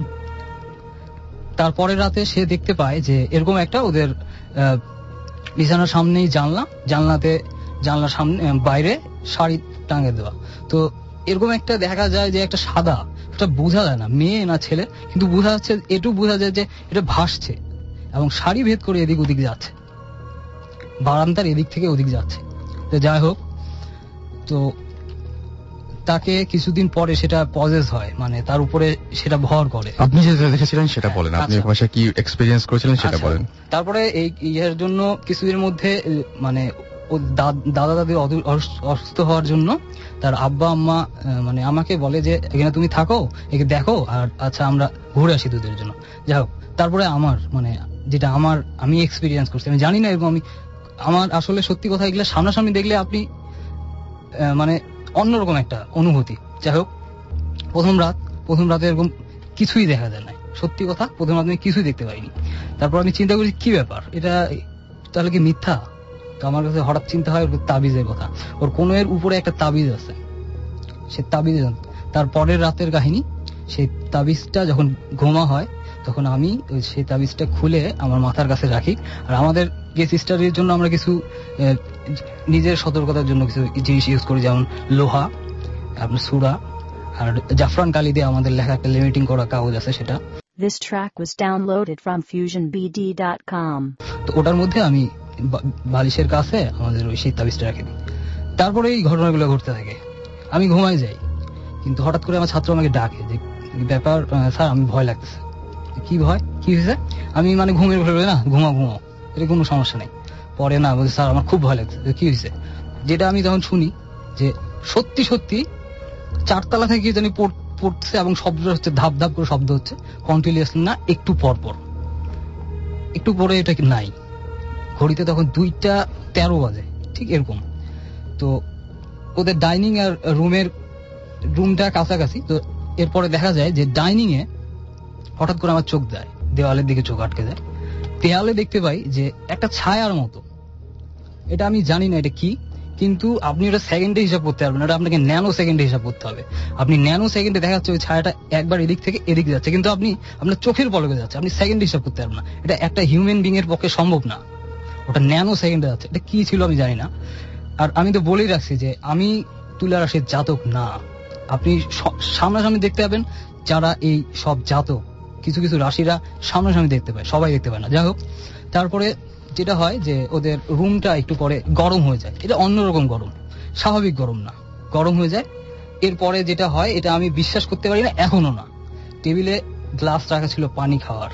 Speaker 8: তারপরের রাতে সে দেখতে পায় যে এরকম একটা ওদের বিছানার সামনেই জানলা, জানলাতে জানলার সামনে বাইরে শাড়ি টাঙে দেওয়া, তো এরকম একটা দেখা যায় যে একটা সাদা, এটা বোঝা যায় না মেয়ে না ছেলে, কিন্তু বোঝা যাচ্ছে, এটুকু বোঝা যায় যে এটা ভাসছে এবং শাড়ি ভেদ করে এদিক ওদিক যাচ্ছে, বারান্দার এদিক থেকে ওদিক যাচ্ছে। তো যাই হোক, তো তাকে কিছুদিন পরে সেটা পজেস হয়, মানে তার উপরে সেটা ভর করে।
Speaker 2: আপনি যেটা দেখেছিলেন সেটা বলেন, আপনি ভাষায় কি এক্সপেরিয়েন্স করেছিলেন সেটা বলেন।
Speaker 8: তারপরে এই ইয়ের জন্য কিছুদিনের মধ্যে মানে দাদা দাদি অসুস্থ হওয়ার জন্য তার আব্বা আম্মা মানে আমাকে বলে যে এখানে তুমি থাকো, একে দেখো, আর আচ্ছা আমরা ঘুরে আসি দুধের জন্য। যাই হোক, তারপরে আমার মানে যেটা আমার আমি এক্সপিরিয়েন্স করছি, আমি জানি না এরকম, আমি আমার আসলে সত্যি কথা এগুলো সামনাসামনি দেখলে আপনি মানে অন্যরকম একটা অনুভূতি। যাই হোক, প্রথম রাত প্রথম রাতে এরকম কিছুই দেখা যায় না, সত্যি কথা প্রথম রাত আমি কিছুই দেখতে পাইনি। তারপর আমি চিন্তা করি কি ব্যাপার, এটা তাহলে কি মিথ্যা? তো আমার কাছে হঠাৎ চিন্তা হয় তাবিজের কথা, ওর কোনো এর উপরে একটা তাবিজ আছে, সে তাবিজ। তার পরের রাতের কাহিনী, সেই তাবিজটা যখন ঘুমা হয় তখন আমি সেই তাবিজটা খুলে আমার মাথার কাছে রাখি। আর আমাদের গেস্ট স্টাডির জন্য আমরা কিছু নিজের সতর্কতার জন্য কিছু জিনিস ইউজ করি, যেমন লোহা, আপনার সুরা, আর জাফরান কালি দিয়ে আমাদের লেখা একটা লিমিটিং করা কাগজ আছে সেটা।
Speaker 1: This track was downloaded from fusion b d dot com.
Speaker 8: তো ওটার মধ্যে আমি বালিশের কাছে আমাদের ওই সেই তাবিজটা রেখে দিই। তারপরে এই ঘটনাগুলো ঘটতে থাকে, আমি ঘুমাই যাই, কিন্তু হঠাৎ করে আমার ছাত্র আমাকে ডাকে যে ব্যাপার স্যার আমি ভয় লাগতেছে। কি ভয়, কি হয়েছে? আমি মানে ঘুমের ভেবে না ঘুমাও ঘুমাও, এটা কোনো সমস্যা নেই। পরে না বলছে স্যার আমার খুব ভয় লাগছে। কি হয়েছে? যেটা আমি তখন শুনি যে সত্যি সত্যি চারতলা থেকে জানি পড়ছে এবং শব্দ হচ্ছে, ধাপ ধাপ করে শব্দ হচ্ছে, কন্টিনিউয়াসলি না, একটু পর পর, একটু পরে এটা নাই। ঘড়িতে তখন দুইটা তেরো বাজে, ঠিক এরকম। তো ওদের ডাইনিং আর রুমের রুমটা কাছাকাছি, তো এরপরে দেখা যায় যে ডাইনিং এ হঠাৎ করে আমার চোখ দেয়, দেওয়ালের দিকে চোখ আটকে যায়। দেওয়ালে দেখতে পাই যে একটা ছায়ার মতো, এটা আমি জানি না এটা কি, কিন্তু আপনি ওটা সেকেন্ডে হিসাব করতে পারবেন, এটা আপনাকে ন্যানো সেকেন্ডে হিসাব করতে হবে। আপনি ন্যানো সেকেন্ডে দেখা যাচ্ছে ওই ছায়াটা একবার এদিক থেকে এদিকে যাচ্ছে, কিন্তু আপনি আপনার চোখের পলকে যাচ্ছে, আপনি সেকেন্ডে হিসাব করতে পারবেন না। এটা একটা হিউম্যান বিং এর পক্ষে সম্ভব না, ওটা ন্যানো সেকেন্ডে যাচ্ছে। এটা কি ছিল আমি জানি না। আর আমি তো বলেই রাখছি যে আমি তুলা রাশির জাতক না। আপনি সামনাসামনি দেখতে পাবেন যারা এই সব জাতক, কিছু কিছু রাশিরা সামনাসামনি দেখতে পায়, সবাই দেখতে পায় না। যাই হোক, তারপরে যেটা হয় যে ওদের রুমটা একটু পরে গরম হয়ে যায়, এটা অন্যরকম গরম, স্বাভাবিক গরম না, গরম হয়ে যায়। এরপরে যেটা হয় এটা আমি বিশ্বাস করতে পারি না, এখনো না। টেবিলে গ্লাস রাখা ছিল পানি খাওয়ার,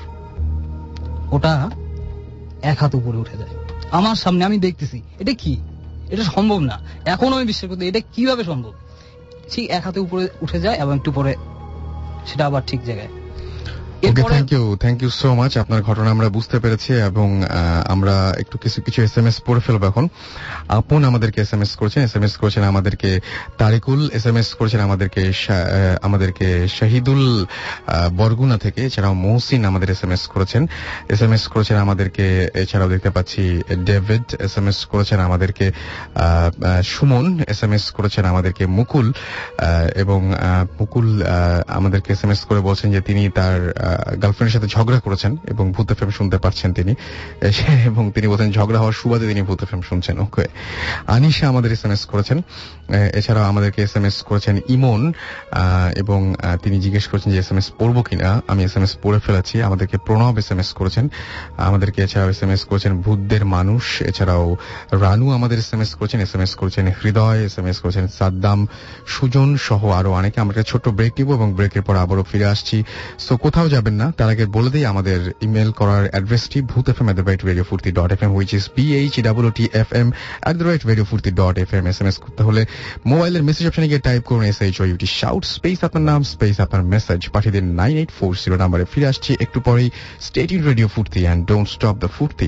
Speaker 8: ওটা এক হাত উপরে উঠে যায় আমার সামনে, আমি দেখতেছি। এটা কি? এটা সম্ভব না, এখনো আমি বিশ্বাস করতে, এটা কিভাবে সম্ভব? ঠিক এক হাতে উপরে উঠে যায় এবং একটু পরে সেটা আবার ঠিক জায়গায়।
Speaker 2: Okay, thank you thank you so much. আপনার ঘটনা আমরা বুঝতে পেরেছি এবং আমরা একটু কিছু কিছু এসএমএস পড়ে ফেলবো এখন। আপন আমাদেরকে এসএমএস করেছেন, এসএমএস করেছেন আমাদেরকে তারিকুল, এসএমএস করেছেন আমাদেরকে আমাদেরকে শাহিদুল বরগুনা থেকে, এছাড়াও মহসিন আমাদের এসএমএস করেছেন, এসএমএস করেছেন আমাদেরকে, এছাড়াও দেখতে পাচ্ছি ডেভিড এসএমএস করেছেন আমাদেরকে, সুমন এসএমএস করেছেন আমাদেরকে, মুকুল এবং মুকুল আমাদেরকে এসএমএস করে বলছেন যে তিনি তার গার্লফ্রেন্ডের সাথে ঝগড়া করেছেন এবং ভূত এফএম শুনতে পাচ্ছেন তিনি, এবং তিনি বলছেন ঝগড়া হওয়ার সুবাদে তিনি ভূত এফএম শুনছেন। ওকে, আনিশা আমাদের এসএমএস করেছেন, এছাড়াও আমাদেরকে এসএমএস করেছেন ইমন এবং তিনি জিজ্ঞেস করেছেন যে এসএমএস পড়বো কিনা। আমি এসএমএস পড়ে ফেলেছি। আমাদেরকে প্রণব এসএমএস করেছেন আমাদেরকে, এছাড়াও এসএমএস করেছেন ভূতদের মানুষ, এছাড়াও রানু আমাদের এসএমএস করেছেন, এসএমএস করেছেন হৃদয়, এসএমএস করেছেন সাদ্দাম, সুজন সহ আরো অনেকে। আমরা ছোট্ট ব্রেক নিব এবং ব্রেকের পর আবারও ফিরে আসছি। সো কোথাও যাবেন না, তার আগে বলে দিই আমাদের ইমেল করার অ্যাড্রেসটি Bhoot FM at the rate radio Foorti dot F M, which is P H double T F M at the rate radio Foorti dot F M. SMS করতে হলে মোবাইলের মেসেজ অপশনে গিয়ে টাইপ করুন S H O U T shout space আপনার নাম space আপনার message পাঠিয়ে দিন নাইন এইট ফোর জিরো নাম্বারে। ফিরে আসছি একটু পরেই। Stay tuned radio Foorti and don't stop the Foorti.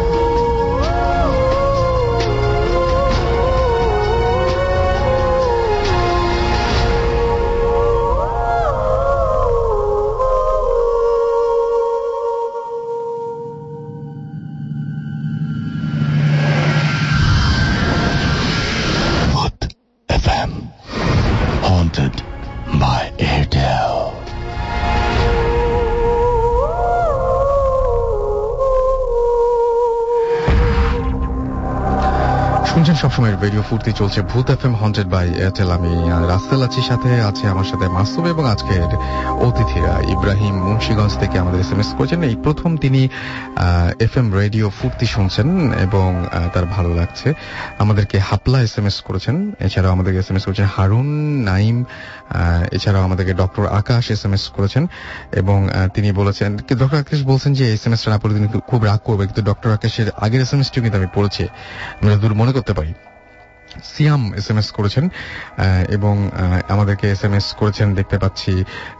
Speaker 2: সবসময় রেডিও ফুর্তি চলছে ভূত এফএম হন্টেড বাই এয়ারটেল। আমি রাসেল আছি, সাথে আছে আমার সাথে মাসুম এবং আজকের অতিথিরা ইব্রাহিম মুন্সিগঞ্জ থেকে আমাদের এসএমএস করেছেন। এই প্রথম তিনি এফএম রেডিও ফুর্তি শুনছেন এবং তার ভালো লাগছে। আমাদেরকে হাপলা এসএমএস করেছেন, এছাড়াও আমাদেরকে এসএমএস করেছেন হারুন নাইম, এছাড়াও আমাদেরকে ডক্টর আকাশ এসএমএস করেছেন এবং তিনি বলেছেন, ডক্টর আকাশ বলছেন যে এসএমএসটা না পড়লে তিনি খুব রাগ করবে, কিন্তু ডক্টর আকাশের আগের এসএমএসটিও কিন্তু আমি পড়েছি, আমরা দূর মনে করতে পারি। সিয়াম এসএমএস করেছেন এবং আমাদেরকে এসএমএস করেছেন দেখতে পাচ্ছি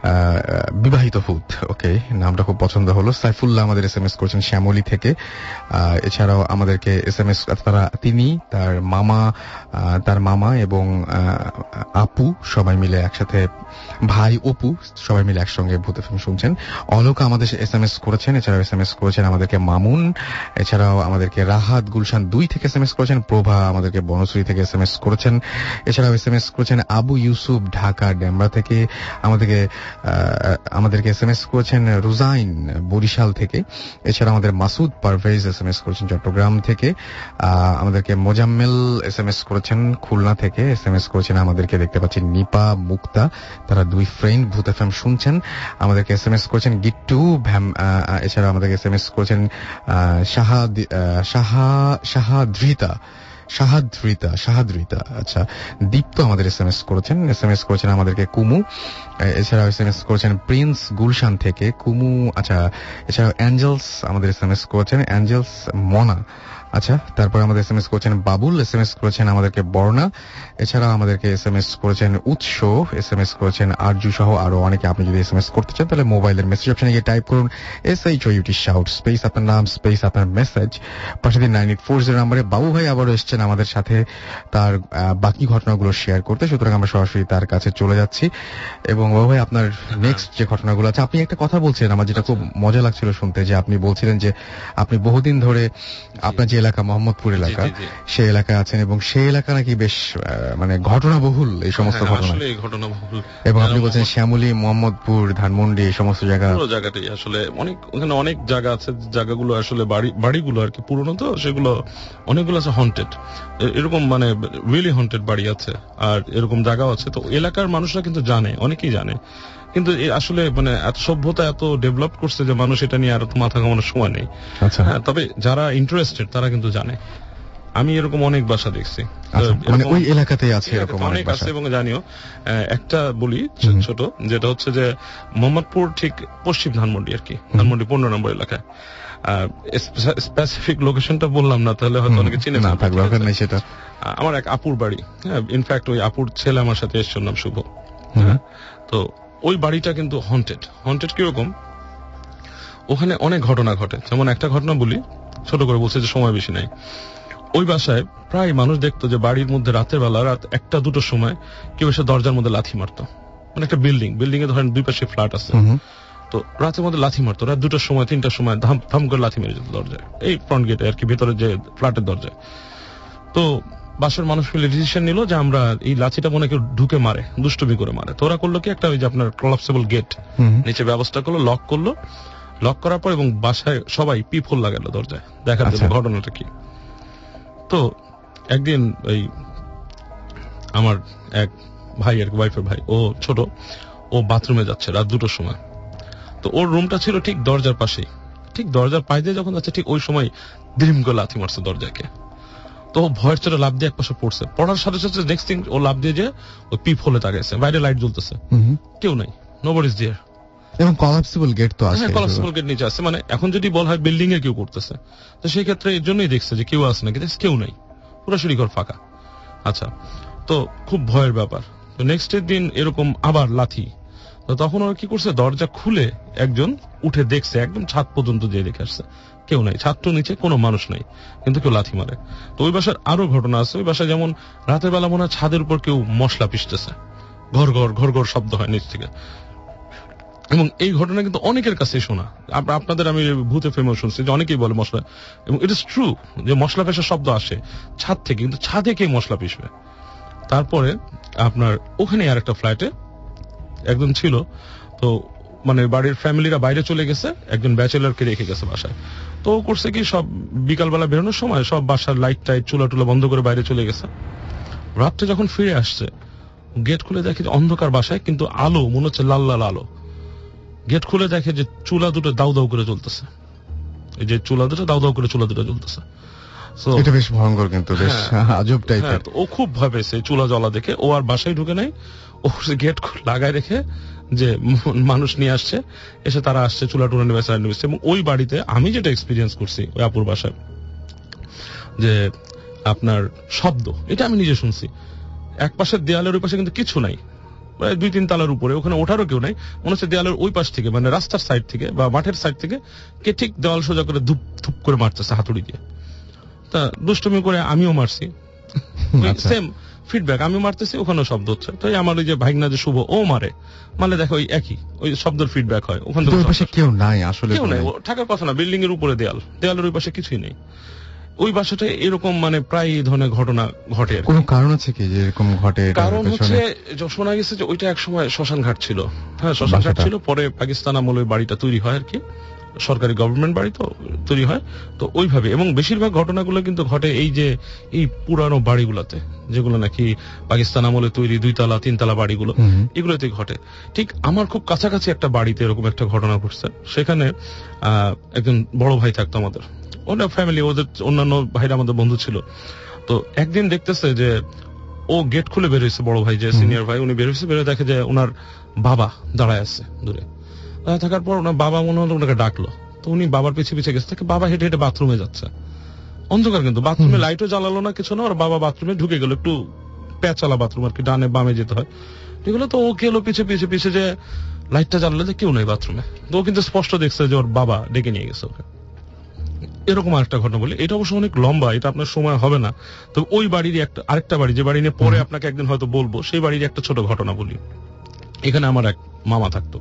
Speaker 2: বিবাহিত ভূত, ওকে নামটা খুব পছন্দ হলো। সাইফুল্লাহ আমাদের এসএমএস করেছেন শ্যামলী থেকে, এছাড়াও আমাদেরকে এসএমএস তারা তিনি তার মামা তার মামা এবং আপু সবাই মিলে একসাথে, ভাই অপু সবাই মিলে একসঙ্গে ভূত এফএম শুনছেন। অলোকা আমাদের এসএমএস করেছেন, এছাড়াও এসএমএস করেছেন আমাদেরকে মামুন, এছাড়াও আমাদেরকে রাহাত গুলশান দুই থেকে এসএমএস করেছেন, প্রভা আমাদেরকে বনশ্রী থেকে এসএমএস করেছেন, এছাড়াও এসএমএস করেছেন আবু ইউসুফ ঢাকা ডেমরা থেকে, আমাদেরকে আমাদেরকে এসএমএস করেছেন রুজাইন বরিশাল থেকে, এছাড়া আমাদের মাসুদ পারভেজ এসএমএস করেছেন চট্টগ্রাম থেকে, আমাদেরকে মোজাম্মেল এসএমএস করেছেন খুলনা থেকে, এসএমএস করেছেন আমাদেরকে দেখতে পাচ্ছি নিপা মুক্তা, তারা দুই ফ্রেন্ড ভূত এফএম শুনছেন। আমাদেরকে এসএমএস করেছেন গিট্টু ভ্যাম, এছাড়া আমাদেরকে এসএমএস করেছেন শাহাদ শাহা শাহাদ্রিতা শাহাদ্রিতা শাহাদ্রিতা আচ্ছা দীপ্ত আমাদের এসএমএস করেছেন, এসএমএস করেছেন আমাদেরকে কুমু, এছাড়াও এসএমএস করেছেন প্রিন্স গুলশান থেকে কুমু, আচ্ছা এছাড়াও অ্যাঞ্জেলস আমাদের এসএমএস করেছেন, অ্যাঞ্জেলস মনা, আচ্ছা তারপর আমাদের এসএমএস করেছেন বাবুল, এসএমএস করেছেন আমাদেরকে বর্ণা, এছাড়া আমাদেরকে এসএমএস করেছেন উৎস, এসএমএস করেছেন আরজু সহ আরো অনেকে। আপনি যদি এসএমএস করতে চান তাহলে মোবাইলের মেসেজ অপশনে গিয়ে টাইপ করুন S H O U T shout space আপনার নাম স্পেস আপনার মেসেজ পাশে দিন নাইন এইট ফোর জিরো নাম্বারে। বাবু ভাই আবারও এসছেন আমাদের সাথে তার বাকি ঘটনাগুলো শেয়ার করতে, সুতরাং আমরা সরাসরি তার কাছে চলে যাচ্ছি। এবং বাবু ভাই আপনার নেক্সট যে ঘটনাগুলো আছে, আপনি একটা কথা বলছিলেন আমার যেটা খুব মজা লাগছিল শুনতে, যে আপনি বলছিলেন যে আপনি বহুদিন ধরে আপনার যে এলাকা মোহাম্মদপুর এলাকা সেই এলাকায় আছেন এবং সেই এলাকা নাকি বেশ মানে ঘটনাবহুল এই সমস্ত ঘটনা, এবং আপনি বলছেন শ্যামলী মোহাম্মদপুর ধানমন্ডি এই সমস্ত জায়গা
Speaker 6: জায়গাটাই আসলে অনেক, ওখানে অনেক জায়গা আছে জায়গাগুলো আসলে বাড়ি বাড়িগুলো আর কি পুরনো, তো সেগুলো অনেকগুলো আছে হন্টেড, এরকম মানে রিয়েলি হন্টেড বাড়ি আছে আর এরকম জায়গাও আছে। তো এলাকার মানুষরা কিন্তু জানে, অনেকেই জানে, কিন্তু আসলে মানে এত সভ্যতা এত ডেভেলপ করছে যে মানুষ এটা নিয়ে আর তো মাথা ঘামানোর সময় নেই। তবে যারা ইন্টারেস্টেড তারা কিন্তু জানে। আমি এরকম অনেক বাসা দেখছি,
Speaker 2: মানে ওই এলাকাতেই আছে এরকম
Speaker 6: অনেক আছে এবং জানিও। একটা বলি ছোট, যেটা হচ্ছে যে মোহাম্মদপুর ঠিক পশ্চিম ধানমন্ডি আর কি, ধানমন্ডি পনেরো নম্বর এলাকায়। স্পেসিফিক লোকেশনটা বললাম না, তাহলে হয়তো অনেকে চিনে না থাকবে সেটা। আমার এক আপুর বাড়ি, হ্যাঁ ইনফ্যাক্ট ওই আপুর ছেলে আমার সাথে এসছে, নাম শুভ। তো ওই বাড়িটা কিন্তু হন্টেড। হন্টেড কিরকম, ওখানে অনেক ঘটনা ঘটে। যেমন একটা ঘটনা বলি, ছোট করে বলছে যে সময় বেশি নাই। ওই বাসায় প্রায় মানুষ দেখতো যে বাড়ির মধ্যে রাতের বেলা রাত একটা দুটোর সময় কেউ এসে দরজার মধ্যে লাথি মারতো। মানে একটা বিল্ডিং বিল্ডিং এ ধরেন দুই পাশে ফ্ল্যাট আছে, তো রাতের মধ্যে লাথি মারতো, রাত দুটোর সময় তিনটার সময় ধাম ধাম করে লাথি মেরে যেত দরজায়, এই ফ্রন্ট গেটে আর কি, ভেতরে যে ফ্ল্যাটের দরজায়। তো বাসার মানুষ মিলে ডিসিশন নিল যে আমরা এই লাঠিটা মনে কেউ ঢুকে মারে, দুষ্টুমি করে মারে। তো ওরা করলো কি, একটা ওই যে আপনার কলাপসেবল গেট নিচে ব্যবস্থা করলো, লক করলো। লক করার পর এবং বাসায় সবাই পিপ হোল লাগালো দরজায় দেখার জন্য ঘটনাটা কি। তো একদিন ওই আমার এক ভাই আর কি, ওয়াইফের ভাই, ও ছোট, ও বাথরুমে যাচ্ছে রাত দুটোর সময়। তো ওর রুমটা ছিল ঠিক দরজার পাশেই, ঠিক দরজার পাশ দিয়ে যখন যাচ্ছে ঠিক ওই সময় দ্রিম করে লাথি মারছে দরজাকে। তো ভয়ের চোটে লাভ দিয়ে এক পাশে পড়ছে, পড়ার সাথে সাথে নেক্সট থিং ও লাভ দিয়ে যে ওই পিপ হোলে তাকাইছে, বাইরে লাইট জ্বলতেছে, কেউ নাই, নোবডি ইজ দেয়ার।
Speaker 2: এবং কলাপসিবল গেট তো আছে,
Speaker 6: কলাপসিবল গেট নিচে আছে, মানে এখন যদি বল হয় বিল্ডিং এ কেউ করতেছে, তো সেই ক্ষেত্রে এর জন্যই দেখছে যে কেউ আছে নাকি, কেউ নাই, পুরোপুরি ঘর ফাঁকা। আচ্ছা, তো খুব ভয়ের ব্যাপার। তো নেক্সট দিন এরকম আবার লাথি। তো তখন ওরা কি করছে, দরজা খুলে একজন উঠে দেখছে, একদম ছাদ পর্যন্ত যেয়ে দেখে আসছে, কেউ নাই, ছাদটা নিচে কোনো মানুষ নাই, কিন্তু কেউ লাথি মারে। তো ওই বাসার আরো ঘটনা আছে। ওই বাসায় যেমন রাতের বেলা মনে হয় ছাদের উপর কেউ মশলা পিষতেছে, ঘর ঘর ঘর ঘর শব্দ হয় নিচ থেকে। এবং এই ঘটনা কিন্তু অনেকের কাছে শোনা, আপনাদের আমি ভূতে ফেমেও শুনছি যে অনেকেই বলে মশলা, এবং ইট ইজ ট্রু যে মশলা পেশার শব্দ আসে ছাদ থেকে, কিন্তু ছাদে কে মশলা পিষবে। তারপরে আপনার ওখানে আর একটা ফ্ল্যাটে একজন ছিল, তো মানে বাড়ির ফ্যামিলিরা বাইরে চলে গেছে, একজন ব্যাচেলারকে রেখে গেছে বাসায়। তো ও করছে কি, সব বিকালবেলা বেরোনোর সময় সব বাসার লাইট টাইট চুলা টুলা বন্ধ করে বাইরে চলে গেছে। রাত্রে যখন ফিরে আসছে, গেট খুলে দেখে অন্ধকার বাসায়, কিন্তু আলো মনে হচ্ছে লাল লাল আলো। গেট খুলে দেখে যে চুলা দুটো দাউ দাউ করে জ্বলতেছে, এই যে চুলা দুটো দাউ দাউ করে চুলা দুটো জ্বলতেছে।
Speaker 2: এটা বেশ ভয়ঙ্কর, কিন্তু বেশ আজব টাইপের।
Speaker 6: ও খুব ভয় পেয়েছে চুলা জ্বলা দেখে, ও আর বাসায় ঢুকে নাই, ও গেট লাগায় রেখে যে মানুষ নিয়ে আসছে, এসে তারা আসছে চুলা টুলা নিয়ে নিয়েছে। এবং ওই বাড়িতে আমি যেটা এক্সপিরিয়েন্স করছি ওই আপুর বাসায়, যে আপনার শব্দ, এটা আমি নিজে শুনছি। এক পাশের দেয়ালের ওই পাশে কিন্তু কিছু নাই, প্রায় দুই তিন তালার উপরে, ওখানে ওঠারও কেউ নাই। মনে হচ্ছে দেয়ালের ওই পাশ থেকে, মানে রাস্তার সাইড থেকে বা মাঠের সাইড থেকে কে ঠিক দেওয়াল সোজা করে ধুপ ধুপ করে মারতেছে হাতুড়ি দিয়ে। তা দুষ্টমি করে আমিও মারছি, সেম ফিডব্যাক, আমি মারতেছি, ওখানেও শব্দ হচ্ছে। তো আমার ওই যে ভাইগনা যে শুভ, ও মারে, মানে দেখো ওই একই ওই শব্দের ফিডব্যাক হয়। ওখানে
Speaker 2: কেউ নাই, আসলে
Speaker 6: কেউ নাই, থাকার কথা না, বিল্ডিং এর উপরে দেয়াল, দেয়ালের ওই পাশে কিছুই নেই। ওই বাসাটা এরকম মানে প্রায় এই ধরনের ঘটনা ঘটে।
Speaker 2: কোনো কারণ আছে কি যে এরকম ঘটে?
Speaker 6: কারণ হচ্ছে শোনা গেছে যে ওইটা একসময় শ্মশান ঘাট ছিল। হ্যাঁ, শ্মশান ঘাট ছিল, পরে পাকিস্তান আমলে বাড়িটা তৈরি হয় আর কি, সরকারি গভর্নমেন্ট বাড়ি তো তৈরি হয়। তো ওইভাবে, এবং বেশিরভাগ ঘটনাগুলো কিন্তু ঘটে এই যে এই পুরানো বাড়িগুলোতে, যেগুলো নাকি পাকিস্তান আমলে তৈরি দুইতলা তিনতলা বাড়িগুলো, এগুলোতে ঘটে। ঠিক আমার খুব কাছাকাছি একটা বাড়িতে এরকম একটা ঘটনা ঘটছে। সেখানে আহ একজন বড় ভাই থাকতো আমাদের, ওনার ফ্যামিলি, ওদের অন্যান্য ভাইরা আমাদের বন্ধু ছিল। তো একদিন দেখতেছে যে ও গেট খুলে বের হয়েছে, বড় ভাই যে সিনিয়র ভাই, উনি বের হয়েছে, বেরোয় দেখে যে ওনার বাবা দাঁড়ায় আছে দূরে। থাকার পর ওনার বাবা মনে হলো ওনাকে ডাকলো, তো উনি বাবার পিছিয়ে পিছিয়ে গেছে, তাকে বাবা হেঁটে হেঁটে বাথরুমে যাচ্ছে, অন্ধকার কিন্তু বাথরুমে লাইটও জ্বালালো না, কিছু না, আর বাবা বাথরুমে ঢুকে গেল, একটু পেঁচালা বাথরুম আর কি, ডানে বামে যেতে হয় এগুলো। তো ও গেলো পিছিয়ে পিছিয়ে পিছিয়ে, যে লাইটটা জ্বালালে যে কেউ নেই বাথরুমে। তো ও কিন্তু স্পষ্ট দেখছে যে ওর বাবা ডেকে নিয়ে গেছে ওকে। এরকম আরেকটা ঘটনা বলি, এটা অবশ্য অনেক লম্বা, এটা আপনার সময় হবে না। তো ওই বাড়ির একটা আরেকটা বাড়ি, যে বাড়ি নিয়ে পরে আপনাকে একদিন হয়তো বলবো, সেই বাড়ির একটা ছোট ঘটনা বলি। এখানে আমার এক মামা থাকতো,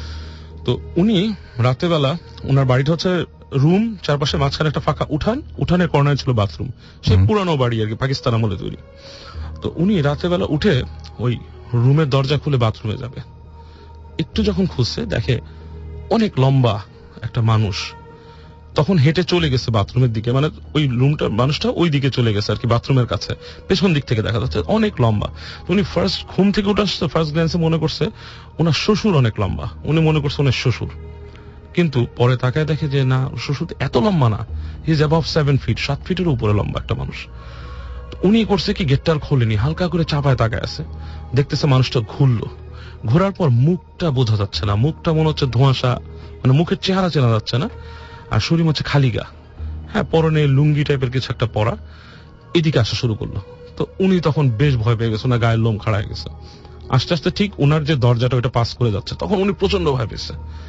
Speaker 6: তো উনি রাতের বেলা, ওনার বাড়িটা হচ্ছে রুম, চারপাশে মাঝখানে একটা ফাঁকা উঠান, উঠানের কর্নারে ছিল বাথরুম, সেই পুরানো বাড়ি আর কি, পাকিস্তান আমলে তৈরি। তো উনি রাতের বেলা উঠে ওই রুমের দরজা খুলে বাথরুমে যাবে, একটু যখন খুঁজছে দেখে অনেক লম্বা একটা মানুষ তখন হেঁটে চলে গেছে বাথরুমের দিকে, মানে ওই রুমটা মানুষটা ওই দিকে চলে গেছে আর কি, বাথরুমের কাছে, পেছন দিক থেকে দেখা যাচ্ছে, অনেক লম্বা। উনি ফার্স্ট ঘুম থেকে উঠে আসছে, ফার্স্ট গ্ল্যান্সে মনে করছে ওনার শ্বশুর অনেক লম্বা, উনি মনে করছে ওনার শ্বশুর, কিন্তু পরে তাকায় দেখে যে না, শ্বশুর এত লম্বা না, he is above seven feet, সাত ফিটের উপরে লম্বা একটা মানুষ। উনি করছে কি, গেটটার খোলেনি, হালকা করে চাপায় তাকায় আছে, দেখতেছে মানুষটা ঘুরলো, ঘোরার পর মুখটা বোঝা যাচ্ছে না, মুখটা মনে হচ্ছে ধোঁয়াশা, মানে মুখের চেহারা চেনা যাচ্ছে না, আর শরীর হচ্ছে খালি গা, হ্যাঁ, পরনে লুঙ্গি টাইপের কিছু একটা পরা, এদিকে আসা শুরু করলো। তো উনি তখন বেশ ভয় পেয়ে গেছে, ওনার গায়ের লোম খাড়া হয়ে গেছে। আস্তে আস্তে ঠিক ওনার যে দরজাটা ওইটা পাস করে যাচ্ছে, তখন উনি প্রচন্ড ভয় পেয়েছে।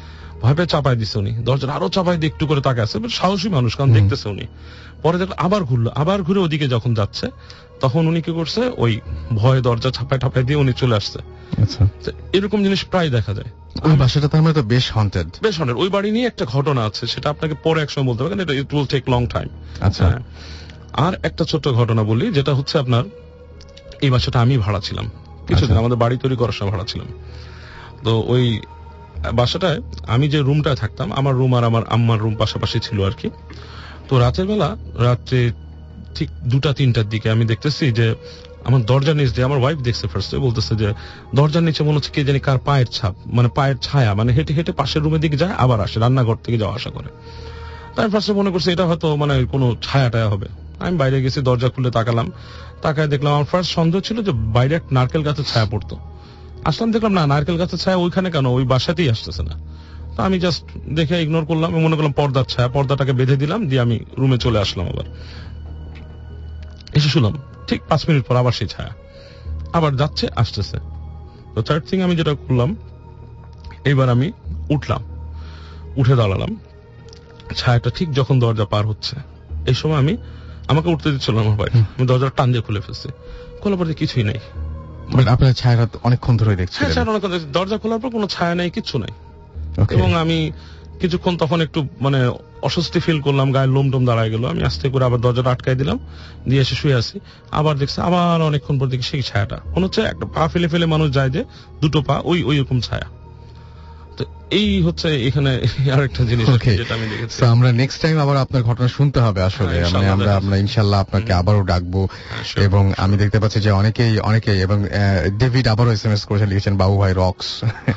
Speaker 6: ভয় পেয়ে চাপাই দিছে উনি, দরজাটা আরো চাপাই দিয়ে একটু করে তাকে আছে, সাহসী মানুষ, কারণ দেখতেছে উনি। পরে দেখলো আবার ঘুরলো, আবার ঘুরে ওদিকে যখন যাচ্ছে তখন উনি কি করছে, ওই ভয়ে দরজা ছাপাই ঠাপাই দিয়ে উনি চলে আসছে। এরকম জিনিস প্রায় দেখা যায়।
Speaker 2: ওই বাসাটা তার মানে তো বেশ হন্টেড।
Speaker 6: বেশ হন্টেড। ওই বাড়ি নিয়ে একটা ঘটনা আছে, সেটা আপনাকে পরে এক সময় বলতে হবে, কারণ এটা it will take long time.
Speaker 2: আচ্ছা।
Speaker 6: আর একটা ছোট্ট ঘটনা বলি, যেটা হচ্ছে আপনার এই বাসাটা আমি ভাড়া ছিলাম কিছুদিন, আমাদের বাড়ি তৈরি করার সময় ভাড়া ছিলাম। তো ওই বাসাটায় আমি যে রুমটায় থাকতাম, আমার রুম আর আমার আম্মার রুম পাশাপাশি ছিল আর কি। তো রাতের বেলা, রাত্রে ঠিক দুটা তিনটার দিকে আমি দেখতেছি যে আমার দরজার নিচ দিয়ে, আমার ওয়াইফ দেখছে ফার্স্টে, বলতেছে যে দরজার নিচে মনে হচ্ছে কে জানি কার পায়ের ছাপ, মানে পায়ের ছায়া, মানে হেঁটে হেঁটে পাশের রুমের দিকে যায় আবার আসে, রান্নাঘর থেকে যাওয়া আসা করে। তাই ফার্স্টে মনে করছি এটা হয়তো মানে কোনো ছায়া টায়া হবে। আমি বাইরে গেছি, দরজা খুলে তাকালাম, তাকায় দেখলাম, আমার ফার্স্ট সন্দেহ ছিল যে বাইরে এক নারকেল গাছের ছায়া পড়তো। আসলাম, দেখলাম না, নারকেল গাছের ছায়া ওইখানে কেন, ওই বাসাতেই আসতেছে না। তো আমি জাস্ট দেখে ইগনোর করলাম, মনে করলাম পর্দার ছায়া, পর্দাটাকে বেঁধে দিলাম, দিয়ে আমি রুমে চলে আসলাম। আবার এসে শুনলাম ঠিক পাঁচ মিনিট পর আবার সেই ছায়া আবার যাচ্ছে আসতেছে। তো থার্ড থিং আমি যেটা করলাম, এইবার আমি উঠলাম, উঠে দাঁড়ালাম, ছায়াটা ঠিক যখন দরজা পার হচ্ছে, এই সময় আমি, আমাকে উঠতে দিচ্ছিল আমার ভাই, আমি দরজা টান দিয়ে খুলে ফেলছি। খোলার পরে কিছুই নাই।
Speaker 2: আপনার ছায়াটা অনেকক্ষণ ধরে দেখছেন?
Speaker 6: দরজা খোলার পর কোনো ছায়া নাই, কিচ্ছু নাই। এবং আমি কিছুক্ষণ তখন একটু মানে অস্বস্তি ফিল করলাম, গায়ের লোম টোম দাঁড়ায় গেল। আমি আস্তে করে আবার দরজাটা আটকাই দিলাম, দিয়ে এসে শুয়ে আসি। আবার দেখছি আবার অনেকক্ষণ পর দেখি সেই ছায়াটা, মনে হচ্ছে একটা পা ফেলে ফেলে মানুষ যায় যে দুটো পা, ওই ওই রকম ছায়া। তো এই হচ্ছে এখানে আরেকটা জিনিস যেটা আমি দেখেছি।
Speaker 2: আমরা নেক্সট টাইম আবার আপনার ঘটনা শুনতে হবে আসলে, মানে আমরা আমরা ইনশাআল্লাহ আপনাকে আবারও ডাকবো। এবং আমি দেখতে পাচ্ছি যে অনেকেই অনেকেই এবং ডেভিড আবারও এসএমএস করেছেন, লিখেছেন বাবু ভাই রক্স,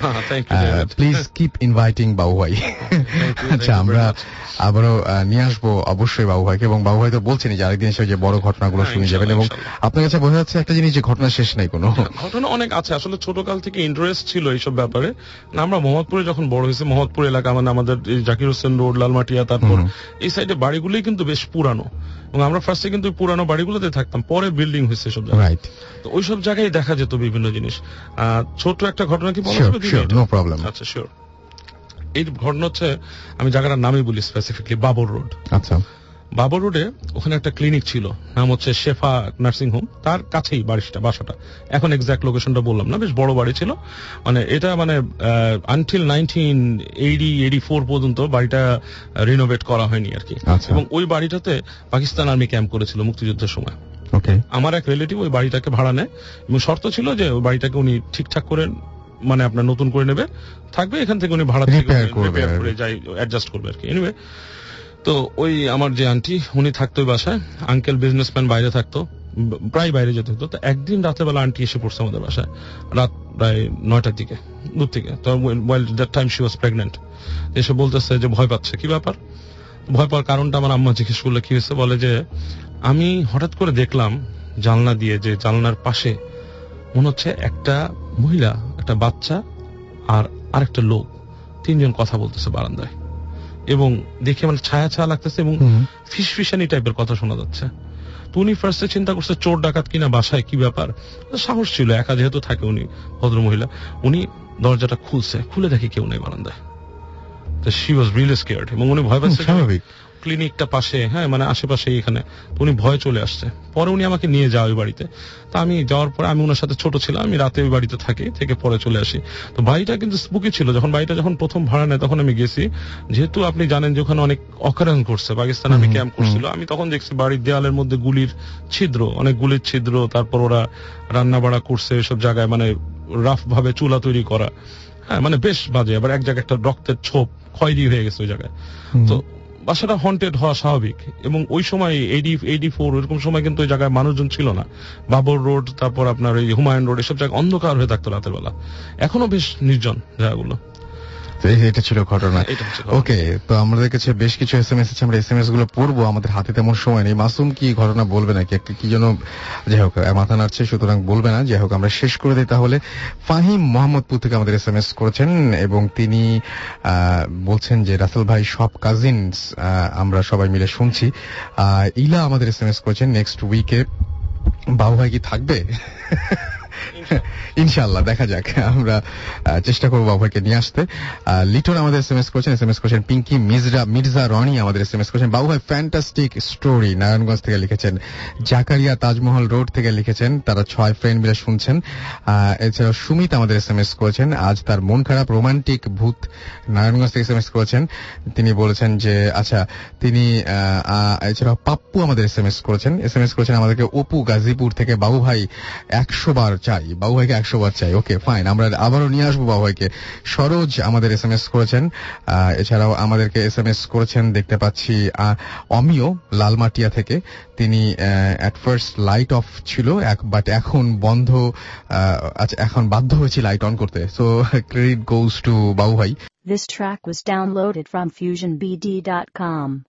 Speaker 2: প্লিজ কিপ ইনভাইটিং বাবু ভাই। আচ্ছা, আমরা আবারও নিয়ে আসবো অবশ্যই বাবু ভাইকে, এবং বাবু ভাই তো বলছেন যে আরেকদিন এসে যে বড় ঘটনাগুলো শুনে যাবেন। এবং আপনার কাছে বোঝা যাচ্ছে একটা জিনিস, যে ঘটনা শেষ নাই, কোনো
Speaker 6: ঘটনা অনেক আছে। আসলে ছোটকাল থেকে ইন্টারেস্ট ছিল এইসব ব্যাপারে। আমরা মোহাম্মদপুরে যখন বড় হয়েছে, মোহাম্মদপুর এলাকা মানে আমাদের জাকির হোসেন রোড, লালমাটিয়া, তারপর এই সাইডে বাড়িগুলোই কিন্তু বেশ পুরানো, এবং আমরা ফার্স্টে কিন্তু পুরানো বাড়িগুলোতে থাকতাম, পরে বিল্ডিং হয়েছে সব জায়গায়। তো ওইসব জায়গায় দেখা যেত বিভিন্ন জিনিস। ছোট একটা ঘটনা কি বলা যাবে?
Speaker 2: No problem.
Speaker 6: আচ্ছা, শিওর। এই ঘটনা হচ্ছে, আমি জায়গাটার নামই বলি স্পেসিফিকলি, বাবর রোড।
Speaker 2: আচ্ছা,
Speaker 6: বাবর রোডে ওখানে একটা ক্লিনিক ছিল, নাম হচ্ছে শেফা নার্সিং হোম, তার কাছেই বাড়িটা, বাসাটা। এখন এক্সাক্ট লোকেশনটা বললাম না, বেশ বড় বাড়ি ছিল। মানে এটা মানে until nineteen eighty eighty four পর্যন্ত বাড়িটা রিনোভেট করা হয়নি আর কি। এবং ওই বাড়িটাতে পাকিস্তান আর্মি ক্যাম্প করেছিল মুক্তিযুদ্ধের সময়। আমার এক রিলেটিভ ওই বাড়িটাকে ভাড়া নেয়, এবং শর্ত ছিল যে ওই বাড়িটাকে উনি ঠিকঠাক করে, মানে আপনার নতুন করে নেবে, থাকবে, এখান থেকে উনি ভাড়া রিপেয়ার করে যাই অ্যাডজাস্ট করবে আর কি। এনিওয়ে, তো ওই আমার যে আন্টি, উনি থাকতো ওই বাসায়, আঙ্কেল বিজনেসম্যান, বাইরে থাকতো, প্রায় বাইরে যেতে হতো। তো একদিন রাতের বেলা আন্টি এসে পড়ছে আমাদের বাসায়, রাত প্রায় নয়টার দিকে, দূর থেকে। তো well that time she was pregnant. এসে বলতেছে যে ভয় পাচ্ছে। কি ব্যাপার? ভয় পাওয়ার কারণটা আমার আম্মা জিজ্ঞেস করলে কি হয়েছে, বলে যে আমি হঠাৎ করে দেখলাম জানলা দিয়ে, যে জানলার পাশে মনে হচ্ছে একটা মহিলা, একটা বাচ্চা আর আরেকটা লোক, তিনজন কথা বলতেছে বারান্দায়, এবং দেখে মানে ছায়া ছায়া লাগতেছে, এবং ফিসফিসানি টাইপের কথা শোনা যাচ্ছে। তো উনি ফার্স্টে চিন্তা করছে চোর ডাকাত কিনা বাসায়, কি ব্যাপার। সাহস ছিল, একা যেহেতু থাকে উনি, ভদ্র মহিলা। উনি দরজাটা খুলছে, খুলে দেখে কেউ নেই বারান্দায়। তো শি ওয়াজ রিয়েলি স্কেয়ার্ড, এবং উনি ভয় পাচ্ছে। স্বাভাবিক, ক্লিনিকটা পাশে, হ্যাঁ মানে আশেপাশে এখানে। তো উনি ভয় চলে আসছে। পরে উনি আমাকে নিয়ে যায় ওই বাড়িতে। তা আমি যাওয়ার পরে, আমি ওনার সাথে ছোট ছিলাম, আমি রাতে ওই বাড়িতে থাকি, থেকে পরে চলে আসি। তো বাড়িটা কিন্তু স্পুকি ছিল। যখন বাড়িটা যখন প্রথম ভাড়া নেয়, তখন আমি গেছি, যেহেতু আপনি জানেন যে ওখানে অনেক অকারণ করছে, পাকিস্তান আমি ক্যাম্প করছিল। আমি তখন দেখছি বাড়ির দেয়ালের মধ্যে গুলির ছিদ্র, অনেক গুলির ছিদ্র, তারপর ওরা রান্না বাড়া করছে এসব জায়গায়, মানে রাফ ভাবে চুলা তৈরি করা, হ্যাঁ মানে বেশ বাজে। আবার এক জায়গায় একটা রক্তের ছোপ, খয়েরি হয়ে গেছে ওই জায়গায়। তো বাসাটা হন্টেড হওয়া স্বাভাবিক। এবং ওই সময় এইটি এইটি ফোর এরকম সময় কিন্তু ওই জায়গায় মানুষজন ছিল না। বাবর রোড, তারপর আপনার এই হুমায়ুন রোড, এসব জায়গায় অন্ধকার হয়ে থাকতো রাতের বেলা। এখনো বেশ নির্জন জায়গাগুলো।
Speaker 2: এটা ছিল ঘটনা। ওকে, তো আমাদের কাছে বেশ কিছু এসএমএস আছে, আমরা এসএমএস গুলো পড়বো, আমাদের হাতে তেমন সময় নেই। মাসুম কি ঘটনা বলবে নাকি, একটা কি যেন, যাই হোক মাথা নাড়ছে, সুতরাং বলবে না। যাই হোক, আমরা শেষ করে দিই তাহলে। ফাহিম মোহাম্মদপুর থেকে আমাদের এসএমএস করেছেন, এবং তিনি বলছেন যে রাসেল ভাই সব কাজিনস আমরা সবাই মিলে শুনছি। ইলা আমাদের এসএমএস করেছেন, নেক্সট উইকে বাবু ভাই কি থাকবে? ইনশাআল্লাহ দেখা যাক, আমরা আহ, চেষ্টা করবো বাবু ভাইকে নিয়ে আসতে। আহ, লিটন আমাদের এস এম এস করেছেন, এস এম এস করেছেন পিঙ্কি মির্জা মির্জা রনি আমাদের এস এম এস করেছেন, বাবু ভাই ফ্যান্টাস্টিক স্টোরি নারায়ণগঞ্জ থেকে লিখেছেন। জাকারিয়া তাজমহল রোড থেকে লিখেছেন, তারা ছয় ফ্রেন্ড মিলে শুনছেন। আহ, এছাড়াও সুমিত আমাদের এস এম এস করেছেন, আজ তার মন খারাপ, রোমান্টিক ভূত নারায়ণগঞ্জ থেকে এস এম এস করেছেন। তিনি বলেছেন যে আচ্ছা তিনি আহ, আহ, এছাড়াও পাপ্পু আমাদের এস এম এস করেছেন, এস এম এস করেছেন আমাদেরকে অপু গাজীপুর থেকে, বাবু ভাই একশো বার চাই, বাবু ভাইকে একশো বার চাই। ওকে ফাইন, আমরা আবারও নিয়ে আসবো বাবু ভাইকে। সরোজ আমাদের এস এম এস করেছেন, আহ, এছাড়াও আমাদেরকে এস এম এস করেছেন দেখতে পাচ্ছি আহ, অমিয় লালমাটিয়া থেকে। তিনি অ্যাট ফার্স্ট লাইট অফ ছিল, বাট এখন বন্ধ, আহ, আচ্ছা এখন বাধ্য হয়েছি লাইট অন করতে। So credit goes to Babu ভাই।
Speaker 1: This track was downloaded from fusion b d dot com.